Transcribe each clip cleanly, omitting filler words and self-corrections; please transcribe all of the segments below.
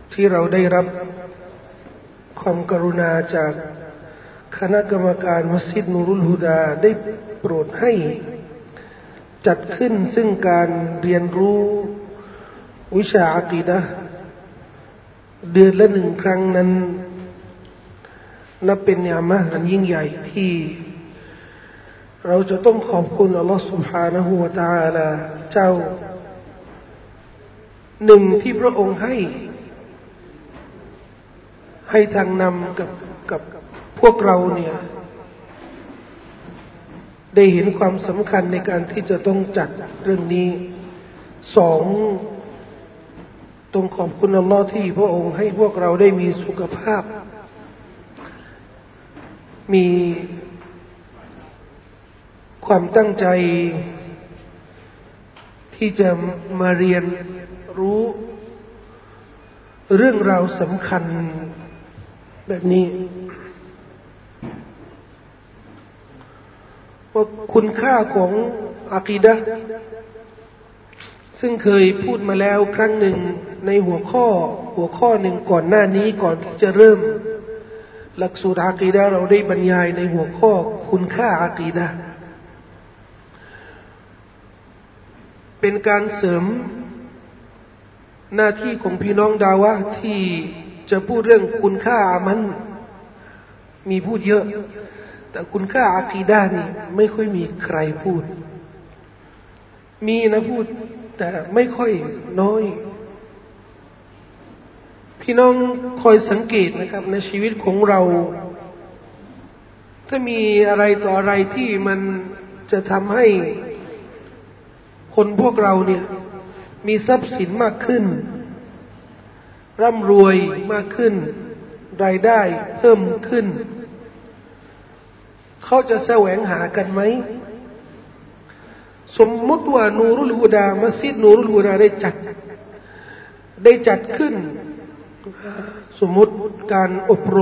ที่เราได้รับความกรุณาจากคณะกรรมการมัสยิดนูรุลฮุดาได้โปรดให้จัดขึ้นซึ่งการเรียนรู้วิชาอะกีดะห์เดือนละ1 ครั้งนั้นนับเป็นนิอ์มะห์อันยิ่งใหญ่ที่เราจะต้องขอบคุณอัลลอฮฺ سبحانه และ تعالى เจ้าหนึ่งที่พระองค์ให้ทางนำกับพวกเราเนี่ยได้เห็นความสำคัญในการที่จะต้องจัดเรื่องนี้2ต้องขอบคุณอัลลอฮ์ที่พระองค์ให้พวกเราได้มีสุขภาพมีความตั้งใจที่จะมาเรียนรู้เรื่องราวสำคัญแบบนี้ว่าคุณค่าของอะกีดะห์ซึ่งเคยพูดมาแล้วครั้งหนึ่งในหัวข้อหนึ่งก่อนหน้านี้ก่อนที่จะเริ่มหลักสูตรอะกีดะห์เราได้บรรยายในหัวข้อคุณค่าอะกีดะห์เป็นการเสริมหน้าที่ของพี่น้องดาวะห์ที่จะพูดเรื่องคุณค่ามันมีพูดเยอะแต่คุณค่าอะกีดะห์นี่ไม่ค่อยมีใครพูดมีนะพูดแต่ไม่ค่อยน้อยพี่น้องคอยสังเกตนะครับในชีวิตของเราถ้ามีอะไรต่ออะไรที่มันจะทำให้คนพวกเราเนี่ยมีทรัพย์สินมากขึ้นร่ำรวยมากขึ้นรายได้เพิ่มขึ้นเขาจะแสวงหากันไหมสมมติว่านูรุลฮุดามัสยิดนูรุลฮุดาได้จัดขึ้นสมมติการอบร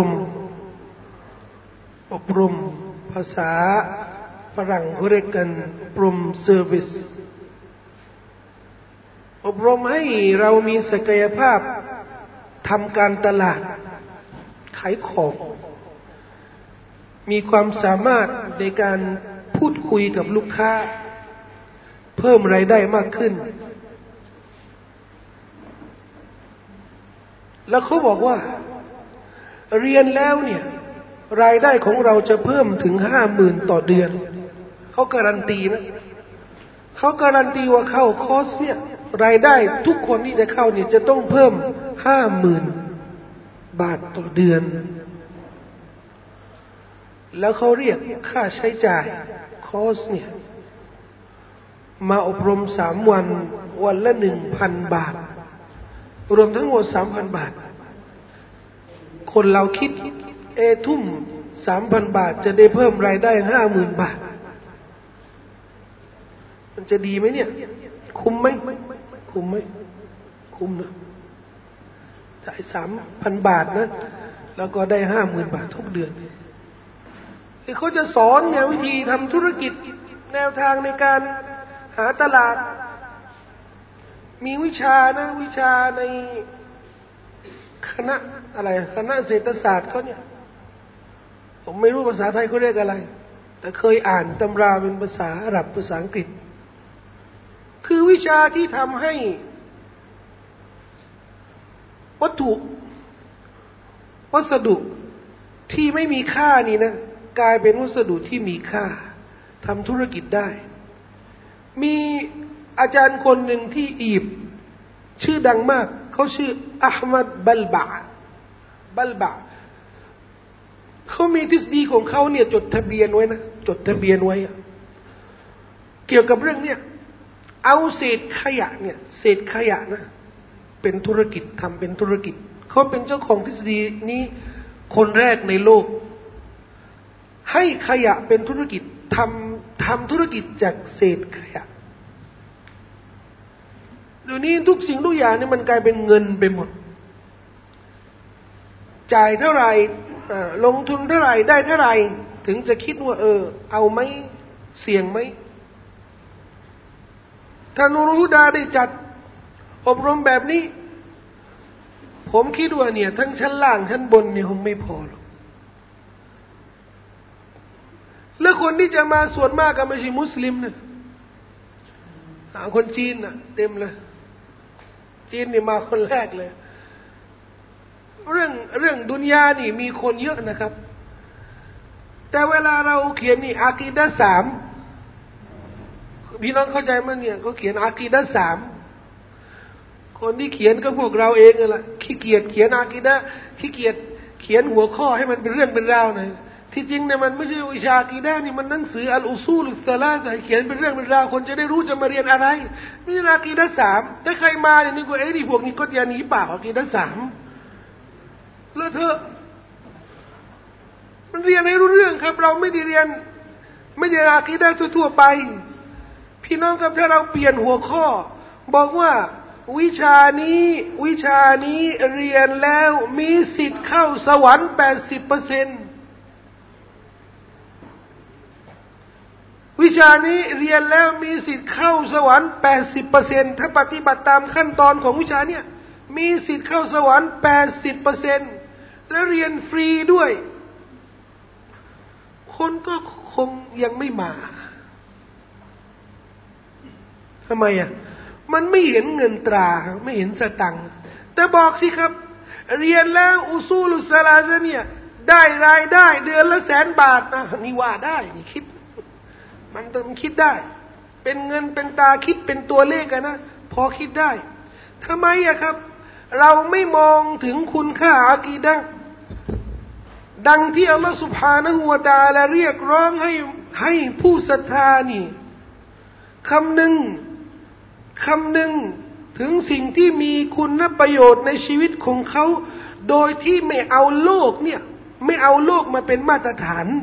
มภาษาฝรั่งเขาเรียกกันอบรมเซอร์วิสอบรมให้เรามีศักยภาพทำการตลาดขายของมีความสามารถในการพูดคุยกับลูกค้าเพิ่มรายได้มากขึ้นแล้วเขาบอกว่าเรียนแล้วเนี่ยรายได้ของเราจะเพิ่มถึง 50,000 ต่อเดือนเขาการันตีนะเขาการันตีว่าเข้าคอร์สเนี่ยรายได้ทุกคนที่จะเข้าเนี่ยจะต้องเพิ่ม 50,000 บาทต่อเดือนแล้วเขาเรียกค่าใช้จ่ายคอร์สเนี่ยมาอบรม3 วันวันละ 1,000 บาทรวมทั้งหมด 3,000 บาทคนเราคิดทุ่ม 3,000 บาทจะได้เพิ่มรายได้ 50,000 บาทมันจะดีไหมเนี่ยคุ้มไหมคุ้มนะจ่าย 3,000 บาทนะแล้วก็ได้ 50,000 บาททุกเดือนที่เขาจะสอนแนววิธีทำธุรกิจแนวทางในการหาตลาดมีวิชาในคณะเศรษฐศาสตร์เขาเนี่ยผมไม่รู้ภาษาไทยเขาเรียกอะไรแต่เคยอ่านตำราเป็นภาษาอาหรับภาษาอังกฤษคือวิชาที่ทำให้วัสดุที่ไม่มีค่านี่นะกลายเป็นวัสดุที่มีค่าทำธุรกิจได้มีอาจารย์คนหนึ่งที่อียิปต์ชื่อดังมากเขาชื่ออัลมัดบัลบะเขามีทฤษฎีของเขาเนี่ยจดทะเบียนไว้เกี่ยวกับเรื่องเนี้ยเอาเศษขยะนะเป็นธุรกิจทำเป็นธุรกิจเขาเป็นเจ้าของทฤษฎีนี้คนแรกในโลกให้ขยะเป็นธุรกิจทำธุรกิจจากเศษขยะเดี๋ยวนี้ทุกสิ่งทุกอย่างนี่มันกลายเป็นเงินไปหมดจ่ายเท่าไหร่ลงทุนเท่าไหร่ได้เท่าไหร่ถึงจะคิดว่าเอาไหมเสี่ยงไหมถ้านูรุลฮุดาได้จัดอบรมแบบนี้ผมคิดว่าเนี่ยทั้งชั้นล่างชั้นบนเนี่ยคงไม่พอหรอกแล้วคนที่จะมาส่วนมากก็ไม่ใช่มุสลิมนะคนจีนน่ะเต็มเลยจีนนี่มาคนแรกเลยเรื่องดุนยานี่มีคนเยอะนะครับแต่เวลาเราเขียนนี่อากีดะห์สามพี่น้องเข้าใจมั้ยเนี่ยเขาเขียนอากีดะห์สามคนที่เขียนก็พวกเราเองนั่นแหละขี้เกียจเขียนอากีดะห์ขี้เกียจเขียนหัวข้อให้มันเป็นเรื่องเป็นราวหน่อยที่จริงเนี่ยมันไม่ใช่วิชาอากีดะห์นี่มันหนังสืออัลอุซูลุสซะลาซะห์เขียนเป็นเรื่องเป็นราวคนจะได้รู้จะมาเรียนอะไรไม่ใช่อากีดะห์สามถ้าใครมาเนี่ยนึกว่านี่พวกนี้ก็ยาหนีป่าอากีดะห์สามแล้วเธอมันเรียนให้รู้เรื่องครับเราไม่ได้เรียนอากีดะห์ทั่วๆไปพี่น้องครับถ้าเราเปลี่ยนหัวข้อบอกว่าวิชานี้เรียนแล้วมีสิทธิ์เข้าสวรรค์ 80% วิชานี้เรียนแล้วมีสิทธิ์เข้าสวรรค์ 80% ถ้าปฏิบัติตามขั้นตอนของวิชาเนี่ยมีสิทธิ์เข้าสวรรค์ 80% และเรียนฟรีด้วยคนก็คงยังไม่มาทำไมอ่ะมันไม่เห็นเงินตราไม่เห็นสตังค์แต่บอกสิครับเรียนแล้วอุซูลุสซะลาซะห์เนี่ยได้รายได้เดือนละ100,000 บาทนะนี่ว่าได้นี่คิดมันคิดได้เป็นเงินเป็นตาคิดเป็นตัวเลขกันนะพอคิดได้ทำไมอ่ะครับเราไม่มองถึงคุณค่าอากีดะห์ดังที่อัลลอฮฺ سبحانه และ تعالى เรียกร้องให้ผู้ศรัทธานี่คำหนึ่งถึงสิ่งที่มีคุณประโยชน์ในชีวิตของเขาโดยที่ไม่เอาโลกมาเป็นมาตรฐาน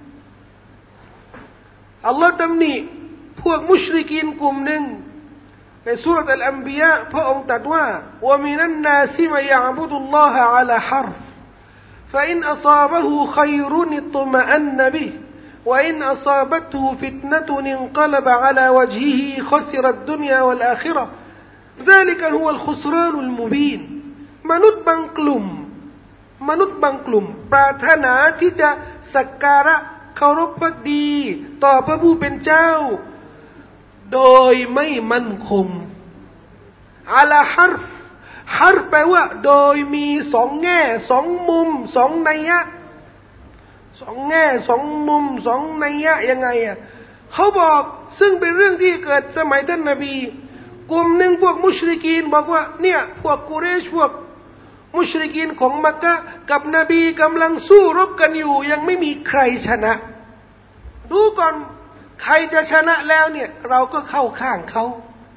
อัลลอฮฺตำหนิพวกมุชริกีนกลุ่มหนึ่งในซูเราะห์อัลอัมบิยะห์พระองค์ตรัสว่าวะมินันนาซิมะยะอ์บุดุลลอฮะอะลาฮัรฟفإن أصابه خير اطمأن به وإن أصابته فتنة انقلب على وجهه خسر الدنيا والآخرة ذلك هو الخسران المبين มนุษย์บางกลุ่มปรารถนาที่จะสักการะเคารพภักดีต่อพระผู้เป็นเจ้าโดยไม่มั่นคงอะลาฮัรแปลว่าโดยมี2 แง่ 2 มุม 2 นัยยะ 2 แง่ 2 มุม 2 นัยยะยังไงอ่ะเขาบอกซึ่งเป็นเรื่องที่เกิดสมัยท่านนบีกลุ่มหนึ่งพวกมุชริกีนบอกว่าเนี่ยพวกกุเรชพวกมุชริกีนของมักกะห์กับนบีกำลังสู้รบกันอยู่ยังไม่มีใครชนะดูก่อนใครจะชนะแล้วเนี่ยเราก็เข้าข้างเขา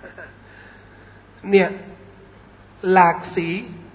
เนี่ยหลากสี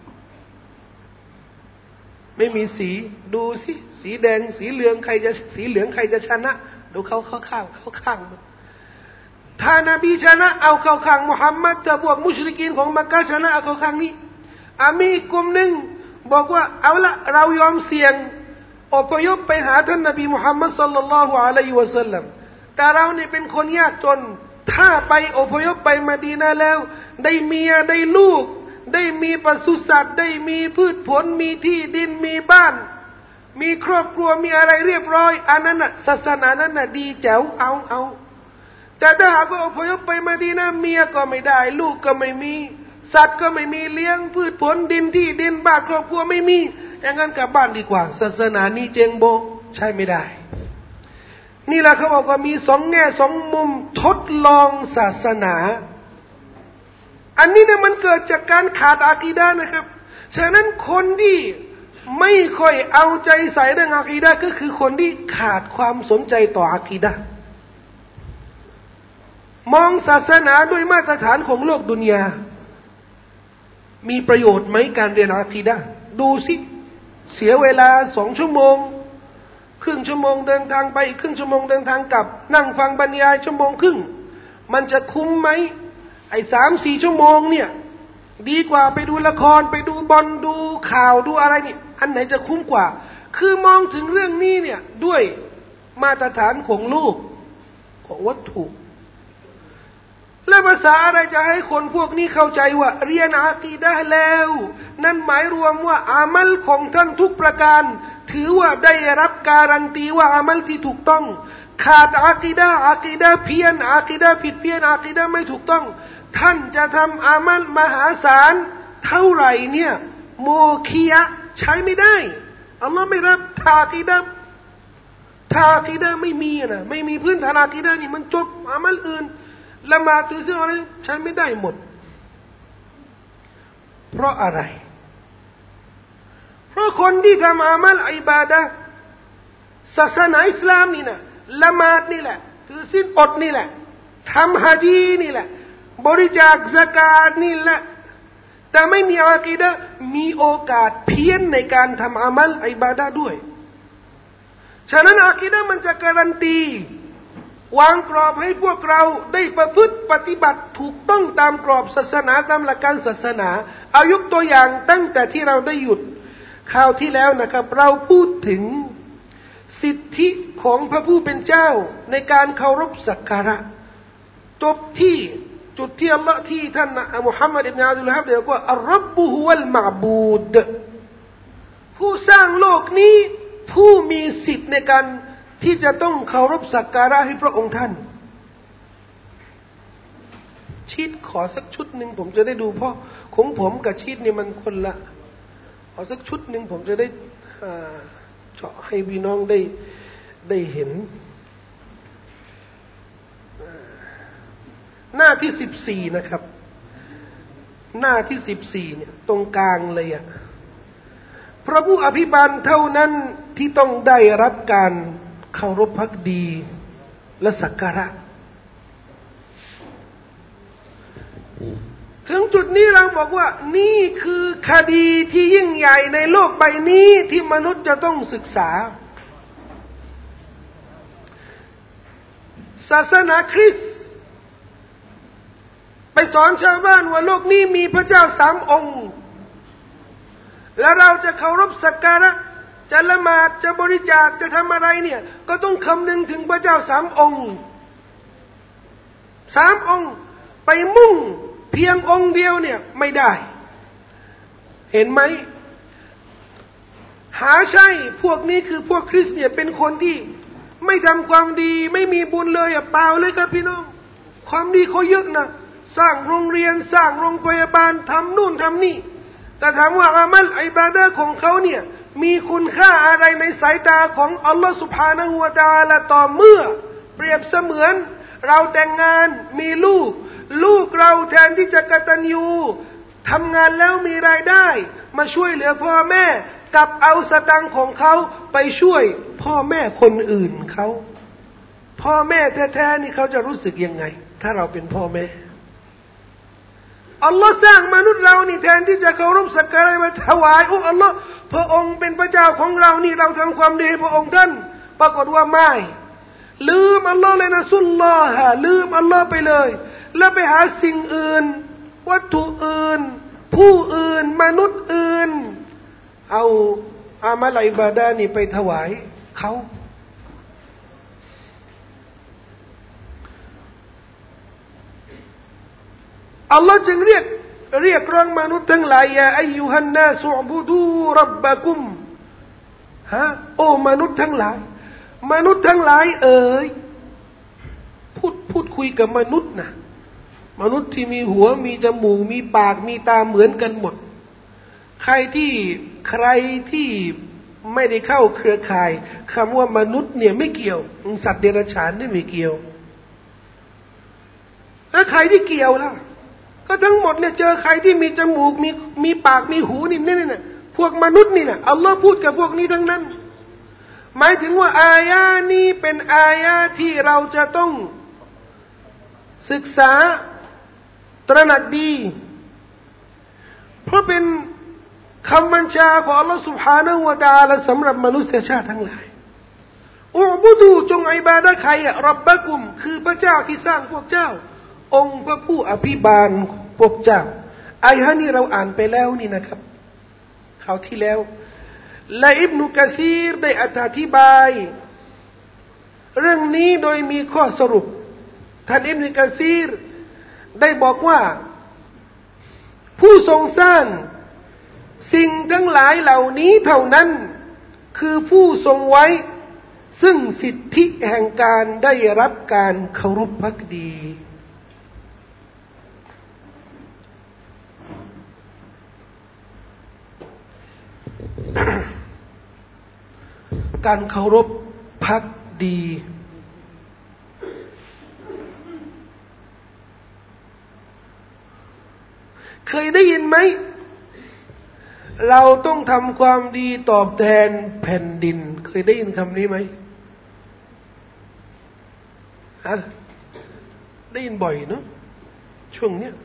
ไม่มีสีดูสิสีแดงสีเหลืองใครจะชนะดูเขาข้างถ้านบีชนะเอาเข้าข้างมุฮัมมัดจะพวกมุชริกีนของมักกะห์ชนะเอาเข้าข้างนี้มีกลุ่มหนึ่งบอกว่าเอาละเรายอมเสี่ยงอพยพไปหาท่านนบีมุฮัมมัดศ็อลลัลลอฮุอะลัยฮิวะซัลลัมแต่เรานี่เป็นคนยากจนถ้าไปอพยพไปมะดีนะห์แล้วได้เมียได้ลูกได้มีปศุสัตว์ได้มีพืชผลมีที่ดินมีบ้านมีครอบครัวมีอะไรเรียบร้อยอันนั้นน่ะศาสนานั้นน่ะดีแจ๋วเอาแต่ถ้าหากว่าอพยพไปมะดีนะห์เมียก็ไม่ได้ลูกก็ไม่มีสัตว์ก็ไม่มีเลี้ยงพืชผลดินที่ดินบ้านครอบครัวไม่มีอย่างนั้นกลับบ้านดีกว่าศาสนานี้เจ๊งโบใช่ไม่ได้นี่แหละเขาบอกว่ามี2 แง่ 2 มุมทดลองศาสนาอันนี้เนี่ยมันเกิดจากการขาดอากีดะห์นะครับฉะนั้นคนที่ไม่ค่อยเอาใจใส่เรื่องอากีดะห์ก็คือคนที่ขาดความสนใจต่ออากีดะห์มองศาสนาด้วยมาตรฐานของโลกดุนยามีประโยชน์ไหมการเรียนอากีดะห์ดูสิเสียเวลา2 ชั่วโมงครึ่งชั่วโมงเดินทางไปครึ่งชั่วโมงเดินทางกลับนั่งฟังบรรยายชั่วโมงครึ่งมันจะคุ้มไหม3-4 ชั่วโมงเนี่ยดีกว่าไปดูละครไปดูบอลดูข่าวดูอะไรนี่อันไหนจะคุ้มกว่าคือมองถึงเรื่องนี้เนี่ยด้วยมาตรฐานของโลกของวัตถุและภาษาอะไรจะให้คนพวกนี้เข้าใจว่าเรียนอากีดะห์แล้วนั่นหมายรวมว่าอามัลของท่านทุกประการถือว่าได้รับการันตีว่าอามัลที่ถูกต้องขาดอากีดะห์เพี้ยนอากีดะห์ผิดเพี้ยนอากีดะห์ไม่ถูกต้องท่านจะทำอามัลมหาศาลเท่าไหร่เนี่ยโมคียะใช้ไม่ได้อัลลอฮ์ไม่รับทากีดะห์ไม่มีนะไม่มีพื้นฐานอากีดะห์นี่มันจบอามัลอื่นละหมาดถือศีลอะไรใช้ไม่ได้หมดเพราะอะไรเพราะคนที่ทำอามัลอิบาดะห์ศาสนาอิสลามนี่นะละหมาดนี่แหละถือศีลอดนี่แหละทำฮะญีนี่แหละบริจาคซะกาตนี่แหละแต่ไม่มีอากีดะห์มีโอกาสเพี้ยนในการทำอามัลอิบาดะห์ด้วยฉะนั้นอากีดะห์มันจะการันตีวางกรอบให้พวกเราได้ประพฤติปฏิบัติถูกต้องตามกรอบศาสนาตามหลักการศาสนาเอายกตัวอย่างตั้งแต่ที่เราได้หยุดคราวที่แล้วนะครับเราพูดถึงสิทธิของพระผู้เป็นเจ้าในการเคารพสักการะจบที่จุดที่อัลลอฮ์ที่ท่านมุฮัมมัดอิบนุอับดุลวะฮาบได้บอกว่าอัลร็อบบุฮุวัลมะอ์บูดผู้สร้างโลกนี้ผู้มีสิทธิ์ในการที่จะต้องเคารพสักการะให้พระองค์ท่านชีดขอสักชุดหนึ่งผมจะได้ดูเพราะของผมกับชีดนี่มันคนละขอสักชุดหนึ่งผมจะได้เจาะให้พี่น้องได้เห็นหน้าที่14นะครับหน้าที่14เนี่ยตรงกลางเลยอ่ะพระผู้อภิบาลเท่านั้นที่ต้องได้รับการเคารพภักดีและสักการะถึงจุดนี้เราบอกว่านี่คือคดีที่ยิ่งใหญ่ในโลกใบนี้ที่มนุษย์จะต้องศึกษาศาสนาคริสต์ไปสอนชาวบ้านว่าโลกนี้มีพระเจ้า3 องค์และเราจะเคารพสักการะจะละหมาดจะบริจาคจะทำอะไรเนี่ยก็ต้องคำนึงถึงพระเจ้า3 องค์3 องค์ไปมุ่งเพียงองค์เดียวเนี่ยไม่ได้เห็นไหมหาใช่พวกนี้คือพวกคริสต์เนี่ยเป็นคนที่ไม่ทำความดีไม่มีบุญเลยเปล่าเลยครับพี่น้องความดีเขาเยอะนะสร้างโรงเรียนสร้างโรงพยาบาลทำนู่นทำนี่แต่ถามว่าอามัลอิบาดะห์ของเขาเนี่ยมีคุณค่าอะไรในสายตาของอัลลอฮฺซุบฮานะฮูวะตะอาลาต่อเมื่อเปรียบเสมือนเราแต่งงานมีลูกเราแทนที่จะกตัญญูทำงานแล้วมีรายได้มาช่วยเหลือพ่อแม่กับเอาสตังค์ของเขาไปช่วยพ่อแม่คนอื่นเขาพ่อแม่แท้ๆนี่เขาจะรู้สึกยังไงถ้าเราเป็นพ่อแม่อัลลอฮ์สร้างมนุษย์เรานี่แทนที่จะเคารพสักการะมาถวายโอ้อัลลอฮ์พระองค์เป็นพระเจ้าของเรานี่เราทำความดีให้พระองค์ท่านปรากฏว่าไม่ลืมอัลลอฮ์เลยนะซุลลอฮะลืมอัลลอฮ์ไปเลยแล้วไปหาสิ่งอื่นวัตถุอื่นผู้อื่นมนุษย์อื่นเอาอามัลอิบาดะห์นี่ไปถวายเขาอัลลอฮ์จึงเรียกร้องมนุษย์ทั้งหลายยาอัยยูฮันนาสุอบุดูรับบะกุมโอ้มนุษย์ทั้งหลายเอ๋ยพูดคุยกับมนุษย์นะมนุษย์ที่มีหัวมีจมูกมีปากมีตาเหมือนกันหมดใครที่ไม่ได้เข้าเครือข่ายคำว่ามนุษย์เนี่ยไม่เกี่ยวสัตว์เดรัจฉานนี่ไม่เกี่ยวแล้วใครที่เกี่ยวล่ะก็ทั้งหมดเนี่ยเจอใครที่มีจมูกมีปากมีหูนี่นะพวกมนุษย์นี่นะอัลลอฮ์พูดกับพวกนี้ทั้งนั้นหมายถึงว่าอายะนี้เป็นอายะที่เราจะต้องศึกษาตระหนักดีเพราะเป็นคำบัญชาของอัลลอฮ์ سبحانه และ تعالى สำหรับมนุษยชาติทั้งหลายอุบุดูจงอิบาดะห์ใครรับบะกุมคือพระเจ้าที่สร้างพวกเจ้าองค์พระผู้อภิบาลพวกเจ้าอายะนี้เราอ่านไปแล้วนี่นะครับคราวที่แล้วและอิบนุกะซีรได้อธิบายเรื่องนี้โดยมีข้อสรุปท่านอิบนุกะซีรได้บอกว่าผู้ทรงสร้างสิ่งทั้งหลายเหล่านี้เท่านั้นคือผู้ทรงไว้ซึ่งสิทธิแห่งการได้รับการเคารพภักดีการเคารพภักดีเคยได้ยินไหมเราต้องทำความดีตอบแทนแผ่นดินเคยได้ยินคำนี้ไหมฮะได้ยินบ่อยเนาะช่วงเนี้ย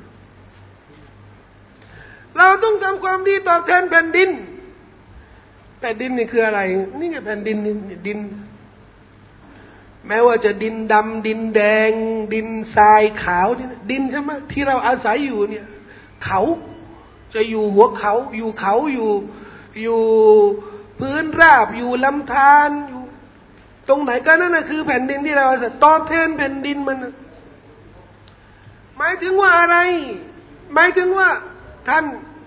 เราต้องทำความดีตอบแทนแผ่นดินแผ่นดินนี่คืออะไรนี่ไงแผ่นดินดินแม้ว่าจะดินดำดินแดงดินทรายขาวนี่ดินใช่ไหมที่เราอาศัยอยู่เนี่ยเขาจะอยู่หัวเขาอยู่เขาอยู่พื้นราบอยู่ลำธารอยู่ตรงไหนก็นั่นน่ะคือแผ่นดินที่เราอาศัยตอบแทนแผ่นดินมันหมายถึงว่าอะไรหมายถึงว่าท่าน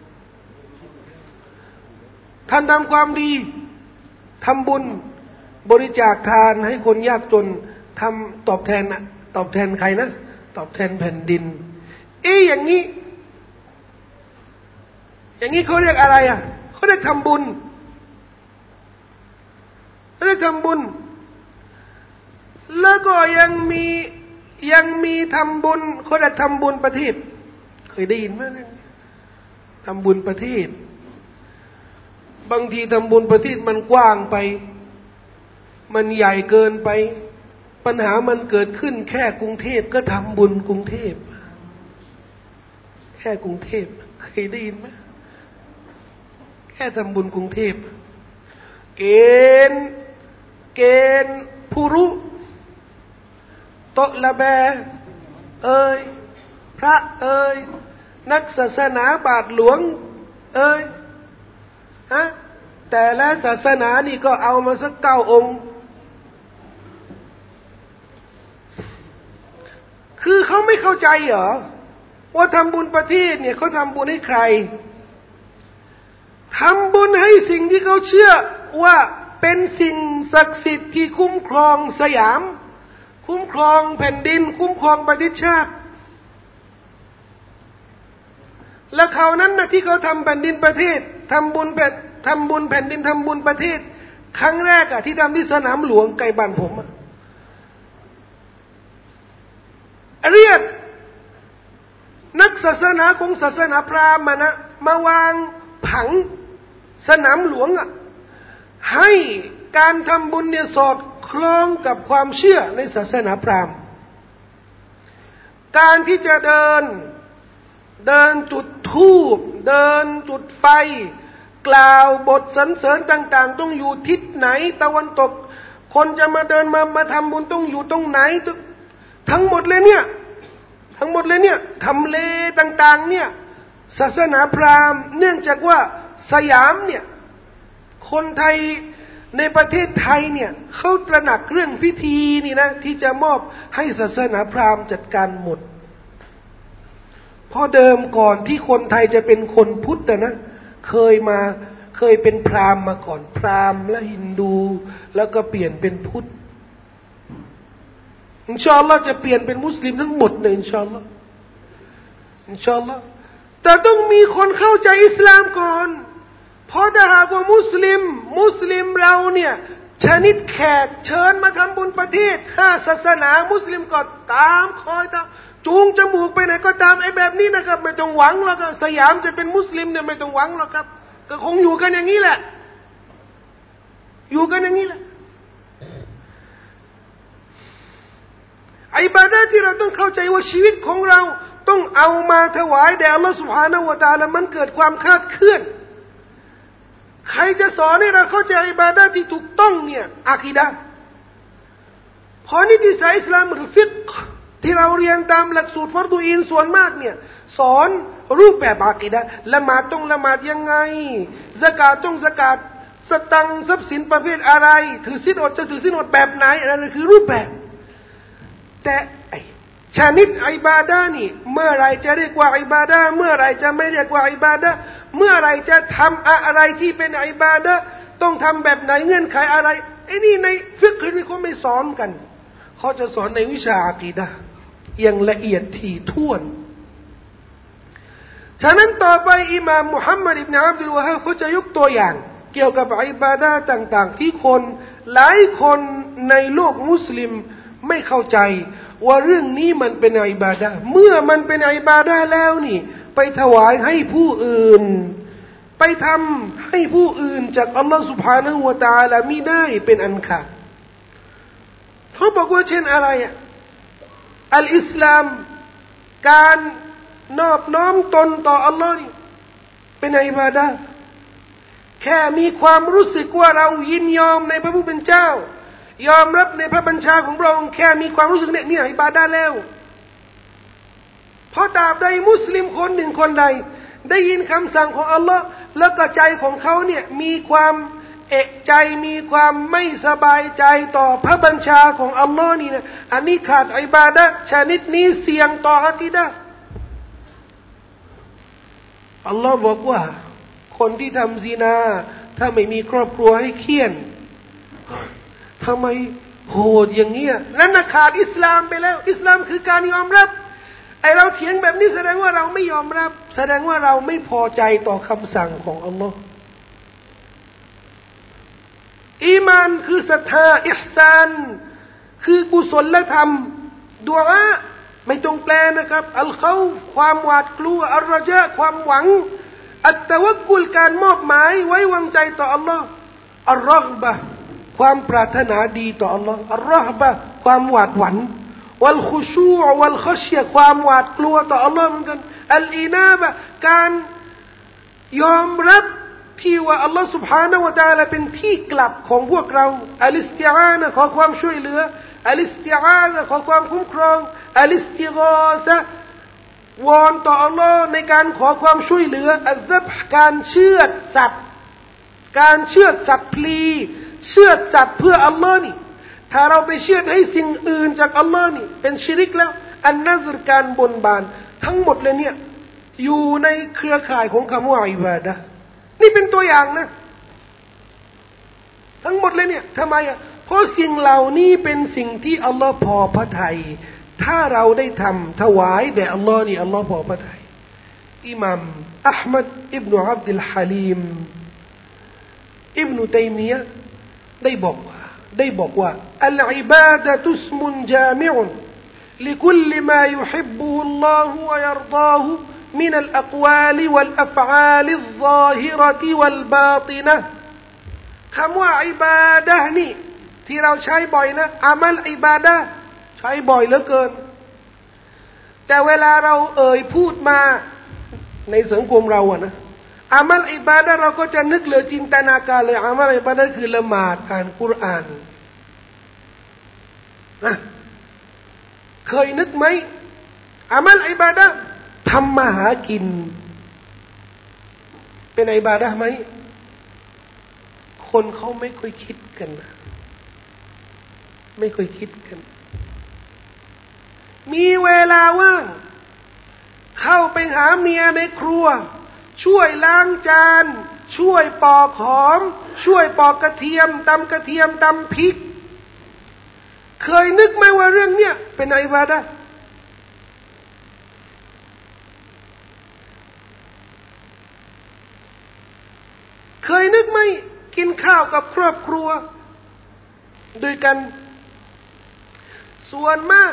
ทำความดีทำบุญบริจาคทานให้คนยากจนทำตอบแทนใครนะตอบแทนแผ่นดินอย่างนี้เขาเรียกอะไรอ่ะเขาเรียกทำบุญแล้วก็ยังมีทำบุญเขาเรียกทำบุญประทีปเคยได้ยินไหมทำบุญประทีปบางทีทำบุญประทีปมันกว้างไปมันใหญ่เกินไปปัญหามันเกิดขึ้นแค่กรุงเทพก็ทำบุญกรุงเทพแค่กรุงเทพเคยได้ยินไหมแค่ทำบุญกรุงเทพเกณฑ์ผู้รู้โตละแบพระนักศาสนาบาทหลวงแต่ละศาสนานี่ก็เอามาสัก9 องค์คือเขาไม่เข้าใจเหรอว่าทำบุญประทีปเนี่ยเขาทำบุญให้ใครทำบุญให้สิ่งที่เขาเชื่อว่าเป็นสิ่งศักดิ์สิทธิ์ที่คุ้มครองสยามคุ้มครองแผ่นดินคุ้มครองประเทศชาติและเขานั้นนะที่เขาทำแผ่นดินประเทศทำบุญแผ่นดินทำบุญประเทศครั้งแรกที่ทำที่สนามหลวงใกล้บ้านผมเรียกนักศาสนาของศาสนาพราหมณ์มาวางผังสนามหลวงให้การทำบุญเนี่ยสอดคล้องกับความเชื่อในศาสนาพราหมณ์การที่จะเดินจุดธูปเดินจุดไฟกล่าวบทสรรเสริญต่างๆต้องอยู่ทิศไหนตะวันตกคนจะมาเดินมาทำบุญต้องอยู่ตรงไหนทั้งหมดเลยเนี่ยทำเลต่างๆเนี่ยศาสนาพราหมณ์เนื่องจากว่าสยามเนี่ยคนไทยในประเทศไทยเนี่ยเขาตระหนักเรื่องพิธีนี่นะที่จะมอบให้ศาสนาพราหมณ์จัดการหมดเพราะเดิมก่อนที่คนไทยจะเป็นคนพุทธนะเคยเป็นพราหมณ์มาก่อนพราหมณ์และฮินดูแล้วก็เปลี่ยนเป็นพุทธอินชาอัลลอฮ์จะเปลี่ยนเป็นมุสลิมทั้งหมดเลยอินชาอัลลอฮ์แต่ต้องมีคนเข้าใจอิสลามก่อนเพราะถ้าหากว่ามุสลิมเราเนี่ยชนิดแขกเชิญมาทำบุญประเทศ5 ศาสนามุสลิมก็ตามคอยตามจูงจมูกไปไหนก็ตามแบบนี้นะครับไม่ต้องหวังหรอกสยามจะเป็นมุสลิมเนี่ยไม่ต้องหวังหรอกครับก็คงอยู่กันอย่างนี้แหละอิบาดะห์ที่เราต้องเข้าใจว่าชีวิตของเราต้องเอามาถวายแด่อัลลอฮฺซุบฮานะฮูวะตะอาลามันเกิดความคลาดเคลื่อนใครจะสอนให้เราเข้าใจอิบาดะห์ที่ถูกต้องเนี่ยอะกีดะห์พอนิติศาสตร์อิสลามหรือฟิกห์ที่เราเรียนตามหลักสูตรฟัรฎูอีนส่วนมากเนี่ยสอนรูปแบบอะกีดะห์ละหมาดต้องละหมาดยังไงซะกาตต้องซะกาตสตังค์ทรัพย์สินประเภทอะไรถือศีลอดจะถือศีลอดแบบไหนอันนั้นคือรูปแบบแต่ชนิดอิบาดะห์นี่เมื่อไรจะเรียกว่าอิบาดะห์เมื่อไรจะไม่เรียกว่าอิบาดะห์เมื่อไรจะทำอะไรที่เป็นอิบาดะห์ต้องทำแบบไหนเงื่อนไขอะไรไอ้นี่ในฟิกห์นี่เขาไม่สอนกันเขาจะสอนในวิชาอะกีดะห์อย่างละเอียดถี่ถ้วนฉะนั้นต่อไปอิหม่ามมุฮัมมัดอิบนุอับดุลวะฮาบเขาจะยกตัวอย่างเกี่ยวกับอิบาดะห์ต่างๆที่คนหลายคนในโลกมุสลิมไม่เข้าใจว่าเรื่องนี้มันเป็นอิบาดะห์เมื่อมันเป็นอิบาดะห์แล้วนี่ไปถวายให้ผู้อื่นไปทำให้ผู้อื่นจากอัลลอฮฺ سبحانه และ تعالى มิได้เป็นอันขาดเขาบอกว่าเช่นอะไรอัลอิสลามการนอบน้อมตนต่ออัลลอฮ์นี่เป็นอิบาดะห์แค่มีความรู้สึกว่าเรายินยอมในพระผู้เป็นเจ้ายอมรับในพระบัญชาของพระองค์แค่มีความรู้สึกเนี่ยอิบาดะห์แล้วเพราะตราบใดมุสลิมคนหนึ่งคนใดได้ยินคำสั่งของอัลลอฮ์แล้วก็ใจของเขาเนี่ยมีความเอกใจมีความไม่สบายใจต่อพระบัญชาของอัลลอฮ์นี่นะอันนี้ขาดอิบาดะห์ชนิดนี้เสี่ยงต่ออะกีดะห์อัลลอฮ์บอกว่าคนที่ทำซินาถ้าไม่มีครอบครัวให้เคี่ยนทำไมโหดอย่างเงี้ยนั่นขาดอิสลามไปแล้วอิสลามคือการยอมรับไอเราเถียงแบบนี้แสดงว่าเราไม่ยอมรับแสดงว่าเราไม่พอใจต่อคำสั่งของอัลลอฮ์อีมานคือศรัทธาอิห์ซานคือกุศลธรรมดุอาไม่ต้องแปลนะครับอัลเขาฟความหวาดกลัวอัลรอญะความหวังอัตตะวักกุลการมอบหมายไว้วางใจต่ออัลลอฮ์อัลรอฮบะความปรารถนาดีต่ออัลลอฮ์อัลรอฮบะความหวาดหวั่นวัลคุชูอ์วัลคัชยะความหวาดกลัวต่ออัลลอฮ์เหมือนกันอัลอีนาบะการยอมรับที่ว่าอัลลอฮ์ سبحانه และ تعالى เป็นที่กลับของพวกเราอัลอิสติอานะขอความช่วยเหลืออัลอิสติอานะขอความคุ้มครองอัลอิสติฆอซะวอนต่ออัลลอฮ์ในการขอความช่วยเหลืออัลซับห์การเชือดสัตว์พลีเชือดสัตว์เพื่ออัลลอฮ์นี่ถ้าเราไปเชือดให้สิ่งอื่นจากอัลลอฮ์นี่เป็นชิริกแล้วอันนัซรการบนบานทั้งหมดเลยเนี่ยอยู่ในเครือข่ายของคำว่าอิบาดะห์นี่เป็นตัวอย่างนะทั้งหมดเลยเนี่ยทำไมเพราะสิ่งเหล่านี้เป็นสิ่งที่อัลลอฮ์พอพระทัยถ้าเราได้ทำถวายแด่อัลลอฮ์นี่อัลลอฮ์พอพระทัยอิหม่ามอะห์มัดอิบนุอับดุลฮะลีมอิบนุตัยมียะห์ได้บอกว่าอัลอิบาดะตุสมุนจามิอุนلكل ما يحبه الله ويرضاه من الأقوال والأفعال الظاهرة والباطنة คำว่าอิบาดะห์นี่ที่เราใช้บ่อยนะอามัลอิบาดะห์ใช้บ่อยเหลือเกินแต่เวลาเราพูดมาในสังคมเรานะอามัลอิบาดะห์เราก็จะนึกเหลือจินตนาการเลยอามัลอิบาดะห์คือละหมาดอ่านกุรอานนะเคยนึกไหมอามัลอิบาดะห์ทำมาหากินเป็นอิบาดะห์ไหมคนเขาไม่ค่อยคิดกันนะไม่ค่อยคิดกันมีเวลาว่างเข้าไปหาเมียในครัวช่วยล้างจานช่วยปอกหอมช่วยปอกกระเทียมตำกระเทียมตำพริกเคยนึกไหมว่าเรื่องเนี้ยเป็นอิบาดะห์เคยนึกไหมกินข้าวกับครอบครัวด้วยกันส่วนมาก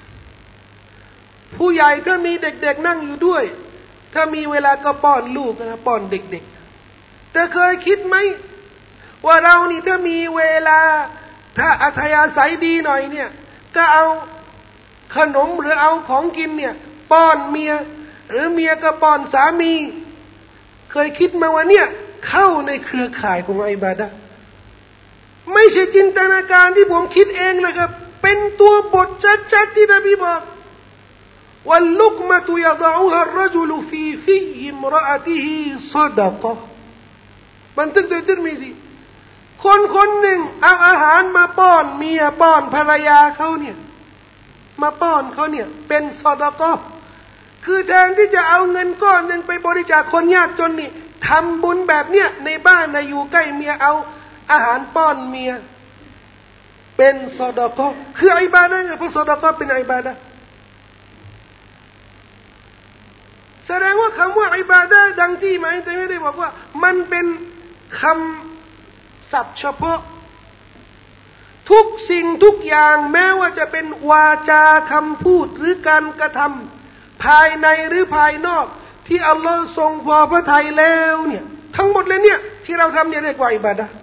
ผู้ใหญ่ถ้ามีเด็กๆนั่งอยู่ด้วยถ้ามีเวลาก็ป้อนลูกนะป้อนเด็กๆแต่เคยคิดไหมว่าเรานี่ถ้ามีเวลาถ้าอัธยาศัยดีหน่อยเนี่ยก็เอาขนมหรือเอาของกินเนี่ยป้อนเมียหรือเมียก็ป้อนสามีเคยคิดมาว่าเนี่ยเข้าในเครือข่ายของอิบาดะห์ไม่ใช่จินตนาการที่ผมคิดเองนะครับเป็นตัวบทชัดๆที่นบีบอกวัลลุกมะตุยะฎอฮะรจุลฟีฟิอิมรอะติฮิศอดะกะห์บันทึกโดยติรมิซีคนหนึ่งเอาอาหารมาป้อนเมียป้อนภรรยาเขาเนี่ยมาป้อนเขาเนี่ยเป็นซอดาเกาะห์คือแทนที่จะเอาเงินก้อนหนึ่งไปบริจาคคนยากจนนี่ทำบุญแบบเนี้ยในบ้านนะอยู่ใกล้เมียเอาอาหารป้อนเมียเป็นซอดาเกาะห์คืออิบาดะห์ไงเพราะซอดาเกาะห์เป็นอิบาดะห์แสดงว่าคำว่าอิบาดะห์ดังที่หมายแต่ไม่ได้บอกว่ามันเป็นคำศัพท์เฉพาะทุกสิ่งทุกอย่างแม้ว่าจะเป็นวาจาคำพูดหรือการกระทำภายในหรือภายนอกที่อัลลอฮ์ทรงพอพระทัยแล้วเนี่ยทั้งหมดเลยเนี่ยที่เราทำเนี่ยเรียกว่าอิบาดะห์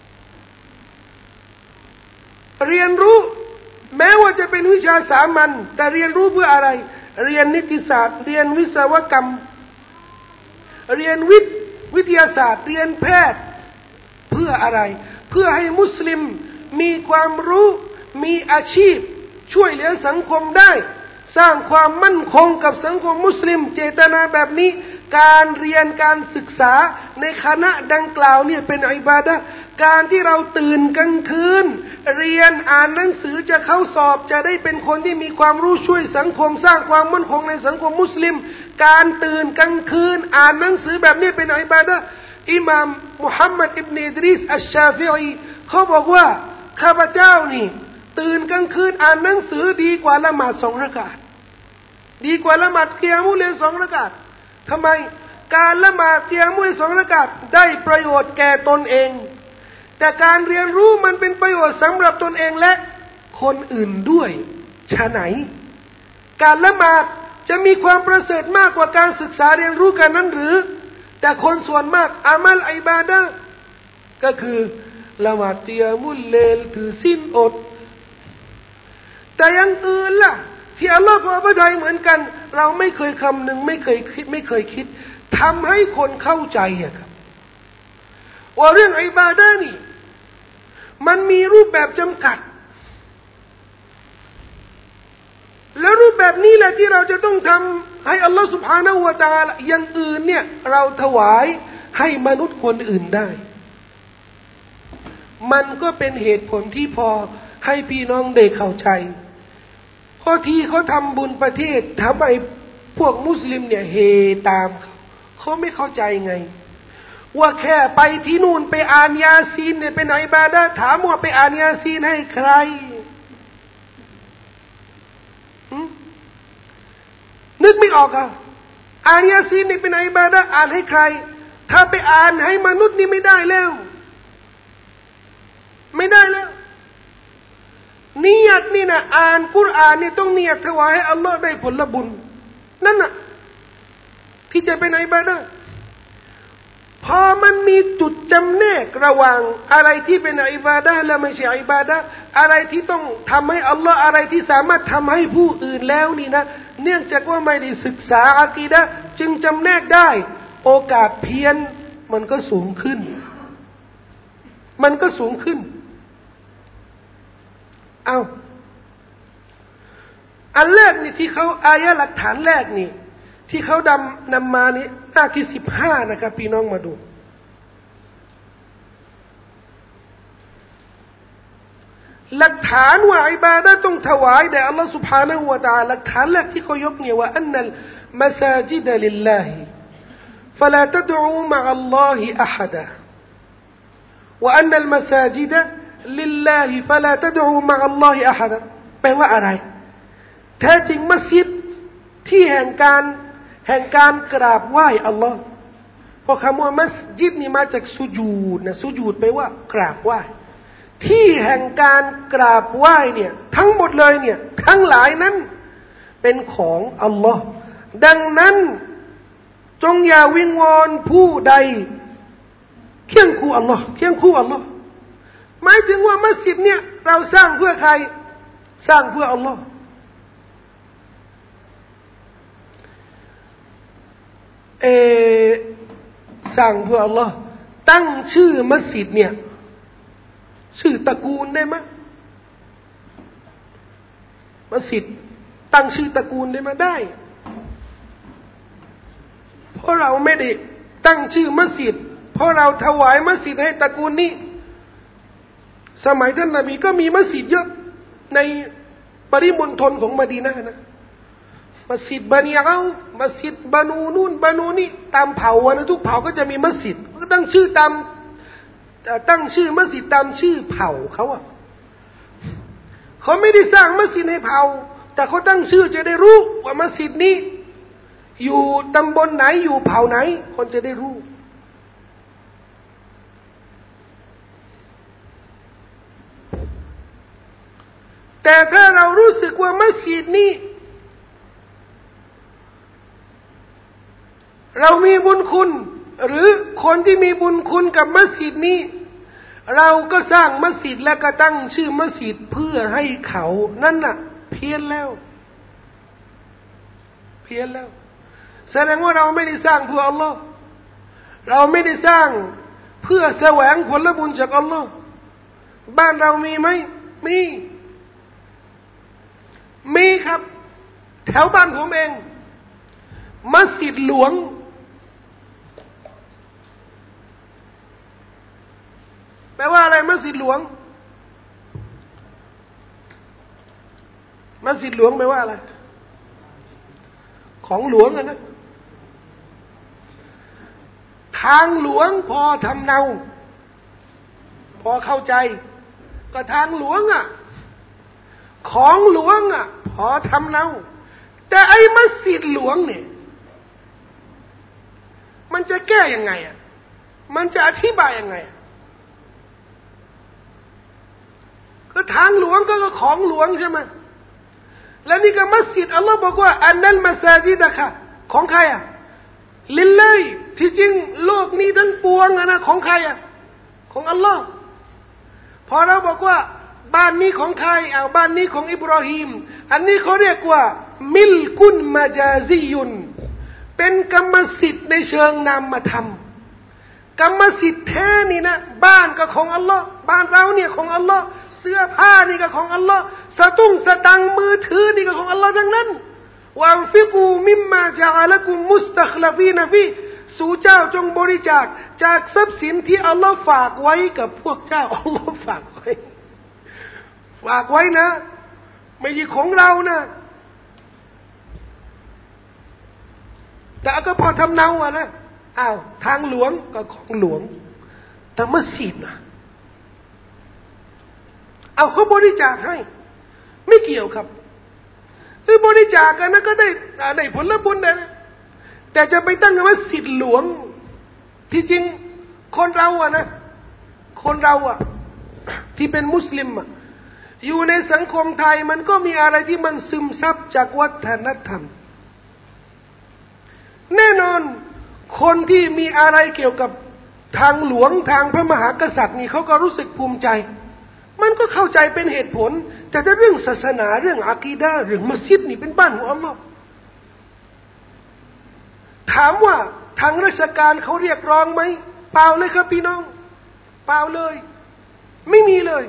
เรียนรู้แม้ว่าจะเป็นวิชาสามัญแต่เรียนรู้เพื่ออะไรเรียนนิติศาสตร์เรียนวิศวกรรมเรียนวิทยาศาสตร์เรียนแพทย์เพื่ออะไรเพื่อให้มุสลิมมีความรู้มีอาชีพช่วยเหลือสังคมได้สร้างความมั่นคงกับสังคมมุสลิมเจตนาแบบนี้การเรียนการศึกษาในคณะดังกล่าวเนี่ยเป็นอิบาดะห์การที่เราตื่นกลางคืนเรียนอ่านหนังสือจะเข้าสอบจะได้เป็นคนที่มีความรู้ช่วยสังคมสร้างความมั่นคงในสังคมมุสลิมการตื่นกลางคืนอ่านหนังสือแบบนี้เป็นอิบาดะห์อิหม่ามมุฮัมมัดอิบนุอิดรีสอัชชาฟิอีเขาบอกว่าข้าพเจ้านี่ตื่นกลางคืนอ่านหนังสือดีกว่าละหมาด2 รากาตดีกว่าละหมาดกิยามุลเลย์2 รากาตทำไมการละหมาดกิยามุลเลย์2 รากาตได้ประโยชน์แก่ตนเองแต่การเรียนรู้มันเป็นประโยชน์สำหรับตนเองและคนอื่นด้วยฉะไหนการละหมาดจะมีความประเสริฐมากกว่าการศึกษาเรียนรู้กันนั้นหรือแต่คนส่วนมากอามัลอิบาดะห์ก็คือละหมาดกิยามุลเลย์ถือศีลอดแต่อยังอื่นล่ะที่อัลลอฮฺพอพระทัยเหมือนกันเราไม่เคยคำหนึ่งไม่เคยคิดทำให้คนเข้าใจครับว่าเรื่องอิบาดะห์นี่มันมีรูปแบบจำกัดและรูปแบบนี้แหละที่เราจะต้องทำให้อัลลอฮฺ سبحانه และ تعالى อย่างอื่นเนี่ยเราถวายให้มนุษย์คนอื่นได้มันก็เป็นเหตุผลที่พอให้พี่น้องได้เข้าใจเพราะที่เขาทำบุญประเทศทำไมพวกมุสลิมเนี่ยเฮตามเขาไม่เข้าใจไงว่าแค่ไปที่นู่นไปอ่านยาซีนเนี่ยเป็นอิบาดะห์ถามว่าไปอ่านยาซีนให้ใครนึกไม่ออกอ่ะอ่านยาซีนนี่เป็นอิบาดะห์อ่านให้ใครถ้าไปอ่านให้มนุษย์นี่ไม่ได้แล้วนิยตนี่นะอ่านกุรอานนี่ต้องนิยตถวายให้อัลลอฮ์ได้ผลบุญนั่นน่ะที่จะเป็นอิบาดะห์พอมันมีจุดจำแนกระหว่างอะไรที่เป็นอิบาดะห์และไม่ใช่อิบาดะห์อะไรที่ต้องทำให้อัลลอฮ์อะไรที่สามารถทำให้ผู้อื่นแล้วนี่นะเนื่องจากว่าไม่ได้ศึกษาอะกีดะห์จึงจำแนกได้โอกาสเพี้ยนมันก็สูงขึ้นเอาอันแรกนี่ที่เขาอายะหลักฐานแรกนี่ที่เขานำมานี่หน้าที่15นะครับพี่น้องมาดูหลักฐานว่าอิบาดะห์ต้องถวายแด่อัลลอฮฺ سبحانه และ تعالى หลักฐานแรกที่เขายกเนี่ยว่าอันนัลมัสาจิดลิลลาฮิفلا تدعوا مع الله أحدا وأن المساجد لله فلا تدعوا مع الله أحدا แปลว่าอะไรแท้จริงมัสยิดที่แห่งการกราบไหว้อัลลอฮ์เพราะคำว่ามัสยิดนี่มาจากสุญูดนะสุญูดแปลว่ากราบไหว้ที่แห่งการกราบไหว้เนี่ยทั้งหมดเลยเนี่ยทั้งหลายนั้นเป็นของอัลลอฮ์ดังนั้นจงอย่าวิงวอนผู้ใดเคียงคู่อัลลอฮ์หมายถึงว่ามัสยิดเนี่ยเราสร้างเพื่อใครสร้างเพื่ออัลลอฮ์สร้างเพื่ออัลลอฮ์ตั้งชื่อมัสยิดเนี่ยชื่อตระกูลได้ไหมมัสยิดตั้งชื่อตระกูลได้ไหมได้เพราะเราไม่ได้ตั้งชื่อมัสยิดเพราะเราถวายมัสยิดให้ตระกูลนี้สมัยท่านนบีก็มีมัสยิดเยอะในปริมณฑลของมะดีนะห์นะมัสยิดบานีเอามัสยิดบานูนู่นบานูนี่ตามเผ่านะทุกเผ่าก็จะมีมัสยิดก็ตั้งชื่อมัสยิดตามชื่อเผ่าเขาอะเขาไม่ได้สร้างมัสยิดให้เผ่าแต่เขาตั้งชื่อจะได้รู้ว่ามัสยิดนี้อยู่ตำบลไหนอยู่เผ่าไหนคนจะได้รู้แต่ถ้าเรารู้สึกว่ามัสยิดนี้เรามีบุญคุณหรือคนที่มีบุญคุณกับมัสยิดนี้เราก็สร้างมัสยิดและก็ตั้งชื่อมัสยิดเพื่อให้เขานั่นน่ะเพี้ยนแล้วแสดงว่าเราไม่ได้สร้างเพื่ออัลลอฮ์เราไม่ได้สร้างเพื่อแสวงผลบุญจากอัลลอฮ์บ้านเรามีไหมมีครับแถวบ้านผมเองมัสยิดหลวงแปลว่าอะไรมัสยิดหลวงมัสยิดหลวงแปลว่าอะไรของหลวงนะทางหลวงพอทำเนาพอเข้าใจก็ทางหลวงของหลวงพอทำเนาแต่ไอ้มัสยิดหลวงเนี่ยมันจะแก้ยังไงมันจะอธิบายยังไงก็ทางหลวงก็ของหลวงใช่ไหมแล้วนี่ก็มัสยิดอัลลอฮ์บอกว่าอันนั้นมัสยิดค่ะของใครลิลเลยที่จริงโลกนี้ทั้งปวงนะของใครของอัลลอฮ์พอเราบอกว่าบ้านนี้ของใครบ้านนี้ของอิบราฮิมอันนี้เขาเรียกว่ามิลกุนมาจาซียุนเป็นกรรมสิทธิ์ในเชิงนามธรรมกรรมสิทธิ์แท้นี่นะบ้านก็ของอัลลอฮ์บ้านเราเนี่ยของอัลลอฮ์เสื้อผ้านี่ก็ของอัลลอฮ์สตังค์มือถือนี่ก็ของอัลลอฮ์ทั้งนั้นวะอันฟิกูมิมมาจาอะละกุมมุสตัคลฟีนฟีสู่เจ้าจงบริจาคจากทรัพย์สินที่อัลลอฮ์ฝากไว้กับพวกเจ้าอัลลอฮ์ฝากไว้นะไม่ใช่ของเรานะแต่ก็พอทำเนานะทางหลวงก็ของหลวงแต่มัสยิดนะเขาบริจาคให้ไม่เกี่ยวครับหรือบริจาคกันนะก็ได้ผลบุญนะแต่จะไปตั้งมัสยิดหลวงที่จริงคนเรานะคนเราที่เป็นมุสลิมอยู่ในสังคมไทยมันก็มีอะไรที่มันซึมซับจากวัฒนธรรมแน่นอนคนที่มีอะไรเกี่ยวกับทางหลวงทางพระมหากษัตริย์นี่เขาก็รู้สึกภูมิใจมันก็เข้าใจเป็นเหตุผลแต่ถ้าเรื่องศาสนาเรื่องอะกีดะห์เรื่องมัสยิดนี่เป็นบ้านของอัลลอฮ์ถามว่าทางราชการเขาเรียกร้องไหมเปล่าเลยครับพี่น้องเปล่าเลยไม่มีเลย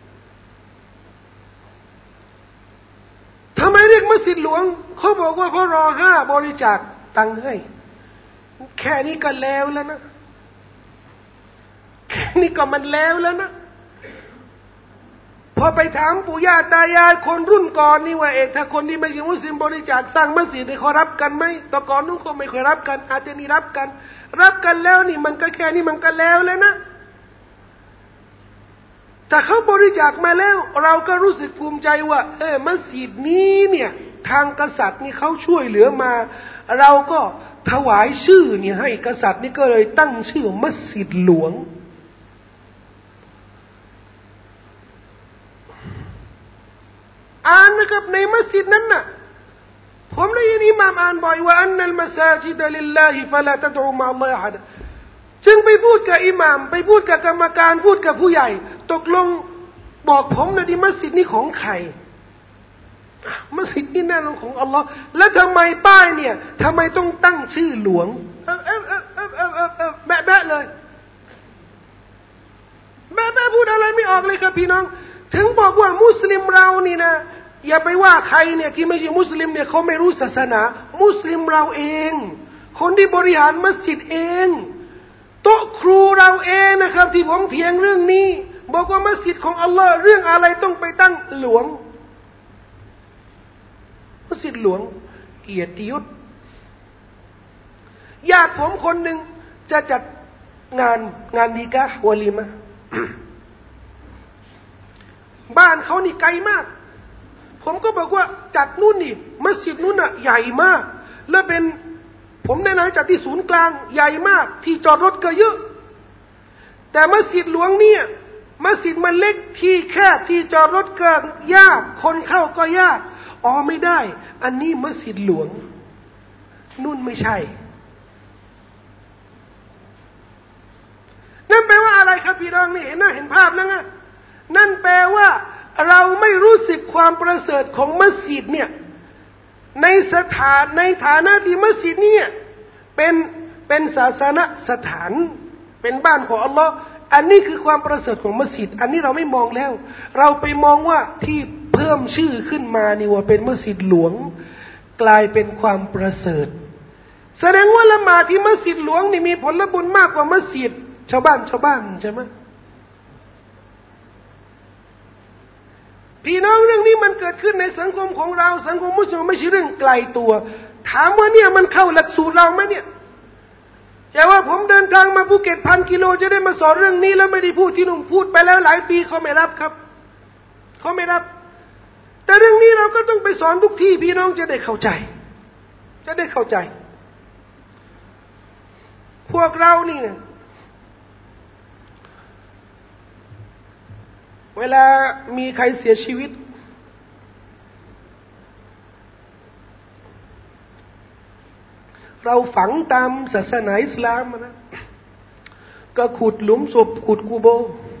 ทำไมเรียกมัสยิดหลวงเขาบอกว่าเพราะรอ5บริจาคตังค์ให้แค่นี้ก็แล้วนะแค่นี้ก็มันแล้วนะพอไปถามปู่ย่าตายายคนรุ่นก่อนนี่ว่าถ้าคนที่ไม่ใช่มุสลิมบริจาคสร้างมัสยิดได้เขารับกันไหมแต่ก่อนนู้นเขาไม่เคยรับกันอาจจะนี่รับกันแล้วนี่มันก็แค่นี้มันก็แล้วนะแต่เขาบริจาคมาแล้วเราก็รู้สึกภูมิใจว่ามัสยิดนี้เนี่ยทางกษัตริย์นี่เขาช่วยเหลือมาเราก็ถวายชื่อนี่ให้กษัตริย์นี่ก็เลยตั้งชื่อมัสยิดหลวงนะครับในมัสยิดนั้นน่ะผมได้ยินอิหม่ามอ่านบ่อยว่าอันนัลมัสาจิดลิลลาฮิฟะลาตะดูมะอัลลอฮิอะฮัดจึงไปพูดกับอิหม่ามไปพูดกับกรรมการพูดกับผู้ใหญ่ตกลงบอกผมหน่อยดิมัสยิดนี้ของใครมัสยิดนี้แน่นอนของอัลลอฮ์แล้วทำไมป้ายเนี่ยทำไมต้องตั้งชื่อหลวงแบะเลยแบะพูดอะไรไม่ออกเลยครับพี่น้องถึงบอกว่ามุสลิมเรานี่นะอย่าไปว่าใครเนี่ยที่ไม่ใช่มุสลิมเนี่ยเขาไม่รู้ศาสนามุสลิมเราเองคนที่บริหารมัสยิดเองโต๊ะครูเราเองนะครับที่ผมเถียงเรื่องนี้บอกว่ามัสยิดของอัลลอฮ์เรื่องอะไรต้องไปตั้งหลวงสยิดหลวงเกียรติยศญาติผมคนหนึ่งจะจัดงานดีกะห์วะลีมะห์ บ้านเขานี่ไกลมากผมก็บอกว่าจัดนู่นนี่มัสยิดนู่นน่ะใหญ่มากและเป็นผมแนะนำจัดที่ศูนย์กลางใหญ่มากที่จอดรถก็เยอะแต่มัสยิดหลวงเนี่ยมัสยิดมันเล็กที่แคบที่จอดรถก็ยากคนเข้าก็ยากอ๋อไม่ได้อันนี้มัสยิดหลวงนู่นไม่ใช่นั่นแปลว่าอะไรครับพี่น้องนี่เห็นนะเห็นภาพแล้วนะนั่นแปลว่าเราไม่รู้สึกความประเสริฐของมัสยิดเนี่ยในฐานะที่มัสยิดเนี่ยเป็นศาสนสถานเป็นบ้านของอัลลอฮ์อันนี้คือความประเสริฐของมัสยิดอันนี้เราไม่มองแล้วเราไปมองว่าที่เพิ่มชื่อขึ้นมานี่ว่าเป็นมัสยิดหลวงกลายเป็นความประเสริฐแสดงว่าละหมาดที่มัสยิดหลวงนี่มีผลบุญมากกว่ามัสยิดชาวบ้านใช่ไหมพี่น้องเรื่องนี้มันเกิดขึ้นในสังคมของเราสังคมมุสลิมไม่ใช่เรื่องไกลตัวถามว่าเนี่ยมันเข้าหลักสูตรเราไหมเนี่ยอย่าว่าผมเดินทางมาภูเก็ต1,000 กิโลจะได้มาสอนเรื่องนี้แล้วไม่ได้พูดที่นุ่มพูดไปแล้วหลายปีเขาไม่รับครับเขาไม่รับแต่เรื่องนี้เราก็ต้องไปสอนทุกที่พี่น้องจะได้เข้าใจพวกเรานี่เวลามีใครเสียชีวิตเราฝังตามศาสนาอิสลามนะก็ขุดหลุมศพขุดกูโบ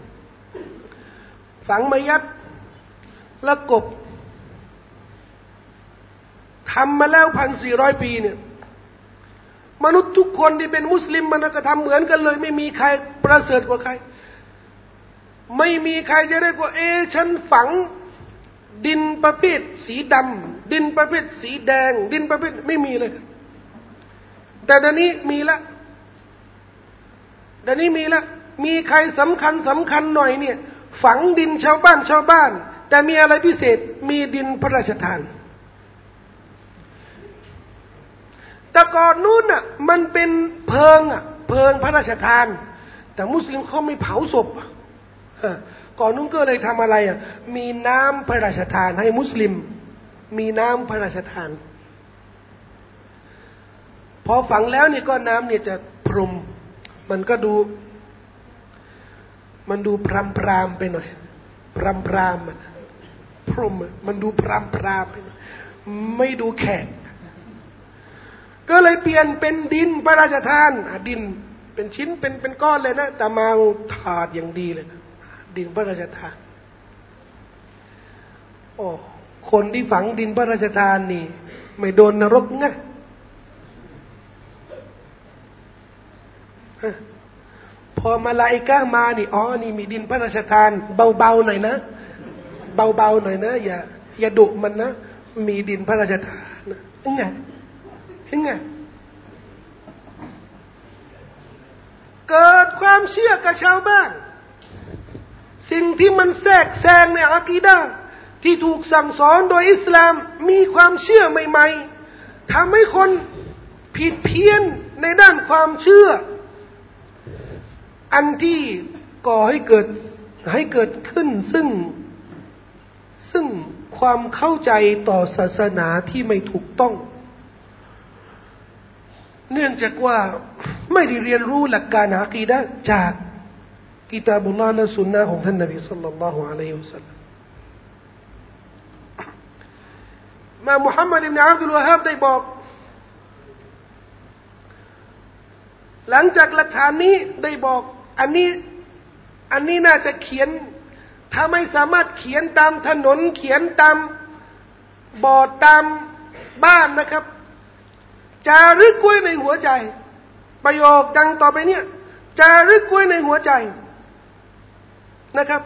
ฝังมัยยัดแล้วกบทำมาแล้ว 1,400 ปีเนี่ยมนุษย์ทุกคนที่เป็นมุสลิมมันก็ทำเหมือนกันเลยไม่มีใครประเสริฐกว่าใครไม่มีใครจะเรียกว่าฉันฝังดินประเภทสีดำดินประเภทสีแดงดินประเภทไม่มีเลยแต่เดี๋ยวนี้มีละมีใครสำคัญหน่อยเนี่ยฝังดินชาวบ้านแต่มีอะไรพิเศษมีดินพระราชทานแต่ก่อนนู้นน่ะมันเป็นเพลิงพระราชทานแต่มุสลิมเขาไม่เผาศพก่อนนู้นก็เลยทำอะไรมีน้ำพระราชทานให้มุสลิมมีน้ำพระราชทานพอฝังแล้วนี่ก็น้ำเนี่ยจะพรมมันดูพรามไปหน่อยพรามพรมมันดูพรามไปหน่อยไม่ดูแขกก็เลยเปลี่ยนเป็นดินพระราชทานดินเป็นชิ้นเป็นก้อนเลยนะแต่มาถาดอย่างดีเลยนะดินพระราชทานโอ้คนที่ฝังดินพระราชทานนี่ไม่โดนนรกไงพอมาลาอิกะห์มานี่นี่มีดินพระราชทานเบาๆหน่อยนะเบาๆหน่อยนะอย่าดุมันนะมีดินพระราชทานนะเห็นไงเกิดความเชื่อกับชาวบ้านสิ่งที่มันแทรกแซงในอะกีดะห์ที่ถูกสั่งสอนโดยอิสลามมีความเชื่อใหม่ๆทำให้คนผิดเพี้ยนในด้านความเชื่ออันที่ก่อให้เกิดขึ้นซึ่งความเข้าใจต่อศาสนาที่ไม่ถูกต้องเนื่องจากว่าไม่ได้เรียนรู้หลักการอะกีดะห์จากกิตาบุลลอฮ์และสุนนะของท่านนบีศ็อลลัลลอฮุอะลัยฮิวะซัลลัมมามุฮัมมัดอิบนุอับดุลวะฮาบได้บอกหลังจากหลักฐานนี้ได้บอกอันนี้น่าจะเขียนถ้าไม่สามารถเขียนตามถนนเขียนตามบอร์ดตามบ้านนะครับจารึกไว้ในหัวใจประโยคดังต่อไปเนี่ยจารึกไว้ในหัวใจนะครับ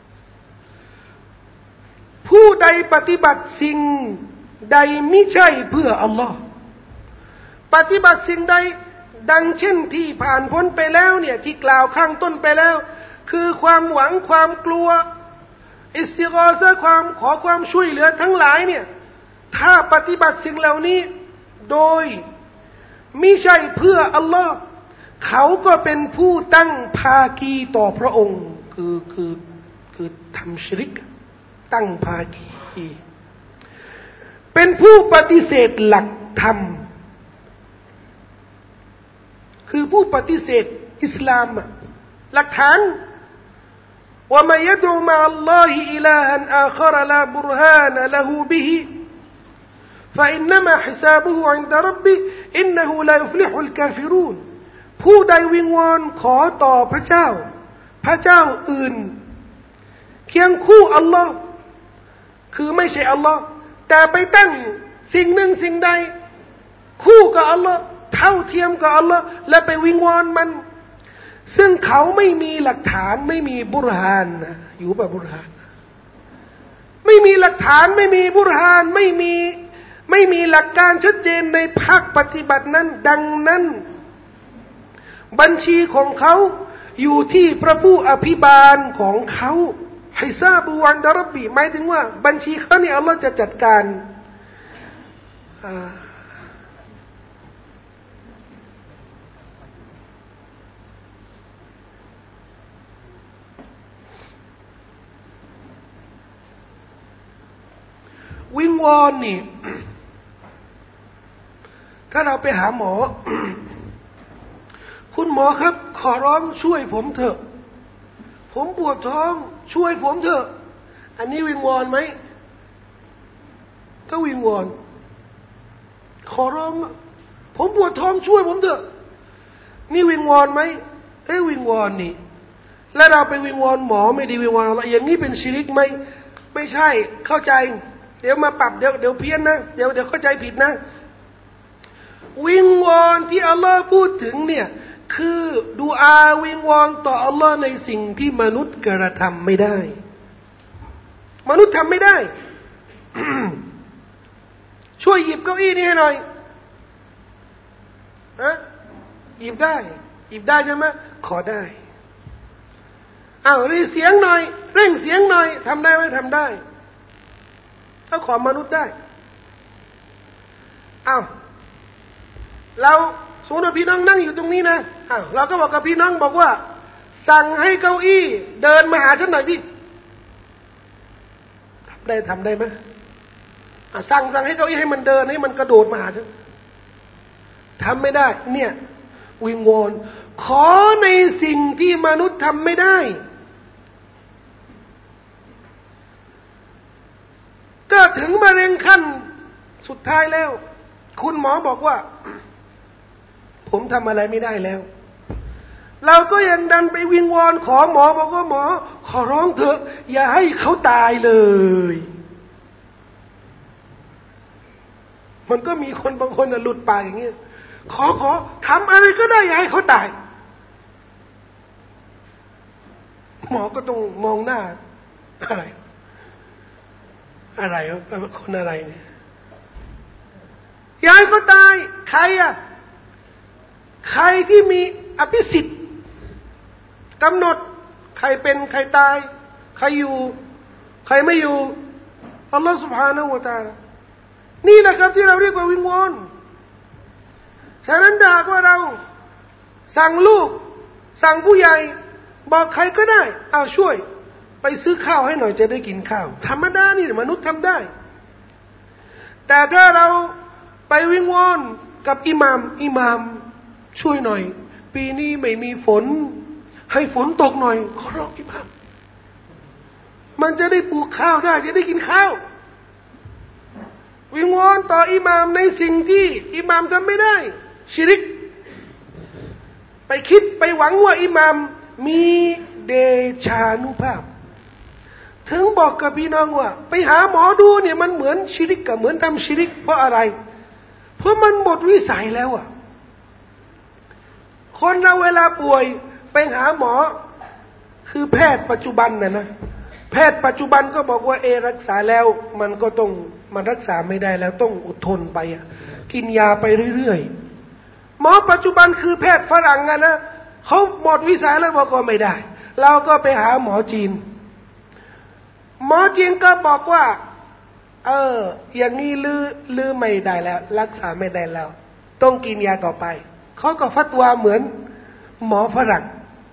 ผู้ใดปฏิบัติสิ่งใดมิใช่เพื่ออัลลอฮ์ปฏิบัติสิ่งใดดังเช่นที่ผ่านพ้นไปแล้วเนี่ยที่กล่าวข้างต้นไปแล้วคือความหวังความกลัวอิสติฆอซะห์ขอความช่วยเหลือทั้งหลายเนี่ยถ้าปฏิบัติสิ่งเหล่านี้โดยมิใช่เพื่ออัลลอฮ์เขาก็เป็นผู้ตั้งภาคีต่อพระองค์คือทำชิริกตั้งภาคีเป็นผู้ปฏิเสธหลักธรรมคือผู้ปฏิเสธอิสลามหลักฐานว่ามายัดูมาอัลลอฮิอิลาฮันอาครลาบุรฮานละหูบิฮิفإنما حسابه عند ربه إنه لا يفلح الكافرون ผู้ใดวิงวอนขอต่อพระเจ้าอื่นเคียงคู่อัลลอฮ์คือไม่ใช่อัลลอฮ์แต่ไปตั้งสิ่งหนึ่งสิ่งใดคู่กับอัลลอฮ์เท่าเทียมกับอัลลอฮ์และไปวิงวอนมันซึ่งเขาไม่มีหลักฐานไม่มีบุรฮานนะอยู่แบบบุรฮานไม่มีหลักฐานไม่มีบุรฮานไม่มีหลักการชัดเจนในภาคปฏิบัตินั้นดังนั้นบัญชีของเขาอยู่ที่พระผู้อภิบาลของเขาฮิซาบุอันดะร็อบบีหมายถึงว่าบัญชีเขาเนี่ยอัลลอฮ์จะจัดการวิงวอนนี่ถ้าเราไปหาหมอ คุณหมอครับขอร้องช่วยผมเถอะผมปวดท้องช่วยผมเถอะอันนี้วิงวอนไหมก็วิงวอนขอร้องผมปวดท้องช่วยผมเถอะนี่วิงวอนไหมวิงวอนนี่แล้วเราไปวิงวอนหมอไม่ดีวิงวอนอะไรอย่างนี้เป็นชิริกไหมไม่ใช่เข้าใจเดี๋ยวมาปรับเดี๋ยวเพี้ยนนะเดี๋ยวเข้าใจผิดนะวิงวอนที่อัลลอฮ์พูดถึงเนี่ยคือดูอาวิงวอนต่ออัลลอฮ์ในสิ่งที่มนุษย์กระทำไม่ได้มนุษย์ทำไม่ได้ ช่วยหยิบเก้าอี้นี่ให้หน่อยหยิบได้ใช่ไหมขอได้รีเสียงหน่อยเร่งเสียงหน่อยทำได้ไหมทำได้ถ้าขอมนุษย์ได้เราสมมติว่าพี่น้องนั่งอยู่ตรงนี้นะเราก็บอกกับพี่น้องบอกว่าสั่งให้เก้าอี้เดินมาหาฉันหน่อยพี่ทำได้ไหมสั่งให้เก้าอี้ให้มันเดินให้มันกระโดดมาหาฉันทำไม่ได้เนี่ยวิงวอนขอในสิ่งที่มนุษย์ทำไม่ได้ก็ถึงมะเร็งขั้นสุดท้ายแล้วคุณหมอบอกว่าผมทำอะไรไม่ได้แล้วเราก็ยังดันไปวิงวอนขอหมอบอกว่าหมอขอร้องเถอะอย่าให้เขาตายเลยมันก็มีคนบางคนหลุดปากอย่างนี้ขอทำอะไรก็ได้อย่าให้เขาตายหมอก็ต้องมองหน้าอะไรวะคนอะไรเนี่ยอย่าให้เขาตายใครที่มีอภิสิทธิ์กำหนดใครเป็นใครตายใครอยู่ใครไม่อยู่อัลลอฮฺ سبحانه และ تعالى นี่แหละครับที่เราเรียกว่าวิงวอนฉะนั้นถ้าว่าเราสั่งลูกสั่งผู้ใหญ่บอกใครก็ได้ช่วยไปซื้อข้าวให้หน่อยจะได้กินข้าวธรรมดานี่มนุษย์ทำได้แต่ถ้าเราไปวิงวอนกับอิหม่ามช่วยหน่อยปีนี้ไม่มีฝนให้ฝนตกหน่อยขอร้องอิหม่ามมันจะได้ปลูกข้าวได้จะได้กินข้าววิงวอนต่ออิหม่ามในสิ่งที่อิหม่ามทำไม่ได้ชิริกไปคิดไปหวังว่าอิหม่ามมีเดชานุภาพถึงบอกกับพี่น้องว่าไปหาหมอดูเนี่ยมันเหมือนชิริกกับเหมือนทำชิริกเพราะอะไรเพราะมันหมดวิสัยแล้วคนเราเวลาป่วยไปหาหมอคือแพทย์ปัจจุบันนะแพทย์ปัจจุบันก็บอกว่ารักษาแล้วมันรักษาไม่ได้แล้วต้องอดทนไปกินยาไปเรื่อยๆหมอปัจจุบันคือแพทย์ฝรั่งนะเขาหมดวิสัยแล้วบอกว่าไม่ได้เราก็ไปหาหมอจีนก็บอกว่าอย่างนี้ลือไม่ได้แล้วรักษาไม่ได้แล้วต้องกินยาต่อไปเขาก็ฟัตวาเหมือนหมอฝรั่ง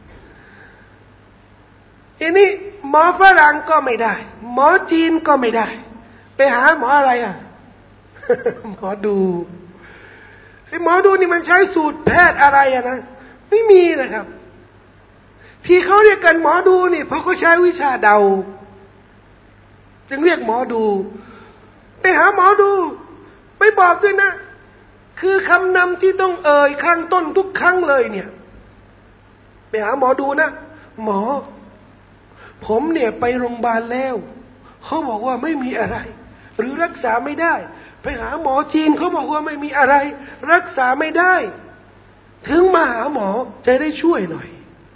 ทีนี้หมอฝรั่งก็ไม่ได้หมอจีนก็ไม่ได้ไปหาหมออะไรหมอดูไอ้หมอดูนี่มันใช้สูตรแพทย์อะไรนะไม่มีนะครับที่เขาเรียกกันหมอดูนี่เพราะเขาใช้วิชาเดาจึงเรียกหมอดูไปหาหมอดูไปบอกด้วยนะคือคำนำที่ต้องเอ่ยข้างต้นทุกครั้งเลยเนี่ยไปหาหมอดูนะหมอผมเนี่ยไปโรงพยาบาลแล้วเขาบอกว่าไม่มีอะไรหรือรักษาไม่ได้ไปหาหมอจีนเขาบอกว่าไม่มีอะไรรักษาไม่ได้ถึงมาหาหมอจะได้ช่วยหน่อย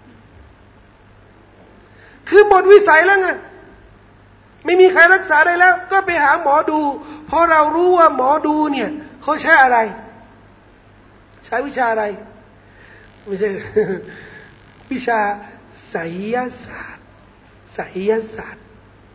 คือหมดวิสัยแล้วไงไม่มีใครรักษาได้แล้วก็ไปหาหมอดูเพราะเรารู้ว่าหมอดูเนี่ยเขาใช้อะไรใช้วิชาอะไรไม่ใช่ วิชาไสยศาสตร์ไสยศาสตร์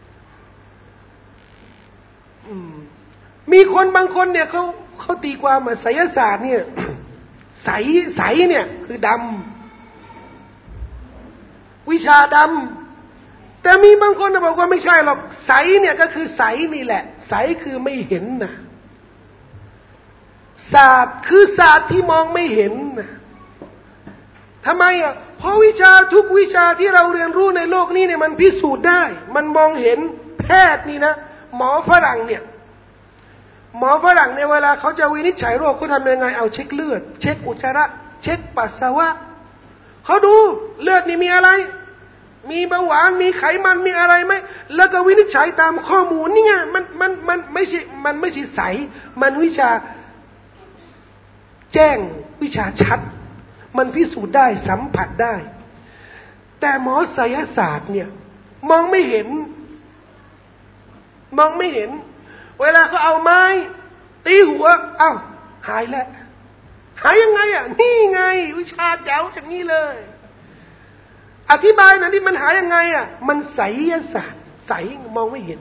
มีคนบางคนเนี่ยเขาตีความว่าไสยศาสตร์เนี่ย ใสเนี่ยคือดำวิชาดำแต่มีบางคนบอกว่าไม่ใช่หรอกใสเนี่ยก็คือใสนี่แหละใสคือไม่เห็นนะศาสตร์คือศาสตร์ที่มองไม่เห็นนะทำไมเพราะวิชาทุกวิชาที่เราเรียนรู้ในโลกนี้เนี่ยมันพิสูจน์ได้มันมองเห็นแพทย์นี่นะหมอฝรั่งเนี่ยหมอฝรั่งในเวลาเขาจะวินิจฉัยโรคเขาทำยังไงเอาเช็คเลือดเช็คอุจจาระเช็คปัสสาวะเขาดูเลือดนี่มีอะไรมีเบาหวานมีไขมันมีอะไรไหมแล้วก็วินิจฉัยตามข้อมูลนี่ไงมันไม่ใช่ใสมันวิชาแจ้งวิชาชัดมันพิสูจน์ได้สัมผัสได้แต่หมอไสยศาสตร์เนี่ยมองไม่เห็นเวลาเขาเอาไม้ตีหัวหายแล้วหายยังไงนี่ไงวิชาแจ๋วอย่างนี้เลยอธิบายหน่อยที่มันหายยังไงมันไสยศาสตร์ใสมองไม่เห็น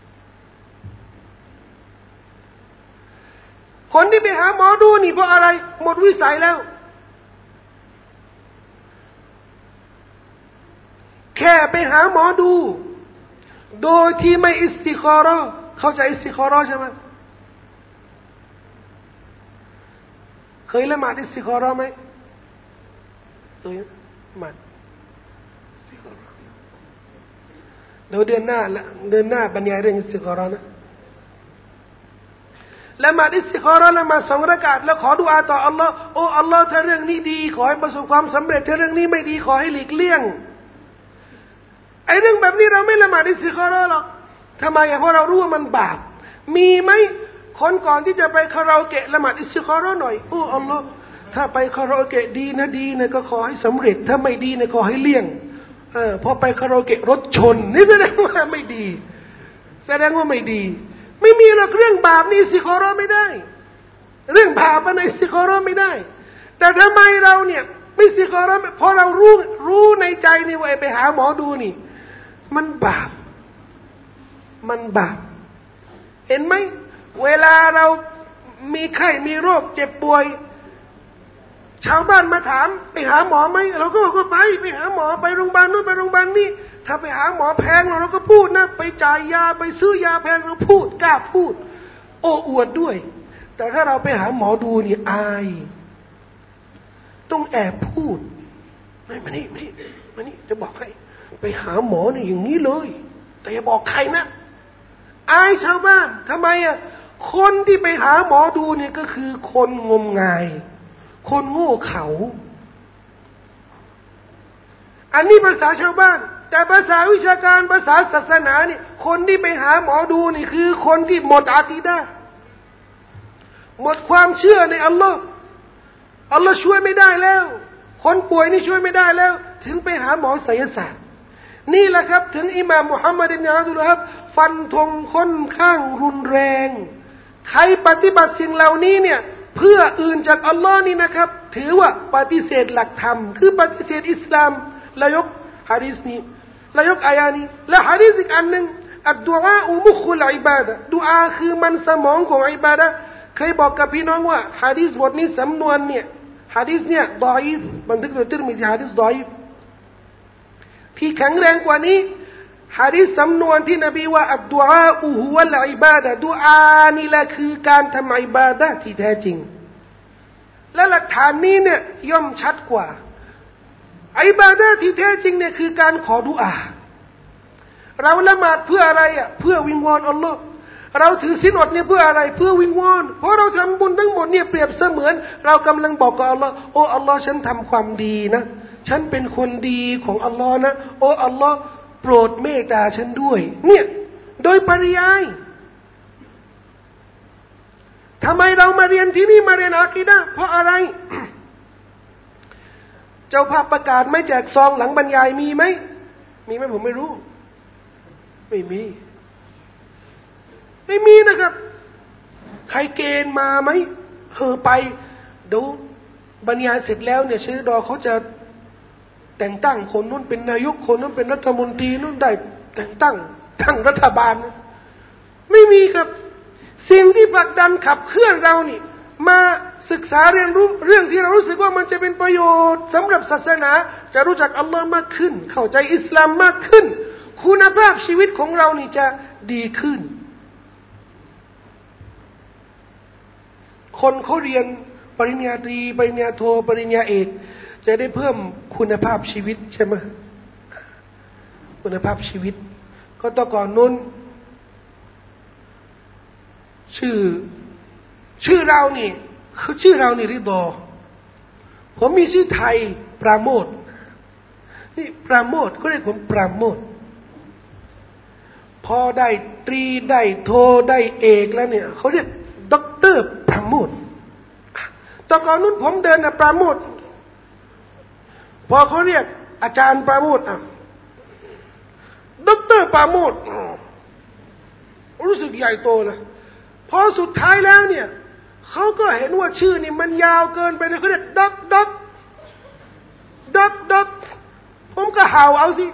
คนที่ไปหาหมอดูนี่เพราะอะไรหมดวิสัยแล้วแค่ไปหาหมอดูโดยที่ไม่อิสติคอรอเข้าใจอิสติคอรอใช่ไหมเคยละหมาดอิสติคอรอไหมเคยละหมาดอิสติคอรอเดี๋ยวเดือนหน้าบรรยายเรื่องอิสติคอรอนะละหมาดอิสติคอรอละหมาด2 เราะกาตแล้วขอดุอาต่ออัลลอฮ์โอ้อัลลอฮ์ถ้าเรื่องนี้ดีขอให้ประสบความสำเร็จถ้าเรื่องนี้ไม่ดีขอให้หลีกเลี่ยงไอ้เรื่องแบบนี้เราไม่ละหมาดอิสติคอรอหรอกทำไมเพราะเรารู้ว่ามันบาปมีไหมคนก่อนที่จะไปคาราโอเกะละหมาดอิสติคอรอหน่อยโอ้อัลลอฮ์ถ้าไปคาราโอเกะดีนะก็ขอให้สำเร็จถ้าไม่ดีนะขอให้เลี่ยงพอไปคาราโอเกะรถชนนี่แสดงว่าไม่ดีแสดงว่าไม่ดีไม่มีหรอกเรื่องบาปนี่อิสติคอรอไม่ได้เรื่องบาปในอิสติคอรอไม่ได้แต่ทำไมเราเนี่ยไม่อิสติคอรอเพราะเรารู้ในใจนี่ว่าไปหาหมอดูนี่มันบาปเห็นไหมเวลาเรามีไข้มีโรคเจ็บป่วยชาวบ้านมาถามไปหาหมอไหมเราก็บอกว่าไปหาหมอไปโรงพยาบาลนู้นไปโรงพยาบาลนี้ถ้าไปหาหมอแพงเราก็พูดนะไปจ่ายยาไปซื้อยาแพงเราพูดกล้าพูดโอ้อวดด้วยแต่ถ้าเราไปหาหมอดูนี่อายต้องแอบพูดไม่มานี่จะบอกให้ไปหาหมอนี่อย่างนี้เลยแต่อย่าบอกใครนะอายชาวบ้านทำไมคนที่ไปหาหมอดูเนี่ยก็คือคนงมงายคนโง่เขลาอันนี้ภาษาชาวบ้านแต่ภาษาวิชาการภาษาศาสนาเนี่ยคนที่ไปหาหมอดูนี่คือคนที่หมดอากีดะห์หมดความเชื่อในอัลลอฮ์ช่วยไม่ได้แล้วคนป่วยนี่ช่วยไม่ได้แล้วถึงไปหาหมอไสยศาสตร์นี่แหละครับถึงอิหม่ามมุฮัมมัดอิบนุอับดุลวะฮับฟันธงค่อนข้างรุนแรงใครปฏิบัติสิ่งเหล่านี้เนี่ยเพื่ออื่นจากอัลลอฮ์นี่นะครับถือว่าปฏิเสธหลักธรรมคือปฏิเสธอิสลามและยกหะดีษนี้และยกอายะนี้และหะดีษอีกอันหนึ่งอัดดุอามุคุลอิบาดะห์ดุอาคือมันสมองของอิบาดะห์เคยบอกกับพี่น้องว่าหะดีษบทนี้สำนวนเนี่ยหะดีษเนี่ยฎออีฟบันทึกโดยติรมิซีหะดีษฎออีฟที่แข็งแรงกว่านี้หะดีษสำนวนที่นบีว่าอัดดุอาฮุวัลอิบาดะห์ดุอานี่แหละคือการทำอิบาดะห์ที่แท้จริงและหลักฐานนี้เนี่ยย่อมชัดกว่าอิบาดะห์ที่แท้จริงเนี่ยคือการขอดุอาเราละหมาดเพื่ออะไรอ่ะเพื่อวิงวอนอัลลอฮ์เราถือศีลอดเนี่ยเพื่ออะไรเพื่อวิงวอนเพราะเราทำบุญทั้งหมดเนี่ยเปรียบเสมือนเรากำลังบอกกับอัลลอฮ์โอ้อัลลอฮ์ฉันทำความดีนะฉันเป็นคนดีของอัลลอฮ์นะโอ้อัลลอฮ์โปรดเมตตาฉันด้วยเนี่ยโดยปริยายทำไมเรามาเรียนที่นี่มาเรียนอากีดะห์เพราะอะไร เจ้าภาพประกาศไม่แจกซองหลังบรรยายมีไหมผมไม่รู้ไม่มีนะครับใครเกณฑ์มาไหมไปเดี๋ยวบรรยายเสร็จแล้วเนี่ยเชฟดอเขาจะแต่งตั้งคนนู้นเป็นนายกคนนู้นเป็นรัฐมนตรีนู้นได้แต่งตั้งรัฐบาลไม่มีครับสิ่งที่ผลักดันขับเคลื่อนเรานี่มาศึกษาเรียนรู้เรื่องที่เรารู้สึกว่ามันจะเป็นประโยชน์สำหรับศาสนาจะรู้จักอัลลอฮ์มากขึ้นเข้าใจอิสลามมากขึ้นคุณภาพชีวิตของเรานี่จะดีขึ้นคนเขาเรียนปริญญาตรีปริญญาโทปริญญาเอกจะได้เพิ่มคุณภาพชีวิตใช่ไหมคุณภาพชีวิตก็ต่อก่อนนู้นชื่อเรานี่คือชื่อเรานี่ริดอผมมีชื่อไทยปราโมทย์นี่ปราโมทย์เขาเรียกผมปราโมทย์พอได้ตรีได้โทได้เอกแล้วเนี่ยเขาเรียกด็อกเตอร์ปราโมทย์ต่อก่อนนู้นผมเดินปราโมทย์พอเขาเรียกอาจารย์ปราโมทย์ด็อกเตอร์ปราโมทย์รู้สึกใหญ่โตนะพอสุดท้ายแล้วเนี่ยเขาก็เห็นว่าชื่อนี่มันยาวเกินไปเลยเขาเรียกด็อกผมก็ห่าวเอาสิ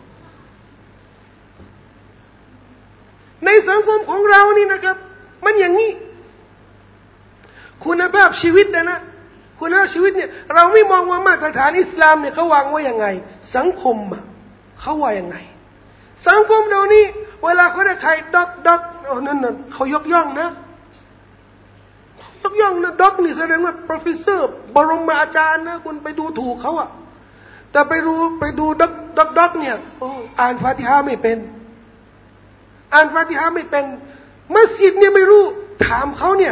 ในสังคมของเรานี่นะครับมันอย่างนี้คุณภาพชีวิตนะคุณภาพชีวิตเนี่ยเราไม่มองว่ามาตรฐานอิสลามเนี่ยเขาวางไว้ยังไงสังคมเขาว่ายังไงสังคมเดี๋ยวนี้เวลาเขาได้ใครด็อกนั่นเขายกย่องนะด็อกนี่แสดงว่า professor บรมอาจารย์นะคุณไปดูถูกเขาอะแต่ไปดูด็อกเนี่ยอ่านฟาติฮะไม่เป็นมัสยิดเนี่ยไม่รู้ถามเขาเนี่ย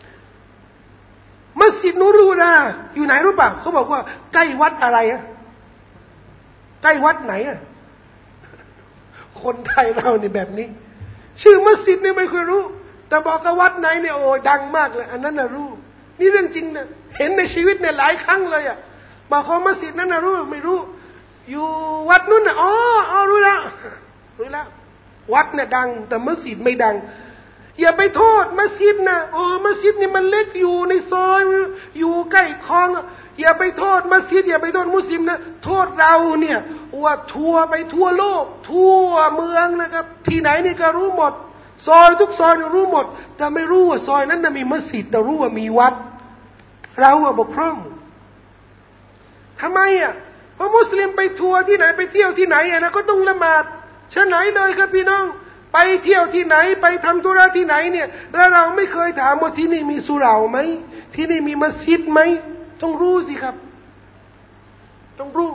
มัสยิดนูรูดาอยู่ไหนรู้ป่ะเขาบอกว่าใกล้วัดอะไรอะใกล้วัดไหนอะคนไทยเราเนี่ยแบบนี้ชื่อมัสยิดเนี่ยไม่เคยรู้แต่บอกกับวัดไหนเนี่ยโอ้ดังมากเลยอันนั้นน่ะรู้นี่เรื่องจริงนะเห็นในชีวิตเนี่ยหลายครั้งเลยอ่ะบอกเขามัสยิดนั้นน่ะรู้ไม่รู้อยู่วัดนู้นน่ะอ๋อรู้แล้ววัดเนี่ยดังแต่มัสยิดไม่ดังอย่าไปโทษมัสยิดนะมัสยิดนี่มันเล็กอยู่ในซอยอยู่ใกล้คลองอย่าไปโทษมัสยิดอย่าไปโทษมุสลิมนะโทษเราเนี่ยว่าทัวไปทั่วโลกทั่วเมืองนะครับที่ไหนนี่ก็รู้หมดซอยทุกซอยรู้หมดแต่ไม่รู้ว่าซอยนั้นมีมัสยิดแต่รู้ว่ามีวัดเราบกพร่องทำไมเพราะมุสลิมไปทัวร์ที่ไหนไปเที่ยวที่ไหนนะก็ต้องละหมาดฉะไหนเลยครับพี่น้องไปเที่ยวที่ไหนไปทำธุระที่ไหนเนี่ยแล้วเราไม่เคยถามว่าที่นี่มีสุเหร่าไหมที่นี่มีมัสยิดไหมต้องรู้สิครับต้องรู้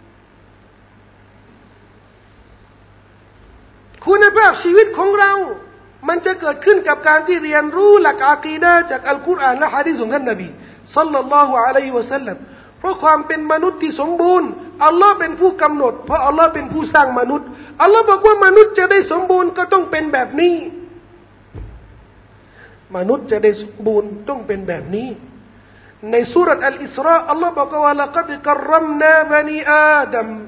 คุณภาพชีวิตของเรามันจะเกิดขึ้นกับการที่เรียนรู้หลักอากีดะห์จากอัลกุรอานและหะดีษของท่านนบีศ็อลลัลลอฮุอะลัยฮิวะซัลลัมเพราะความเป็นมนุษย์ที่สมบูรณ์อัลลอฮ์เป็นผู้กำหนดเพราะอัลลอฮ์เป็นผู้สร้างมนุษย์อัลลอฮ์บอกว่ามนุษย์จะได้สมบูรณ์ก็ต้องเป็นแบบนี้มนุษย์จะได้สมบูรณ์ต้องเป็นแบบนี้ในซูเราะห์อัลอิสราอัลลอฮ์บอกว่าละกัดกัรรัมนาบะนีอาดัม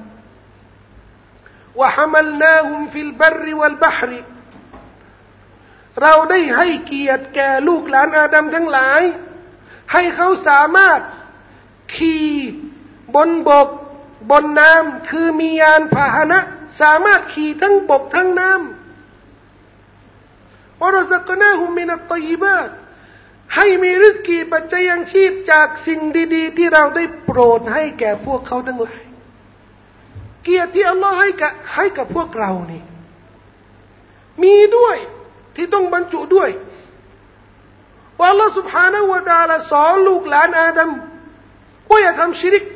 وحملناهم في البر والبحر เราได้ให้เกียรติแก่ลูกหลานอาดัมทั้งหลายให้เขาสามารถขี่บนบกบนน้ำคือมียานพาหนะสามารถขี่ทั้งบกทั้งน้วะรซักนาฮุมมินัตฏอยยิบาตให้มีริสกีปัจจัยยังชีพจากสิ่งดีๆที่เราได้โปรดให้แก่พวกเขาทั้งหลายเกียรติที่อัลลอฮ์ให้กับพวกเรานี่มีด้วยที่ต้องบรรจุด้วยว่าอัลลอฮ์ سبحانه และ تعالى สอนลูกหลานอาดัมว่าอย่าทำชิริก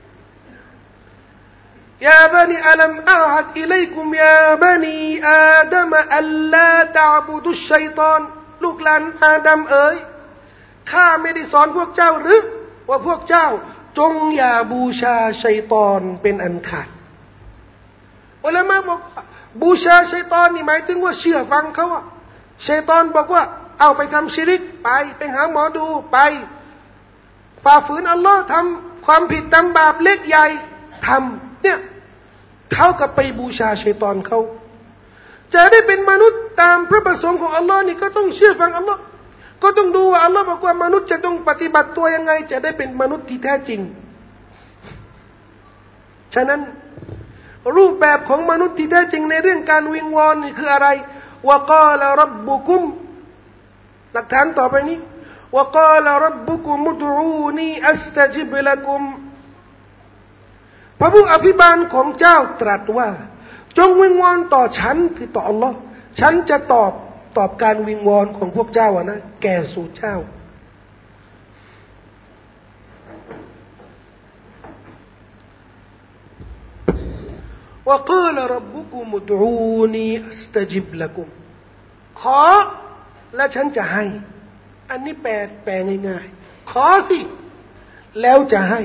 ยาบันีอัลัมอะฮัดอิลัยกุมยาบันีอาดัมอัลลาตะอ์บุดุชชัยฏอนลูกหลานอาดัมเอ๋ยข้าไม่ได้สอนพวกเจ้าหรือว่าพวกเจ้าจงอย่าบูชาชัยฏอนเป็นอันขาดอุลามะบอกบูชาชัยฏอนนี่หมายถึงว่าเชื่อฟังเขาว่าชัยฏอนบอกว่าเอาไปทำชิริกไปหาหมอดูไปฝ่าฝืนอัลลอฮ์ทำความผิดทำบาปเล็กใหญ่ทำเนี่ยเท่ากับไปบูชาชัยฏอนเขาจะได้เป็นมนุษย์ตามพระประสงค์ของอัลลอฮ์นี่ก็ต้องเชื่อฟังอัลลอฮ์ก็ต้องดูว่าอัลลอฮ์บอกว่ามนุษย์จะต้องปฏิบัติตัวยังไงจะได้เป็นมนุษย์ที่แท้จริงฉะนั้นรูปแบบของมนุษย์ที่แท้จริงในเรื่องการวิงวอนนี่คืออะไรวะกาลรับบุกุมหลักฐานต่อไปนี้วะกาลรับบุกุมุดูอูนีอัสตะจิบละกุมพระผู้อภิบาลของเจ้าตรัสว่าจงวิงวอนต่อฉันคือต่ออัลลอฮ์ฉันจะตอบการวิงวอนของพวกเจ้านะแก่สู่เจ้าวะกาลรับบุกุมุดูอูนีอัสตะจิบละกุมขอและฉันจะให้อันนี้แปลง่ายๆขอสิแล้วจะให้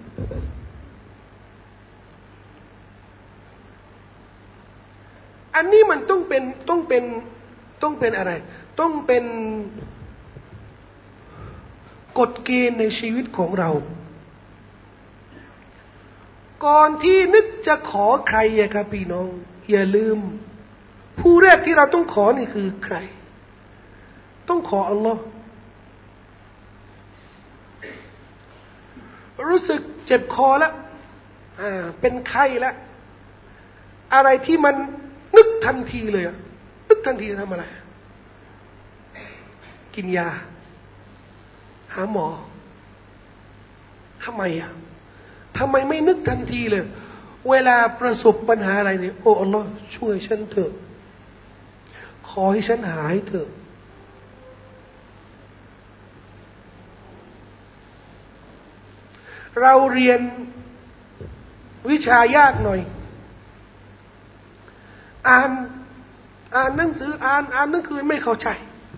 อันนี้มันต้องเป็นอะไรต้องเป็นกฎเกณฑ์ในชีวิตของเราก่อนที่นึกจะขอใครครับพี่น้องอย่าลืมผู้แรกที่เราต้องขอนี่คือใครต้องขออัลลอฮ์รู้สึกเจ็บคอแล้วเป็นไข้แล้วอะไรที่มันนึกทันทีเลยนึกทันทีจะทำอะไรกินยาหาหมอทำไมทำไมไม่นึกทันทีเลยเวลาประสบปัญหาอะไรเนี่ยโอ้อัลลอฮ์ช่วยฉันเถอะขอให้ฉันหายเถอะเราเรียนวิชายากหน่อยอ่านหนังสืออ่านหนังสือไม่เข้าใจ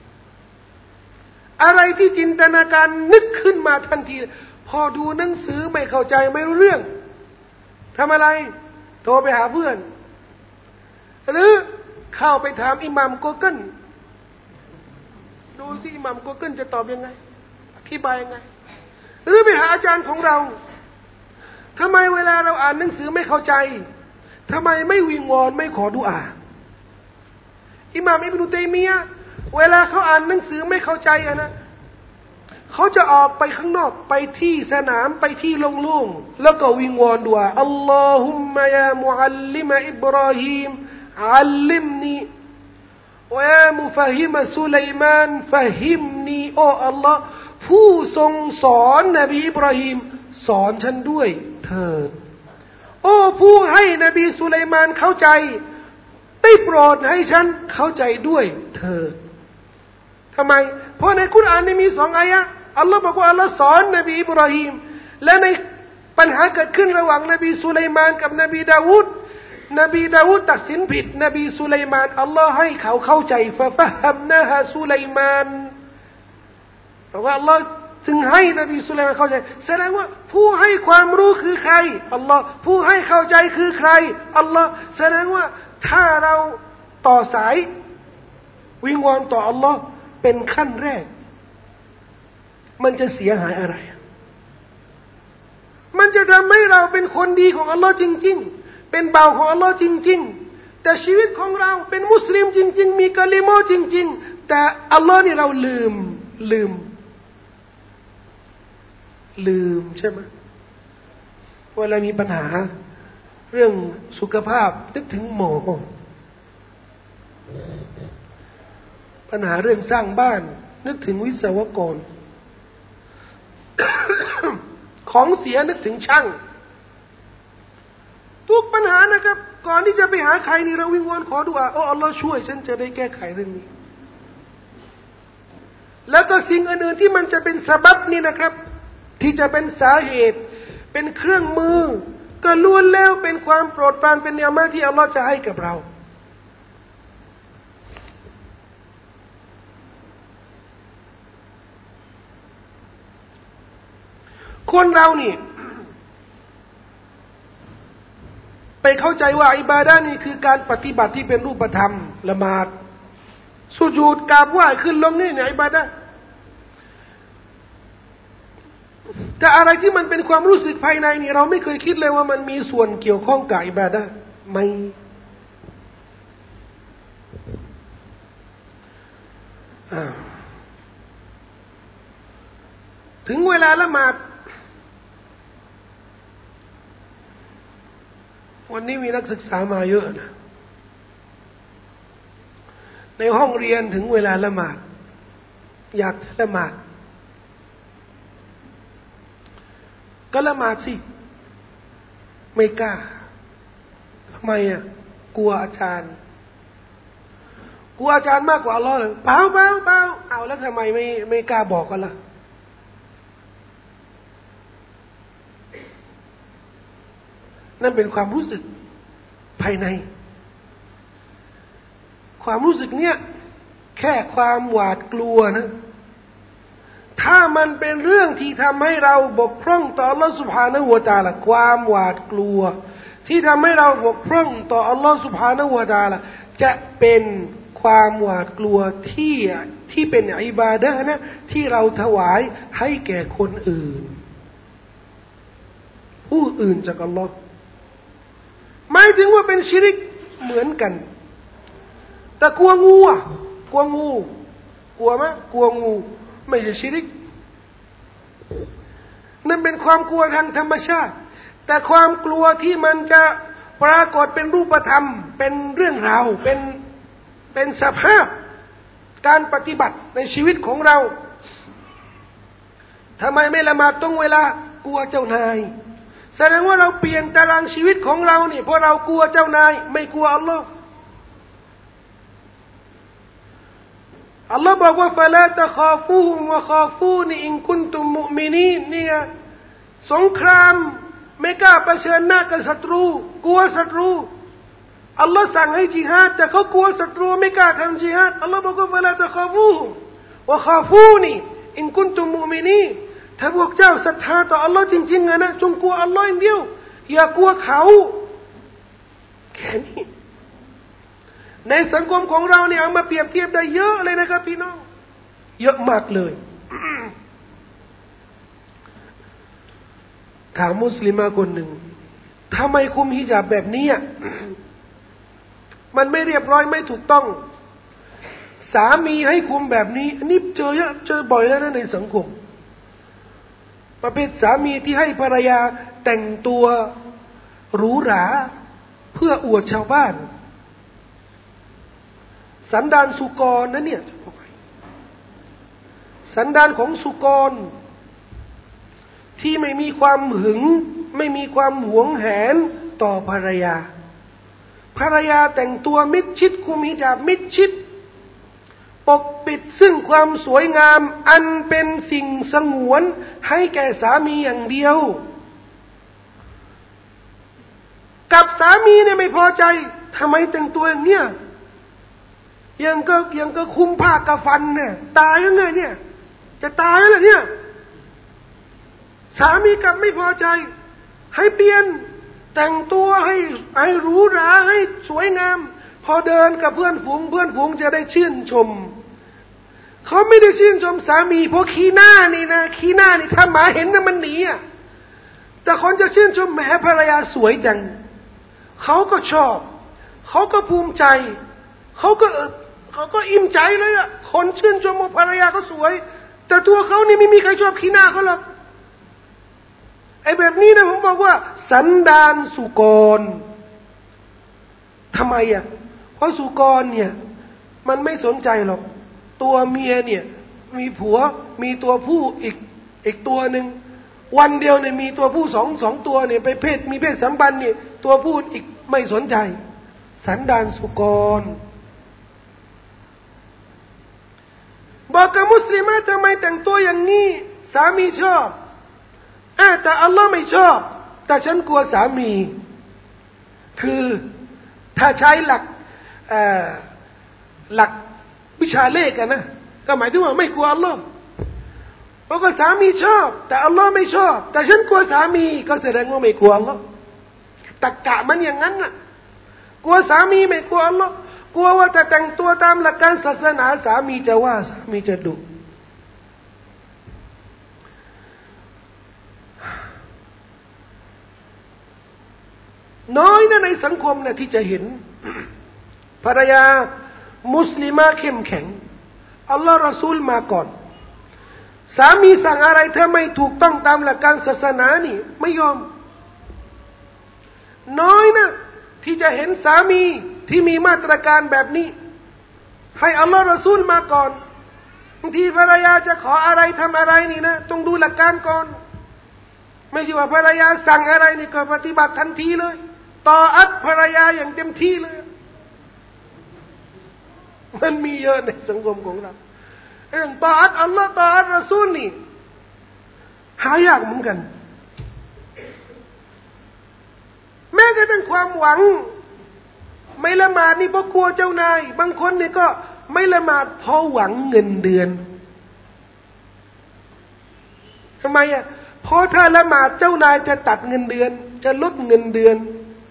อะไรที่จินตนาการนึกขึ้นมาทันทีพอดูหนังสือไม่เข้าใจไม่รู้เรื่องทำอะไรโทรไปหาเพื่อนหรือเข้าไปถามอิหม่ามกูเกิลดูสิอิหม่ามกูเกิลจะตอบยังไงอธิบายยังไงหรือไปหาอาจารย์ของเราทำไมเวลาเราอ่านหนังสือไม่เข้าใจทำไมไม่วิงวอนไม่ขอดุอาอิหม่ามอิบนุตัยมียะห์เวลาเขาอ่านหนังสือไม่เข้าใจนะเขาจะออกไปข้างนอกไปที่สนามไปที่โล่งๆแล้วก็วิงวอนดุอาอัลลอฮุมมะยามุอัลลิมะอิบราฮีมอัลลิมนีวะยามุฟะฮิมะซุลัยมานฟะฮิมนีโอ้อัลลอฮ์ผู้ทรงสอนนบีอิบราฮีมสอนฉันด้วยเถิดโอ้ผู้ให้นบีสุลัยมานเข้าใจได้โปรดให้ฉันเข้าใจด้วยเถิดทำไมเพราะในคุรอานนี่มี2อายะห์อัลลอฮ์บอกว่าอัลลอฮ์สอนนบีอิบราฮีมและในปัญหาเกิดขึ้นระหว่างนบีสุลัยมานกับนบีดาวูดนบีดาวูดตัดสินผิดนบีสุลัยมานอัลลอฮ์ให้เขาเข้าใจฟะฟะฮัมนะฮะสุลัยมานเพราะว่าอัลลอฮ์จึงให้นบีสุลัยมานเข้าใจแสดงว่าผู้ให้ความรู้คือใครอัลลอฮ์ผู้ให้เข้าใจคือใครอัลลอฮ์แสดงว่าถ้าเราต่อสายวิงวอนต่ออัลลอฮ์เป็นขั้นแรกมันจะเสียหายอะไรมันจะทำให้เราเป็นคนดีของอัลลอฮ์จริงๆเป็นบ่าวของอัลลอฮ์จริงๆแต่ชีวิตของเราเป็นมุสลิมจริงๆมีกะลิมอจริงๆแต่อัลลอฮ์นี่เราลืมใช่ไหมเวลามีปัญหาเรื่องสุขภาพนึกถึงหมอพปัญหาเรื่องสร้างบ้านนึกถึงวิศวกร ของเสียนึกถึงช่างทุกปัญหานะครับก่อนที่จะไปหาใครนี่เราวิงวอนขอดุอาอัลลอฮ์ช่วยฉันจะได้แก้ไขเรื่องนี้แล้วก็สิ่งอื่นๆที่มันจะเป็นสาบับนี่นะครับที่จะเป็นสาเหตุเป็นเครื่องมือก็ล้วนแล้วเป็นความโปรดปรานเป็นเนียมะที่อัลลอฮ์จะให้กับเราคนเรานี่ไปเข้าใจว่าอิบาดะห์นี่คือการปฏิบัติที่เป็นรูปธรรมละหมาดสุญูดกราบไหว้ขึ้นลงนี่เนี่ยอิบาดะห์แต่อะไรที่มันเป็นความรู้สึกภายในนี่เราไม่เคยคิดเลยว่ามันมีส่วนเกี่ยวข้องกับอิบาดะห์ไม่ถึงเวลาละหมาดวันนี้มีนักศึกษามาเยอะนะในห้องเรียนถึงเวลาละหมาดอยากละหมาดก็ละหมาดสิไม่กล้าทำไมอ่ะกลัวอาจารย์กลัวอาจารย์มากกว่าอัลลอฮ์เลยเปล่าเอาแล้วทำไมไม่กล้าบอกกันล่ะนั่นเป็นความรู้สึกภายในความรู้สึกเนี้ยแค่ความหวาดกลัวนะถ้ามันเป็นเรื่องที่ทำให้เราบกพร่องต่ออัลลอฮฺซุบฮานะฮูวะตะอาลาความหวาดกลัวที่ทำให้เราบกพร่องต่ออัลลอฮฺซุบฮานะฮูวะตะอาลาจะเป็นความหวาดกลัวที่เป็นอิบาดะห์นะที่เราถวายให้แก่คนอื่นผู้อื่นจากอัลลอฮฺหมายถึงว่าเป็นชิริกเหมือนกันแต่กลัวงูอ่ะกลัวงูกลัวมั้ยกลัวงูไม่ใช่ชิริกนั่นเป็นความกลัวทางธรรมชาติแต่ความกลัวที่มันจะปรากฏเป็นรูปธรรมเป็นเรื่องราวเป็นสภาพการปฏิบัติในชีวิตของเราทำไมไม่ละหมาดตรงเวลากลัวเจ้านายแสดงว่าเราเปลี่ยนตารางชีวิตของเรานี่เพราะเรากลัวเจ้านายไม่กลัวอัลลอฮ์อัลลอฮ์บอกว่า فَلَا تَخَافُوهُمْ وَخَافُونِ إِن كُنتُم مُؤْمِنِينَ เนี่ยสงครามไม่กล้าเผชิญหน้ากับศัตรูกลัวศัตรูอัลลอฮ์สั่งให้จิฮาดแต่เขากลัวศัตรูไม่กล้าทำจิฮาดอัลลอฮ์บอกว่า فَلَا تَخَافُوهُمْ وَخَافُونِ إِن كُنتُم مُؤْمِنِينَถ้าพวกเจ้าศรัทธาต่ออัลลอฮ์จริงๆนะจงกลัวอัลลอฮ์อย่างเดียวอย่ากลัวเขาแค่นี้ในสังคมของเราเนี่ยเอามาเปรียบเทียบได้เยอะเลยนะครับพี่น้องเยอะมากเลยถามมุสลิมคนหนึ่งทำไมคุมฮิญาบแบบนี้มันไม่เรียบร้อยไม่ถูกต้องสามีให้คุมแบบนี้อันนี้เจอเยอะเจอบ่อยแล้วนะในสังคมประเภทสามีที่ให้ภรรยาแต่งตัวหรูหราเพื่ออวดชาวบ้านสันดานสุกรนะเนี่ยสันดานของสุกรที่ไม่มีความหึงไม่มีความหวงแหนต่อภรรยาแต่งตัวมิดชิดคุมฮิญาบมิดชิดปกปิดซึ่งความสวยงามอันเป็นสิ่งสงวนให้แก่สามีอย่างเดียวกับสามีเนี่ยไม่พอใจทำไมแต่งตัวอย่างเนี้ยยังก็คุมผ้ากะฟันเนี่ยตายยังไงเนี่ยจะตายแล้วเนี่ยสามีกลับไม่พอใจให้เปลี่ยนแต่งตัวให้หรูหราให้สวยงามพอเดินกับเพื่อนฝูงจะได้ชื่นชมเขาไม่ได้ชื่นชมสามีเพราะขี้หน้านี่ถ้าหมาเห็นนะมันหนีอ่ะแต่คนจะชื่นชมแหมภรรยาสวยจังเขาก็ชอบเขาก็ภูมิใจเขาก็อิ่มใจเลยอ่ะคนชื่นชมว่าภรรยาเขาสวยแต่ตัวเขานี่ไม่มีใครชอบขี้หน้าเขาหรอกไอ้แบบนี้นะผมบอกว่าสันดานสุกรทำไมอ่ะเพราะสุกรเนี่ยมันไม่สนใจหรอกตัวเมียเนี่ยมีผัวมีตัวผู้อีกตัวหนึ่งวันเดียวเนี่ยมีตัวผู้สองตัวเนี่ยไปมีเพศสัมพันธ์เนี่ยตัวผู้อีกไม่สนใจสันดานสุกรบอกกับมุสลิมะทำไมแต่งตัวอย่างนี้สามีชอบแต่อัลลอฮ์ไม่ชอบแต่ฉันกลัวสามีคือถ้าใช้หลักวิชาเลขกันนะก็หมายถึงว่าไม่กลัวอัลลอฮ์เพราะว่าสามีชอบแต่อัลลอฮ์ไม่ชอบแต่ฉันกลัวสามีก็แสดงว่าไม่กลัวอัลลอฮ์ตรรกะมันอย่างนั้นน่ะกลัวสามีไม่กลัวอัลลอฮ์กลัวว่าจะแต่งตัวตามหลักการศาสนาสามีจะว่าสามีจะดุน้อยนะในสังคมนะที่จะเห็นภรรยามุสลิมะเข้มแข็งอัลลอฮ์รอซูลมาก่อนสามีสั่งอะไรถ้าไม่ถูกต้องตามหลักการศาสนานี่ไม่ยอมน้อยนะที่จะเห็นสามีที่มีมาตรการแบบนี้ให้อัลลอฮ์รอซูลมาก่อนบางทีภรรยาจะขออะไรทำอะไรนี่นะต้องดูหลักการก่อนไม่ใช่ว่าภรรยาสั่งอะไรนี่ก็ปฏิบัติทันทีเลยต่ออัดภรรยาอย่างเต็มที่เลยมันมีเยอะในสังคมของเราเรื่องต่ออัดอัลลอฮ์ต่ออัดรอซูลนี่หายากเหมือนกันแม้กระทั่งความหวังไม่ละหมาดนี่เพราะกลัวเจ้านายบางคนนี่ก็ไม่ละหมาดเพราะหวังเงินเดือนทำไมเพราะถ้าละหมาดเจ้านายจะตัดเงินเดือนจะลดเงินเดือน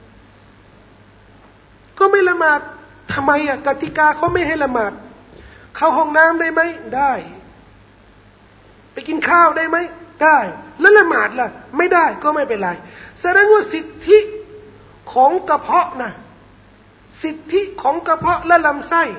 ก็ไม่ละหมาดทำไมกติกาเขาไม่ให้ละหมาดเข้าห้องน้ำได้ไหมได้ไปกินข้าวได้ไหมได้แล้วละหมาดล่ะไม่ได้ก็ไม่เป็นไรแสดงว่าสิทธิของกระเพาะนะสิทธิของกระเพาะและลำไส้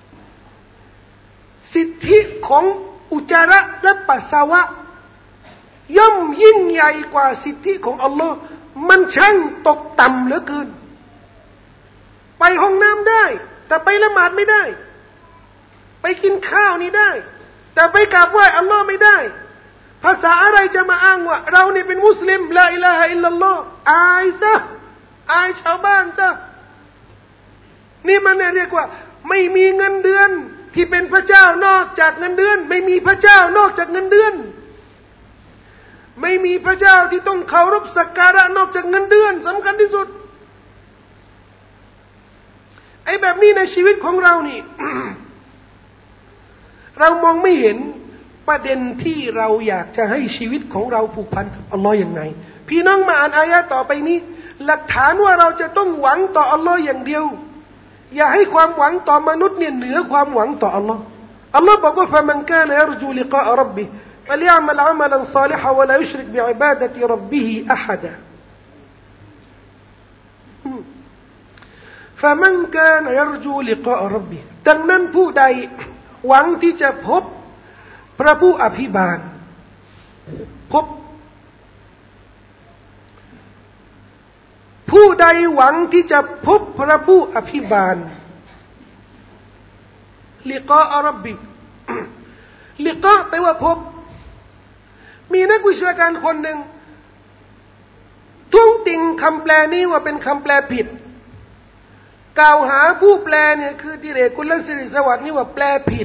สิทธิของอุจจาระและปัสสาวะย่อมยิ่งใหญ่กว่าสิทธิของอัลลอฮ์มันช่างตกต่ำเหลือเกินไปห้องน้ำได้แต่ไปละหมาดไม่ได้ไปกินข้าวนี่ได้แต่ไปกราบไหว้อัลลอฮ์ไม่ได้ภาษาอะไรจะมาอ้างว่าเรานี่เป็นมุสลิมลาอิลาฮะอิลลัลลอฮ์อายซะอายชาวบ้านซะนี่มันเรียกว่าไม่มีเงินเดือนที่เป็นพระเจ้านอกจากเงินเดือนไม่มีพระเจ้านอกจากเงินเดือนไม่มีพระเจ้าที่ต้องเคารพสักการะนอกจากเงินเดือนสำคัญที่สุดไอ้แบบนี้ในชีวิตของเรานี่ เรามองไม่เห็นประเด็นที่เราอยากจะให้ชีวิตของเราผูกพันกับอัลลอฮ์ยังไงพี่น้องมาอ่านอายะต่อไปนี้หลักฐานว่าเราจะต้องหวังต่ออัลลอฮ์อย่างเดียวอย่าให้ความหวังต่อมนุษย์เนี่ยเหนือความหวังต่ออัลลอฮ์อัลลอฮ์บอกว่า فمن كان يرجو لقاء ربه فليعمل عملا صالحا ولا يشرك بعبادة ربه أحدا فمن كان يرجو لقاء ربه ดังนั้นผู้ใดหวังที่จะพบพระผู้อภิบาลพบผู้ใดหวังที่จะพบพระผู้อภิบาลลิกาอัรับบิลิกาแปลว่าพบมีนักวิชาการคนหนึ่งทุ่งติงคำแปลนี้ว่าเป็นคำแปลผิดกล่าวหาผู้แปลเนี่ยคือดิเรกกุลศิริสวัสดิ์นี่ว่าแปลผิด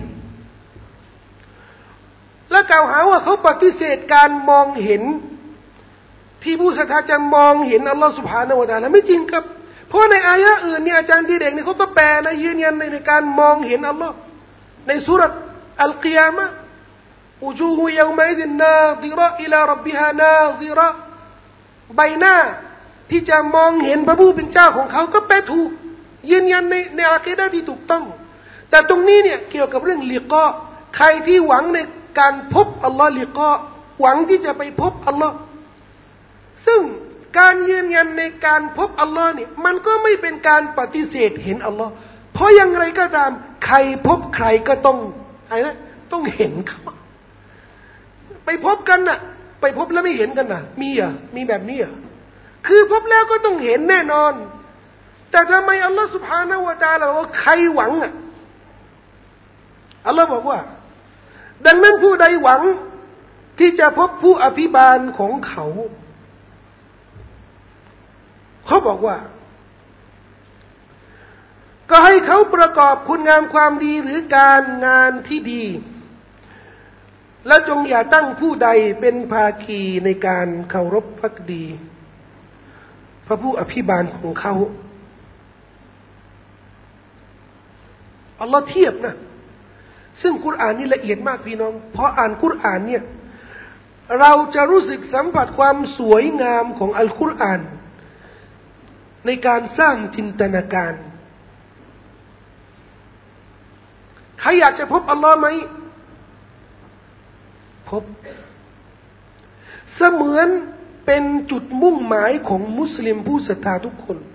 และกล่าวหาว่าเขาปฏิเสธการมองเห็นที่ผู้ศรัทธาจะมองเห็นอัลลอฮฺ سبحانه และ تعالى ไม่จริงครับเพราะในอายะอื่นเนี่ยอาจารย์ดิเรกเนี่ยเขาก็แปลนะยืนยันในการมองเห็นอัลลอฮฺในสุเราะห์อัลกิยามะห์อุจูฮุยอมัยซินนาซิเราะห์อิลาร็อบบิฮานาซิเราะห์ใบหน้าที่จะมองเห็นพระผู้เป็นเจ้าของเขาก็แปลถูกยืนยันในอากีดะห์ที่ถูกต้องแต่ตรงนี้เนี่ยเกี่ยวกับเรื่องลิกาใครที่หวังในการพบอัลลอฮ์ลิกาหวังที่จะไปพบอัลลอฮ์ซึ่งการยืนยันในการพบอัลลอฮ์เนี่ยมันก็ไม่เป็นการปฏิเสธเห็นอัลลอฮ์เพราะอย่างไรก็ตามใครพบใครก็ต้องอะไรนะต้องเห็นเขาไปพบกันน่ะไปพบแล้วไม่เห็นกันน่ะมีแบบนี้คือพบแล้วก็ต้องเห็นแน่นอนแต่ทำไมอัลลอฮ์ سبحانه และ تعالى ว่าใครหวังอัลลอฮ์บอกว่าดังนั้นผู้ใดหวังที่จะพบผู้อภิบาลของเขาบอกว่าก็ให้เขาประกอบคุณงามความดีหรือการงานที่ดีและจงอย่าตั้งผู้ใดเป็นภาคีในการเคารพภักดีพระผู้อภิบาลของเขาอัลลอฮ์เทียบนะซึ่งกุรอานนี่ละเอียดมากพี่น้องพออ่านกุรอานเนี่ยเราจะรู้สึกสัมผัสความสวยงามของอัลกุรอานในการสร้างจินตนาการใครอยากจะพบอัลลอฮ์ไหมพบเสมือนเป็นจุดมุ่งหมายของมุสลิมผู้ศรัทธาทุกคน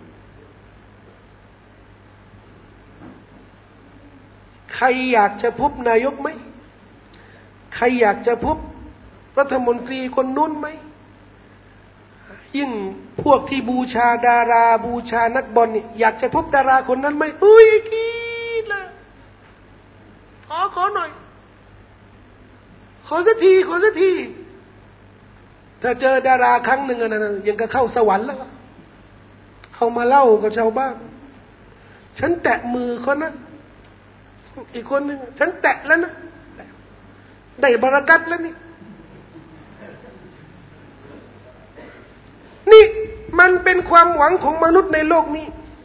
ใครอยากจะพบนายกไหมใครอยากจะพบรัฐมนตรีคนนู้นไหมยิ่งพวกที่บูชาดาราบูชานักบอลนี่อยากจะพบดาราคนนั้นไหมอุ้ยกีดละขอหน่อยขอสักทีถ้าเจอดาราครั้งหนึ่งนะยังก็เข้าสวรรค์แล้วเอามาเล่ากับชาวบ้านฉันแตะมือเขานะอีกคนหนึ่งฉันแตะแล้วนะได้บารักัตแล้วนี่มันเป็นความหวังของมนุษย์ในโลกนี้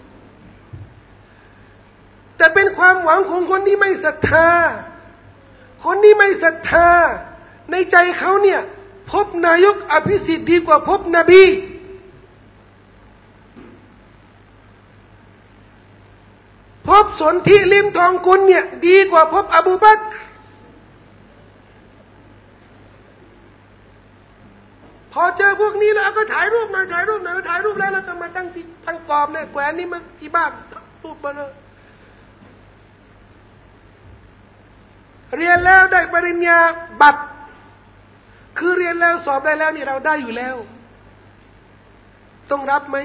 แต่เป็นความหวังของคนที่ไม่ศรัทธาคนที่ไม่ศรัทธาในใจเขาเนี่ยพบนายกอภิสิทธิ์ดีกว่าพบนบีพบสนธิลิมทองกุลเนี่ยดีกว่าพบอบูบักรพอเจอพวกนี้แล้วก็ถ่ายรูปหน่อยถ่ายรูปแล้วก็มาตั้งกรอบเนี่ยแขวนนี่มาที่บ้านรูปมาเลยเรียนแล้วได้ปริญญาบัตรคือเรียนแล้วสอบได้แล้วนี่เราได้อยู่แล้วต้องรับไหม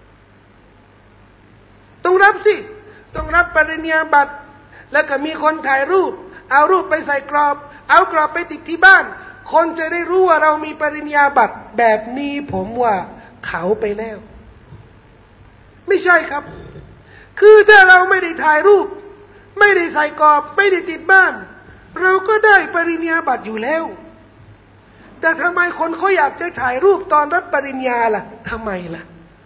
ต้องรับสิต้องรับปริญญาบัตรแล้วก็มีคนถ่ายรูปเอารูปไปใส่กรอบเอากรอบไปติดที่บ้านคนจะได้รู้ว่าเรามีปริญญาบัตรแบบนี้ผมว่าเขาไปแล้วไม่ใช่ครับคือถ้าเราไม่ได้ถ่ายรูปไม่ได้ใส่กรอบไม่ได้ติดบ้านเราก็ได้ปริญญาบัตรอยู่แล้วแต่ทำไมคนเขาอยากจะถ่ายรูปตอนรับปริญญาล่ะทำไมล่ะ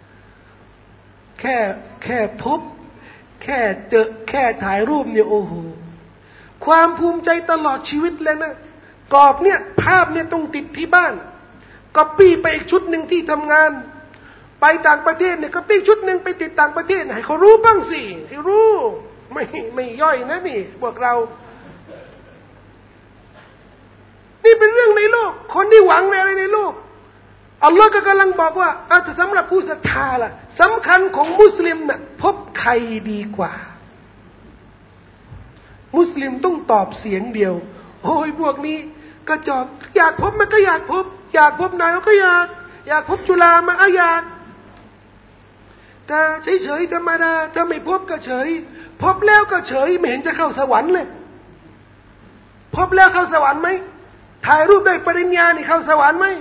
แค่พบแค่เจอแค่ถ่ายรูปเนี่ยโอ้โหความภูมิใจตลอดชีวิตเลยนะกรอบเนี่ยภาพเนี่ยต้องติดที่บ้านก๊อปปี้ไปอีกชุดหนึ่งที่ทำงานไปต่างประเทศเนี่ยก๊อปปี้ชุดหนึ่งไปติดต่างประเทศให้เขารู้บ้างสิให้รู้ไม่ย่อยนะนี่พวกเรานี่เป็นเรื่องในโลกคนที่หวังในอะไรในโลกอัลลอฮ์ก็กำลังบอกว่าแต่สำหรับผู้ศรัทธาล่ะสำคัญของมุสลิมน่ะพบใครดีกว่ามุสลิมต้องตอบเสียงเดียวโอ้ยพวกนี้กระจอกอยากพบมันก็อยากพบนายก็อยากพบจุฬามาอยากแต่เฉยธรรมดาถ้าไม่พบก็เฉยพบแล้วก็เฉยไม่เห็นจะเข้าสวรรค์เลยพบแล้วเข้าสวรรค์ไหมถ่ายรูปได้ปริญญานี่เข้าสวรรค์ไหม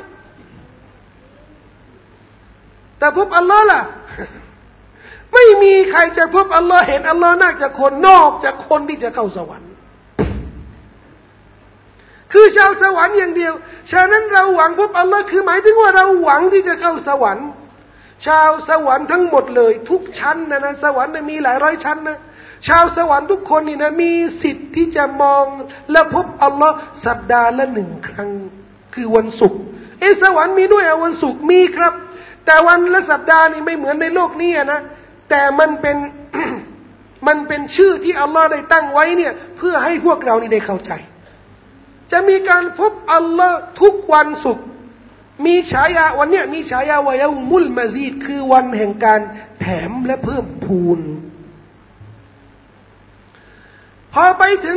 แต่พบอัลลอฮ์ล่ะไม่มีใครจะพบอัลลอฮ์เห็นอัลลอฮ์นอกจากคนที่จะเข้าสวรรค์คือชาวสวรรค์อย่างเดียวฉะนั้นเราหวังพบอัลลอฮ์คือหมายถึงว่าเราหวังที่จะเข้าสวรรค์ชาวสวรรค์ทั้งหมดเลยทุกชั้นนะสวรรค์มีหลายร้อยชั้นนะชาวสวรรค์ทุกคนนี่นะมีสิทธิ์ที่จะมองและพบอัลลอฮ์สัปดาห์ละ1 ครั้งคือวันศุกร์สวรรค์มีด้วยวันศุกร์มีครับแต่วันละสัปดาห์นี่ไม่เหมือนในโลกนี้นะแต่มันเป็น มันเป็นชื่อที่อัลลอฮ์ได้ตั้งไว้เนี่ยเพื่อให้พวกเรานี่ได้เข้าใจจะมีการพบอัลลอฮ์ทุกวันศุกร์มีฉายาวันเนี้ยมีฉายาวะยามุลมาซีดคือวันแห่งการแถมและเพิ่มพูนพอไปถึง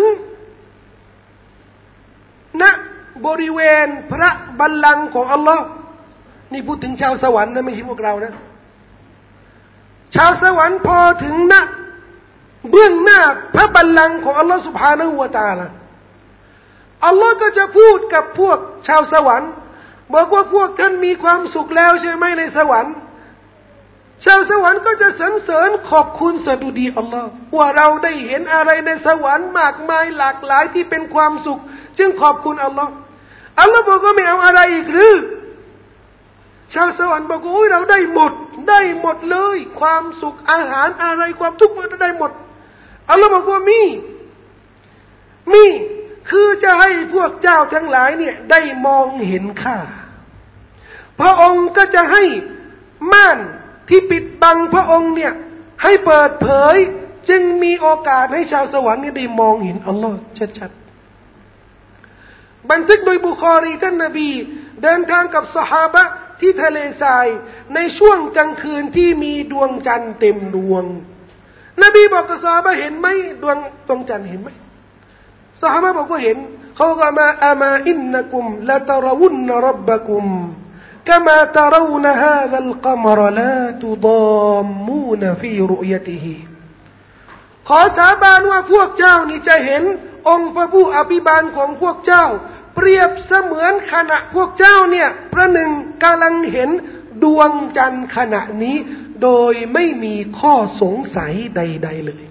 ณบริเวณพระบัลลังก์ของอัลลอฮ์นี่พูดถึงชาวสวรรค์นะไม่ใช่พวกเรานะชาวสวรรค์พอถึงณเบื้องหน้าพระบัลลังก์ของอัลลอฮฺ سبحانه และ تعالى อัลลอฮ์ก็จะพูดกับพวกชาวสวรรค์บอกว่าพวกท่านมีความสุขแล้วใช่ไหมในสวรรค์ชาวสวรรค์ก็จะสรรเสริญขอบคุณสดุดีอัลลอฮ์ว่าเราได้เห็นอะไรในสวรรค์มากมายหลากหลายที่เป็นความสุขจึงขอบคุณอัลลอฮ์อัลลอฮ์บอกว่าไม่เอาอะไรอีกหรือชาวสวรรค์บอกว่าเราได้หมดเลยความสุขอาหารอะไรความทุกข์ได้หมดอัลลอฮ์บอกว่ามีคือจะให้พวกเจ้าทั้งหลายเนี่ยได้มองเห็นค่าพระองค์ก็จะให้ม่านที่ปิดบังพระองค์เนี่ยให้เปิดเผยจึงมีโอกาสให้ชาวสวรรค์เนี่ยได้มองเห็นอัลลอฮ์ชัดๆบันทึกโดยบุคอรีท่านนบีเดินทางกับซอฮาบะห์ที่ทะเลทรายในช่วงกลางคืนที่มีดวงจันทร์เต็มดวงนบีบอกกับซอฮาบะห์เห็นไหมดวงจันทร์เห็นไหมซอฮาบะห์บอกว่าเห็นเขาก็มาอินนักุมละตะรวุนร็อบบะกุมكما ترون هذا القمر لا تضامون في رؤيته ขอสาบานว่าพวกเจ้านี่จะเห็นองค์พระผู้อภิบาลของพวกเจ้าเปรียบเสมือนขณะพวกเจ้าเนี่ยประหนึ่งกำลังเห็นดวงจันทร์ขณะนี้โดยไม่มีข้อสงสัยใดๆเลย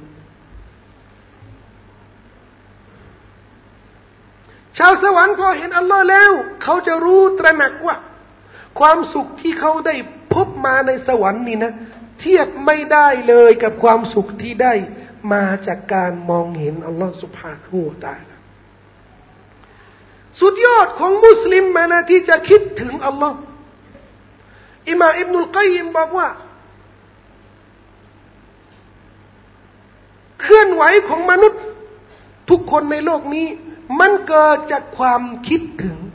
ชาวสวรรค์พอเห็นอัลลอฮ์แล้วเขาจะรู้ตระหนักว่าความสุขที่เขาได้พบมาในสวรรค์นี่นะเทียบไม่ได้เลยกับความสุขที่ได้มาจากการมองเห็นอัลลอฮ์ سبحانه และ تعالى สุดยอดของมุสลิมมานะที่จะคิดถึงอัลลอฮ์อิหม่ามอิบนุลกัยยิมบอกว่าเคลื่อนไหวของมนุษย์ทุกคนในโลกนี้มันเกิดจากความคิดถึง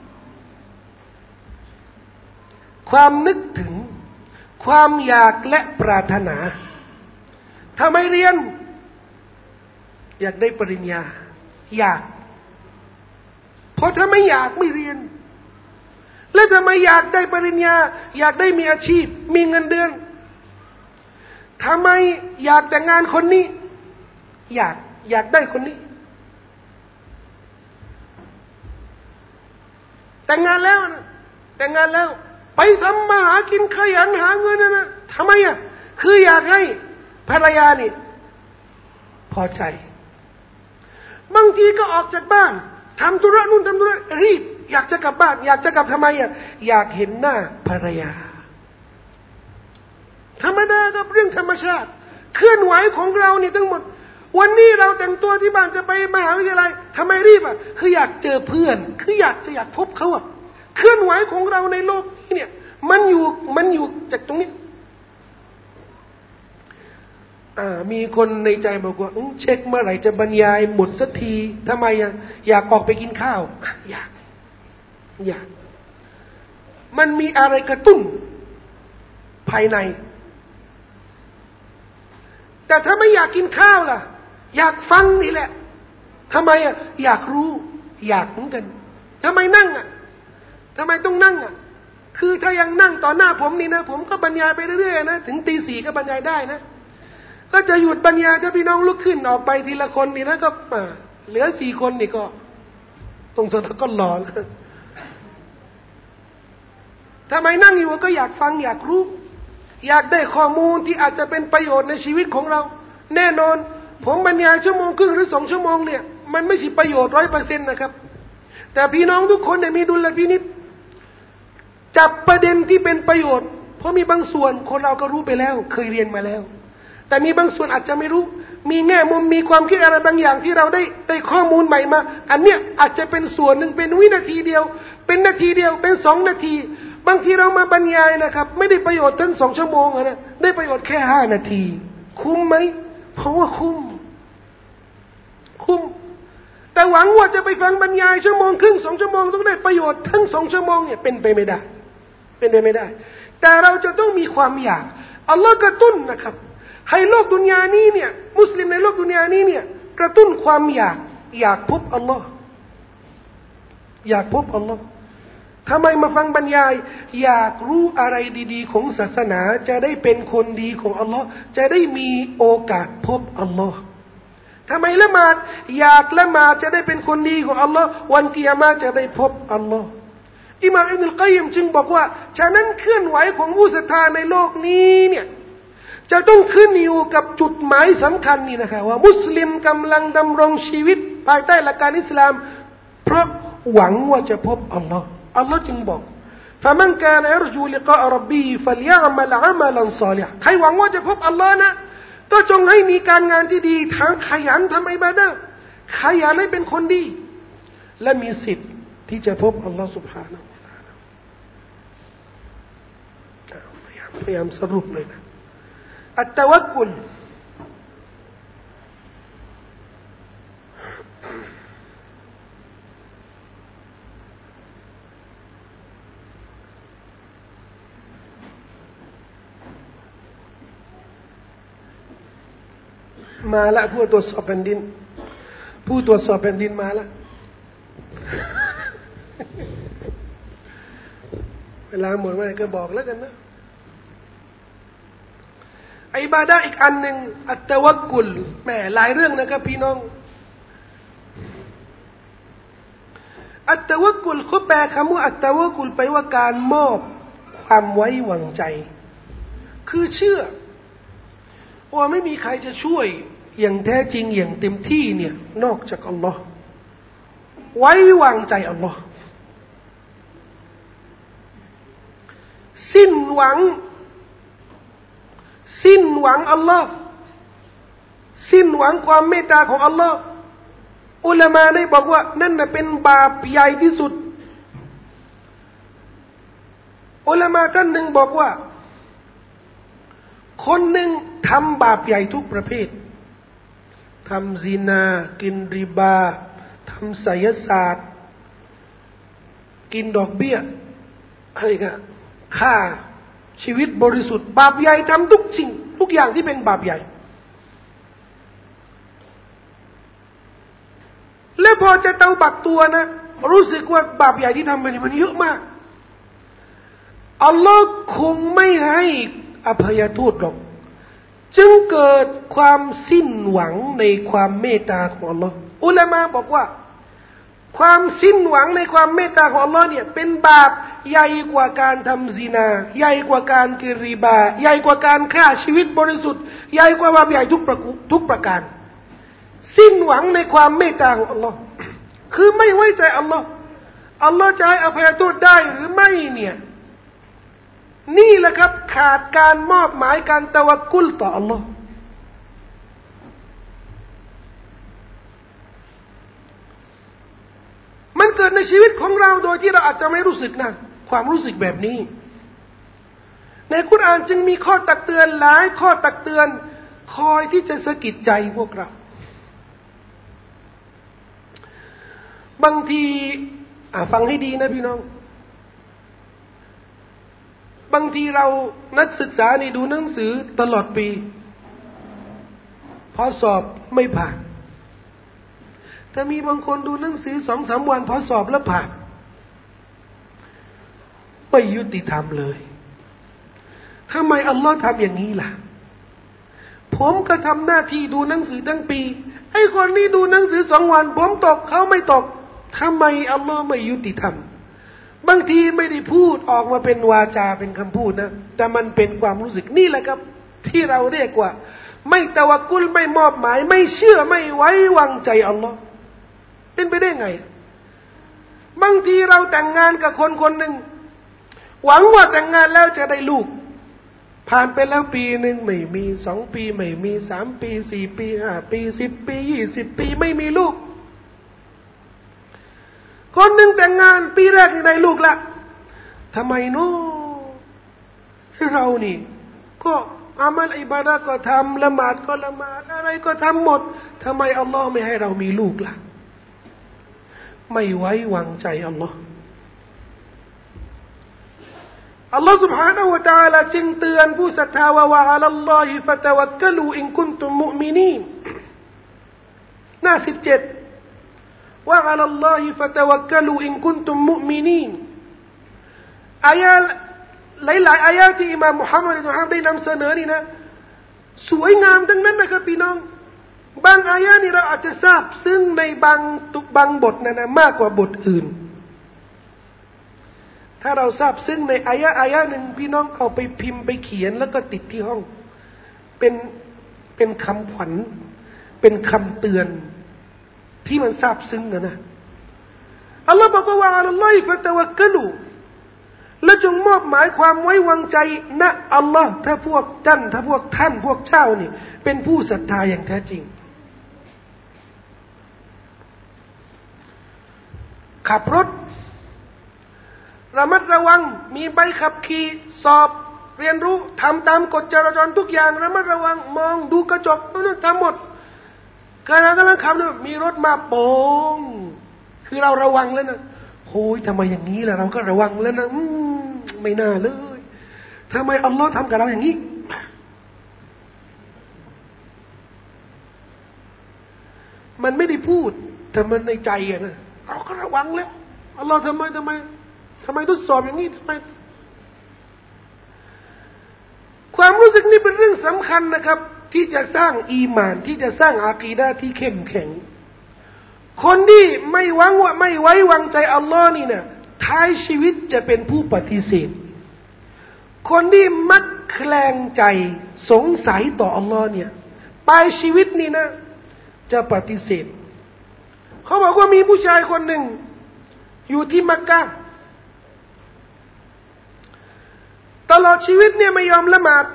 ความนึกถึงความอยากและปรารถนาถ้าไม่เรียนอยากได้ปริญญาอยากเพราะถ้าไม่อยากไม่เรียนและถ้าไม่อยากได้ปริญญาอยากได้มีอาชีพมีเงินเดือนทำไมอยากแต่งงานคนนี้อยากได้คนนี้แต่งงานแล้วไปทำมาหากินขยันหาเงินนะทำไมคืออยากให้ภรรยานี่พอใจบางทีก็ออกจากบ้านทำธุระนู่นทำธุระรีบอยากจะกลับบ้านอยากจะกลับทำไมอยากเห็นหน้าภรรยาธรรมดากับเรื่องธรรมชาติเคลื่อนไหวของเราเนี่ยทั้งหมดวันนี้เราแต่งตัวที่บ้านจะไปมหาวิทยาลัยทำไมรีบคืออยากเจอเพื่อนคืออยากพบเขาเคลื่อนไหวของเราในโลกนี้เนี่ยมันอยู่จากตรงนี้มีคนในใจบอกว่าเช็คเมื่อไหร่จะบรรยายหมดสักทีทำไมอยากออกไปกินข้าวอยากมันมีอะไรกระตุ้นภายในแต่ถ้าไม่อยากกินข้าวล่ะอยากฟังนี่แหละทำไมอยากรู้อยากเหมือนกันทำไมนั่งทำไมต้องนั่งคือถ้ายังนั่งต่อหน้าผมนี่นะผมก็บรรยายไปเรื่อยๆนะถึงตี 4ก็บรรยายได้นะก็จะหยุดบรรยายถ้าพี่น้องลุกขึ้นออกไปทีละคนนี่นะก็เหลือ4คนนี่ก็ตรงสะก็รอแล้วทำไมนั่งอยู่ก็อยากฟังอยากรู้อยากได้ข้อมูลที่อาจจะเป็นประโยชน์ในชีวิตของเราแน่นอนผมบรรยาย1 ชั่วโมงครึ่งหรือ2 ชั่วโมงเนี่ยมันไม่ใช่ประโยชน์ 100% นะครับแต่พี่น้องทุกคนเนี่ยมีดุลพินิจจับประเด็นที่เป็นประโยชน์เพราะมีบางส่วนคนเราก็รู้ไปแล้วเคยเรียนมาแล้วแต่มีบางส่วนอาจจะไม่รู้มีแง่มุมมีความคิดอะไรบางอย่างที่เราได้ข้อมูลใหม่มาอันเนี้ยอาจจะเป็นส่วนหนึ่งเป็นวินาทีเดียวเป็นนาทีเดียวเป็น2 นาทีบางทีเรามาบรรยายนะครับไม่ได้ประโยชน์ทั้ง2 ชั่วโมงนะได้ประโยชน์แค่5 นาทีคุ้มไหมเพราะว่าคุ้มแต่หวังว่าจะไปฟังบรรยาย1 ชั่วโมงครึ่ง2 ชั่วโมงต้องได้ประโยชน์ทั้ง2 ชั่วโมงเนี่ยเป็นไปไม่ได้แต่เราจะต้องมีความอยากอัลลอฮ์กระตุ้นนะครับให้โลกดุนยานี้เนี่ยมุสลิมในโลกดุนยานี้เนี่ยกระตุ้นความอยากพบอัลลอฮ์อยากพบอัลลอฮ์ทำไมมาฟังบรรยายอยากรู้อะไรดีๆของศาสนาจะได้เป็นคนดีของอัลลอฮ์จะได้มีโอกาสพบอัลลอฮ์ทำไมละหมาดอยากละหมาดจะได้เป็นคนดีของอัลลอฮ์วันกิยามะห์จะได้พบอัลลอฮ์อิหม่ามอิบนุลกัยยิมจึงบอกว่าฉะนั้นเคลื่อนไหวของผู้ศรัทธาในโลกนี้เนี่ยจะต้องขึ้นอยู่กับจุดหมายสำคัญนี่นะคะว่ามุสลิมกำลังดำรงชีวิตภายใต้หลักการอิสลามเพราะหวังว่าจะพบอัลลอฮ์อัลลอฮ์จึงบอกفمن كان يرجو لقاء ربه فليعمل عملا صالحا ใครหวังว่าจะพบอัลลอฮ์นะก็จงให้มีการงานที่ดีทั้งขยันทำอิบาดะห์ขยันให้เป็นคนดีและมีสิทธิ์ที่จะพบอัลลอฮ์ سبحانه และ تعالى พยายามสรุปเลยนะอัตตะวักกุลมาละผู้ตรวจสอบแผ่นดินผู้ตรวจสอบแผ่นดินมาละเวลาหมดเมื่อไหร่ก็บอกแล้วกันนะอิบาดะห์อีกอันหนึ่งอัตตะวักกุลแหมหลายเรื่องนะครับพี่น้องอัตตะวักกุลเขาแปลคำว่าอัตตะวักกุลไปว่าการมอบความไว้วางใจคือเชื่อว่าไม่มีใครจะช่วยอย่างแท้จริงอย่างเต็มที่เนี่ยนอกจากอัลลอฮ์ไว้วางใจอัลลอฮ์สิ้นหวังอัลลอฮ์สิ้นหวังความเมตตาของอัลลอฮ์อุลามะได้บอกว่านั่นน่ะเป็นบาปใหญ่ที่สุดอุลามะท่านหนึ่งบอกว่าคนหนึ่งทำบาปใหญ่ทุกประเภททำซินากินริบาทำไสยศาสตร์กินดอกเบี้ยอะไรกันฆ่าชีวิตบริสุทธิ์บาปใหญ่ทำทุกสิ่งทุกอย่างที่เป็นบาปใหญ่แล้วพอจะเตาบักตัวนะรู้สึกว่าบาปใหญ่ที่ทำไปนี่มันเยอะมากอัลลอฮ์คงไม่ให้อภัยโทษหรอกจึงเกิดความสิ้นหวังในความเมตตาของอัลลอฮ์อุลามะบอกว่าความสิ้นหวังในความเมตตาของอัลลอฮ์เนี่ยเป็นบาปใหญ่กว่าการทำซินาใหญ่กว่าการกินริบาใหญ่กว่าการฆ่าชีวิตบริสุทธิ์ใหญ่กว่าบาปใหญ่ทุกประการสิ้นหวังในความเมตตาของอัลลอฮ์คือไม่ไว้ใจอัลลอฮ์อัลลอฮ์จะให้อภัยโทษได้หรือไม่เนี่ยนี่แหละครับขาดการมอบหมายการตะวักกุลต่ออัลลอฮ์มันเกิดในชีวิตของเราโดยที่เราอาจจะไม่รู้สึกนะความรู้สึกแบบนี้ในกุรอานจึงมีข้อตักเตือนหลายข้อตักเตือนคอยที่จะสะกิดใจพวกเราบางทีฟังให้ดีนะพี่น้องบางทีเรานักศึกษานี่ดูหนังสือตลอดปีพอสอบไม่ผ่านถ้ามีบางคนดูหนังสือ 2-3 วันพอสอบแล้วผ่านไม่ยุติธรรมเลยทำไมอัลลอฮ์ทำอย่างนี้ล่ะผมก็ทำหน้าที่ดูหนังสือทั้งปีไอ้คนนี้ดูหนังสือ2 วันผมตกเขาไม่ตกทำไมอัลลอฮ์ไม่ยุติธรรมบางทีไม่ได้พูดออกมาเป็นวาจาเป็นคำพูดนะแต่มันเป็นความรู้สึกนี่แหละครับที่เราเรียกว่าไม่ตะวักกุลไม่มอบหมายไม่เชื่อไม่ไว้วางใจอัลลอฮ์เป็นไปได้ไงบางทีเราแต่งงานกับคนคนหนึ่งหวังว่าแต่งงานแล้วจะได้ลูกผ่านไปแล้วปีหนึ่งไม่มี2 ปีไม่มี3 ปี4 ปี5 ปี10 ปี20 ปีไม่มีลูกคนหนึ่งแต่งงานปีแรกได้ลูกละทำไมเนาะเรานี่ก็อามัลอิบาดะห์ก็ทำละหมาดก็ละหมาดอะไรก็ทำหมดทำไมอัลลอฮ์ไม่ให้เรามีลูกล่ะไม่ไว้วางใจอัลลอฮ์อัลลอฮ์ سبحانه และ تعالى จึงเตือนผู้ศรัทธาว่าอะลัลลอฮิฟะตะวักกะลูอินกุนตุมมุอ์มินีนหน้า17ว่าอะลัลลอฮิฟะตะวักกะลูอินกุนตุมมุอ์มินีนอายะหลายๆอายะที่อิหม่ามมุฮัมมัดอิบนุฮัมได้นำเสนอนี่นะสวยงามทั้งนั้นนะครับพี่น้องบางอายะนี่เราอาจจะทราบซึ่งในบางบทนะมากกว่าบทอื่นถ้าเราทราบซึ่งในอายะหนึ่งพี่น้องเอาไปพิมพ์ไปเขียนแล้วก็ติดที่ห้องเป็นคำขวัญเป็นคำเตือนที่มันซาบซึ้งนะอัลลอฮ์บอกว่าอัลลอฮ์ฟะตะวักกะลูและจงมอบหมายความไว้วางใจณอัลลอฮ์ถ้าพวกท่านพวกเจ้านี่เป็นผู้ศรัทธาอย่างแท้จริงขับรถระมัดระวังมีใบขับขี่สอบเรียนรู้ทำตามกฎจราจรทุกอย่างระมัดระวังมองดูกระจกนั่นทำหมดกำลังขับเนี่ยมีรถมาโป่งคือเราระวังแล้วนะโอ้ยทำไมอย่างนี้ล่ะเราก็ระวังแล้วนะไม่น่าเลยทำไมอัลลอฮ์ทำกับเราอย่างนี้มันไม่ได้พูดแต่มันในใจอะนะเราก็ระวังแล้วอัลลอฮ์ทำไมทดสอบอย่างนี้ทำไมความรู้สึกนี้เป็นเรื่องสำคัญนะครับที่จะสร้างอีหม่านที่จะสร้างอากีดะห์ที่เข้มแข็งคนที่ไม่ไว้วางใจอัลลอฮ์นี่นะท้ายชีวิตจะเป็นผู้ปฏิเสธคนที่มักแคลงใจสงสัยต่ออัลลอฮ์เนี่ยปลายชีวิตนี่นะจะปฏิเสธเขาบอกว่ามีผู้ชายคนหนึ่งอยู่ที่มักกะห์ตลอดชีวิตเนี่ยไม่ยอมละหมาด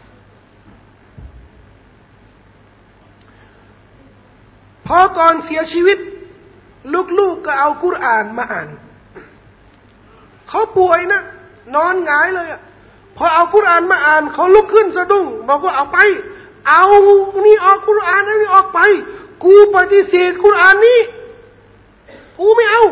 พอก่อนเสียชีวิตลูกก็เอากุรอานมาอ่านเขาป่วยนะนอนหงายเลยพอเอากุรอานมาอ่านเขาลุกขึ้นสะดุ้งบอกว่าเอาไปเอานี่ออกกุรอานนี่ออกไปกูปฏิเสธกุรอานนี้กูไม่เอา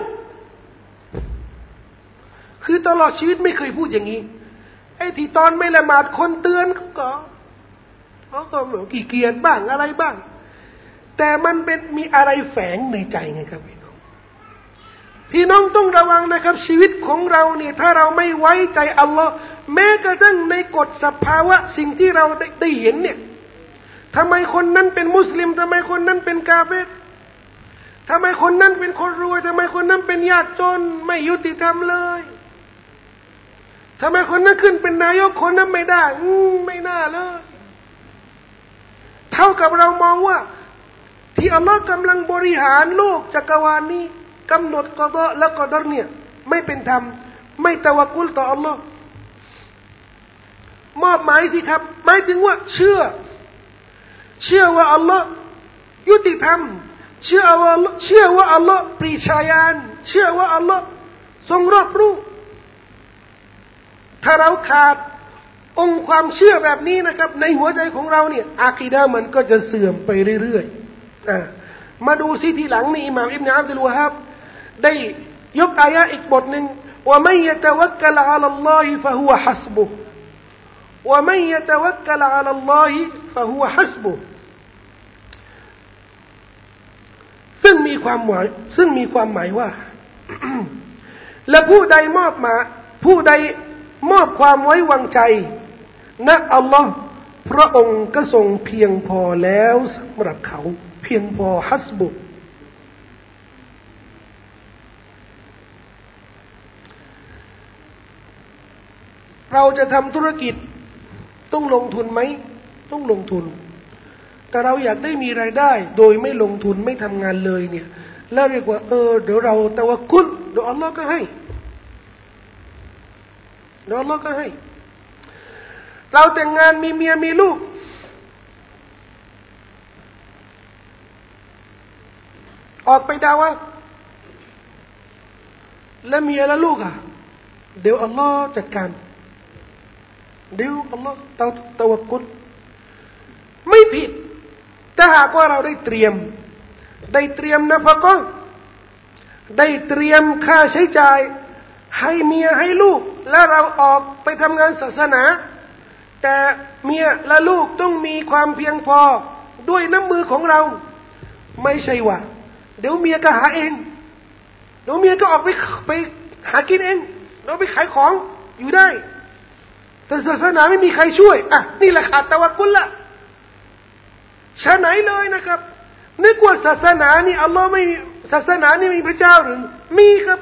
คือตลอดชีวิตไม่เคยพูดอย่างนี้ไอ้ที่ตอนไม่ละหมาดคนเตือนเขาก็ขี้เกียจบ้างอะไรบ้างแต่มันเป็นมีอะไรแฝงในใจไงครับพี่น้องต้องระวังนะครับชีวิตของเราเนี่ยถ้าเราไม่ไว้ใจอัลลอฮ์แม้กระทั่งในกฎสภาวะสิ่งที่เราได้เห็นเนี่ยทำไมคนนั้นเป็นมุสลิมทำไมคนนั้นเป็นกาเฟรทำไมคนนั้นเป็นคนรวยทำไมคนนั้นเป็นยากจนไม่ยุติธรรมเลยทำไมคนนั้นขึ้นเป็นนายกคนนั้นไม่ได้ไม่น่าเลยเท่ากับเรามองว่าที่อัลลอฮ์กำลังบริหารโลกจักรวาลนี้กำหนดกอฎอและกอดัรเนี่ยไม่เป็นธรรมไม่ตะวักกุลต่ออัลลอฮ์มอบหมายสิครับหมายถึงว่าเชื่อว่าอัลลอฮ์ยุติธรรมเชื่อว่าอัลลอฮ์ปรีชาญาณเชื่อว่าอัลลอฮ์ทรงรอบรู้ถ้าเราขาดองค์ความเชื่อแบบนี้นะครับในหัวใจของเราเนี่ยอากีดะห์มันก็จะเสื่อมไปเรื่อยๆมาดูซิทีหลังนี่อิหม่ามอิบนุอับดุลวะฮาบได้ยกอายะห์อีกบทหนึ่งว่ามันยะตะวักกะลอะลัลลอฮิฟะฮุวะฮัสบุฮ์ว่ามันยะตะวักกะลอะลัลลอฮิฟะฮุวะฮัสบุฮ์ซึ่งมีความหมายว่า และผู้ใดมอบความไว้วางใจณอัลลอฮ์พระองค์ก็ทรงเพียงพอแล้วสำหรับเขาเพียงพอฮัสบุเราจะทำธุรกิจต้องลงทุนไหมต้องลงทุนแต่เราอยากได้มีรายได้โดยไม่ลงทุนไม่ทำงานเลยเนี่ยแล้วเรียกว่าเดี๋ยวเราตะวักกุลเดี๋ยวอัลลอฮ์ก็ให้เดี๋ยวอัลลอฮ์ก็ให้เราแต่งงานมีเมียมีลูกออกไปดาวะแล้วเมียและลูกเดี๋ยวอัลลอฮ์จัดการเดี๋ยวอัลลอฮ์ตะวักกุลไม่ผิดถ้าหากว่าเราได้เตรียมนะพะก็ได้เตรียมค่าใช้จ่ายให้เมียให้ลูกแล้วเราออกไปทำงานศาสนาแต่เมียและลูกต้องมีความเพียงพอด้วยน้ำมือของเราไม่ใช่ว่าเดี๋ยวเมียก็หาเองเดี๋ยวเมียก็ออกไปหากินเองเดี๋ยวไปขายของอยู่ได้แต่ศาสนาไม่มีใครช่วยอ่ะนี่แหละขาดตะวักกุลละฉะไหนเลยนะครับนึกว่าศาสนานี่อัลลอฮ์ไม่ศาสนานี่มีพระเจ้าหรือมีครับ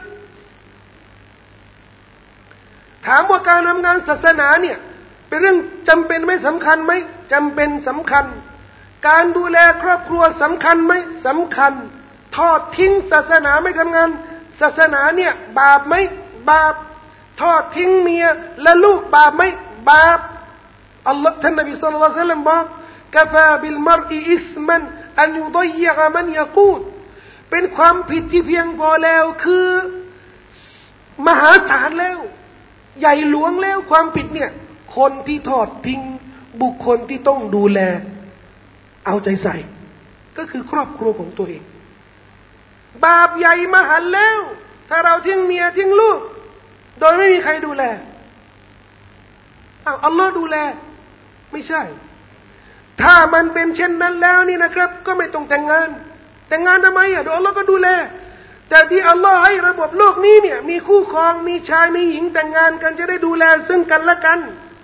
ถามว่าการทำงานศาสนาเนี่ยเป็นเรื่องจำเป็นไม่สำคัญไหมจำเป็นสำคัญการดูแลครอบครัวสำคัญไหมสำคัญทอดทิ้งศาสนาไม่ทำงานศาสนาเนี่ยบาปไหมบาปทอดทิ้งเมียและลูกบาปไหมบาปอัลลอฮ์ท่านนบีศ็อลลัลลอฮุอะลัยฮิวะซัลลัมบอกกะฟาบิลมัรอิอิสมันอันยุฎยะมันยะกูดเป็นความผิดที่เพียงพอแล้วคือมหาศาลแล้วใหญ่หลวงแล้วความผิดเนี่ยคนที่ทอดทิ้งบุคคลที่ต้องดูแลเอาใจใส่ก็คือครอบครัวของตัวเองบาปใหญ่มหันต์แล้วถ้าเราทิ้งเมียทิ้งลูกโดยไม่มีใครดูแลอัลลอฮ์ดูแลไม่ใช่ถ้ามันเป็นเช่นนั้นแล้วนี่นะครับก็ไม่ต้องแต่งงานแต่งงานทำไมอ่ะเดี๋ยวอัลลอฮ์ก็ดูแลแต่ที่อัลลอฮ์ให้ระบบโลกนี้เนี่ยมีคู่ครองมีชายมีหญิงแต่งงานกันจะได้ดูแลซึ่งกันและกัน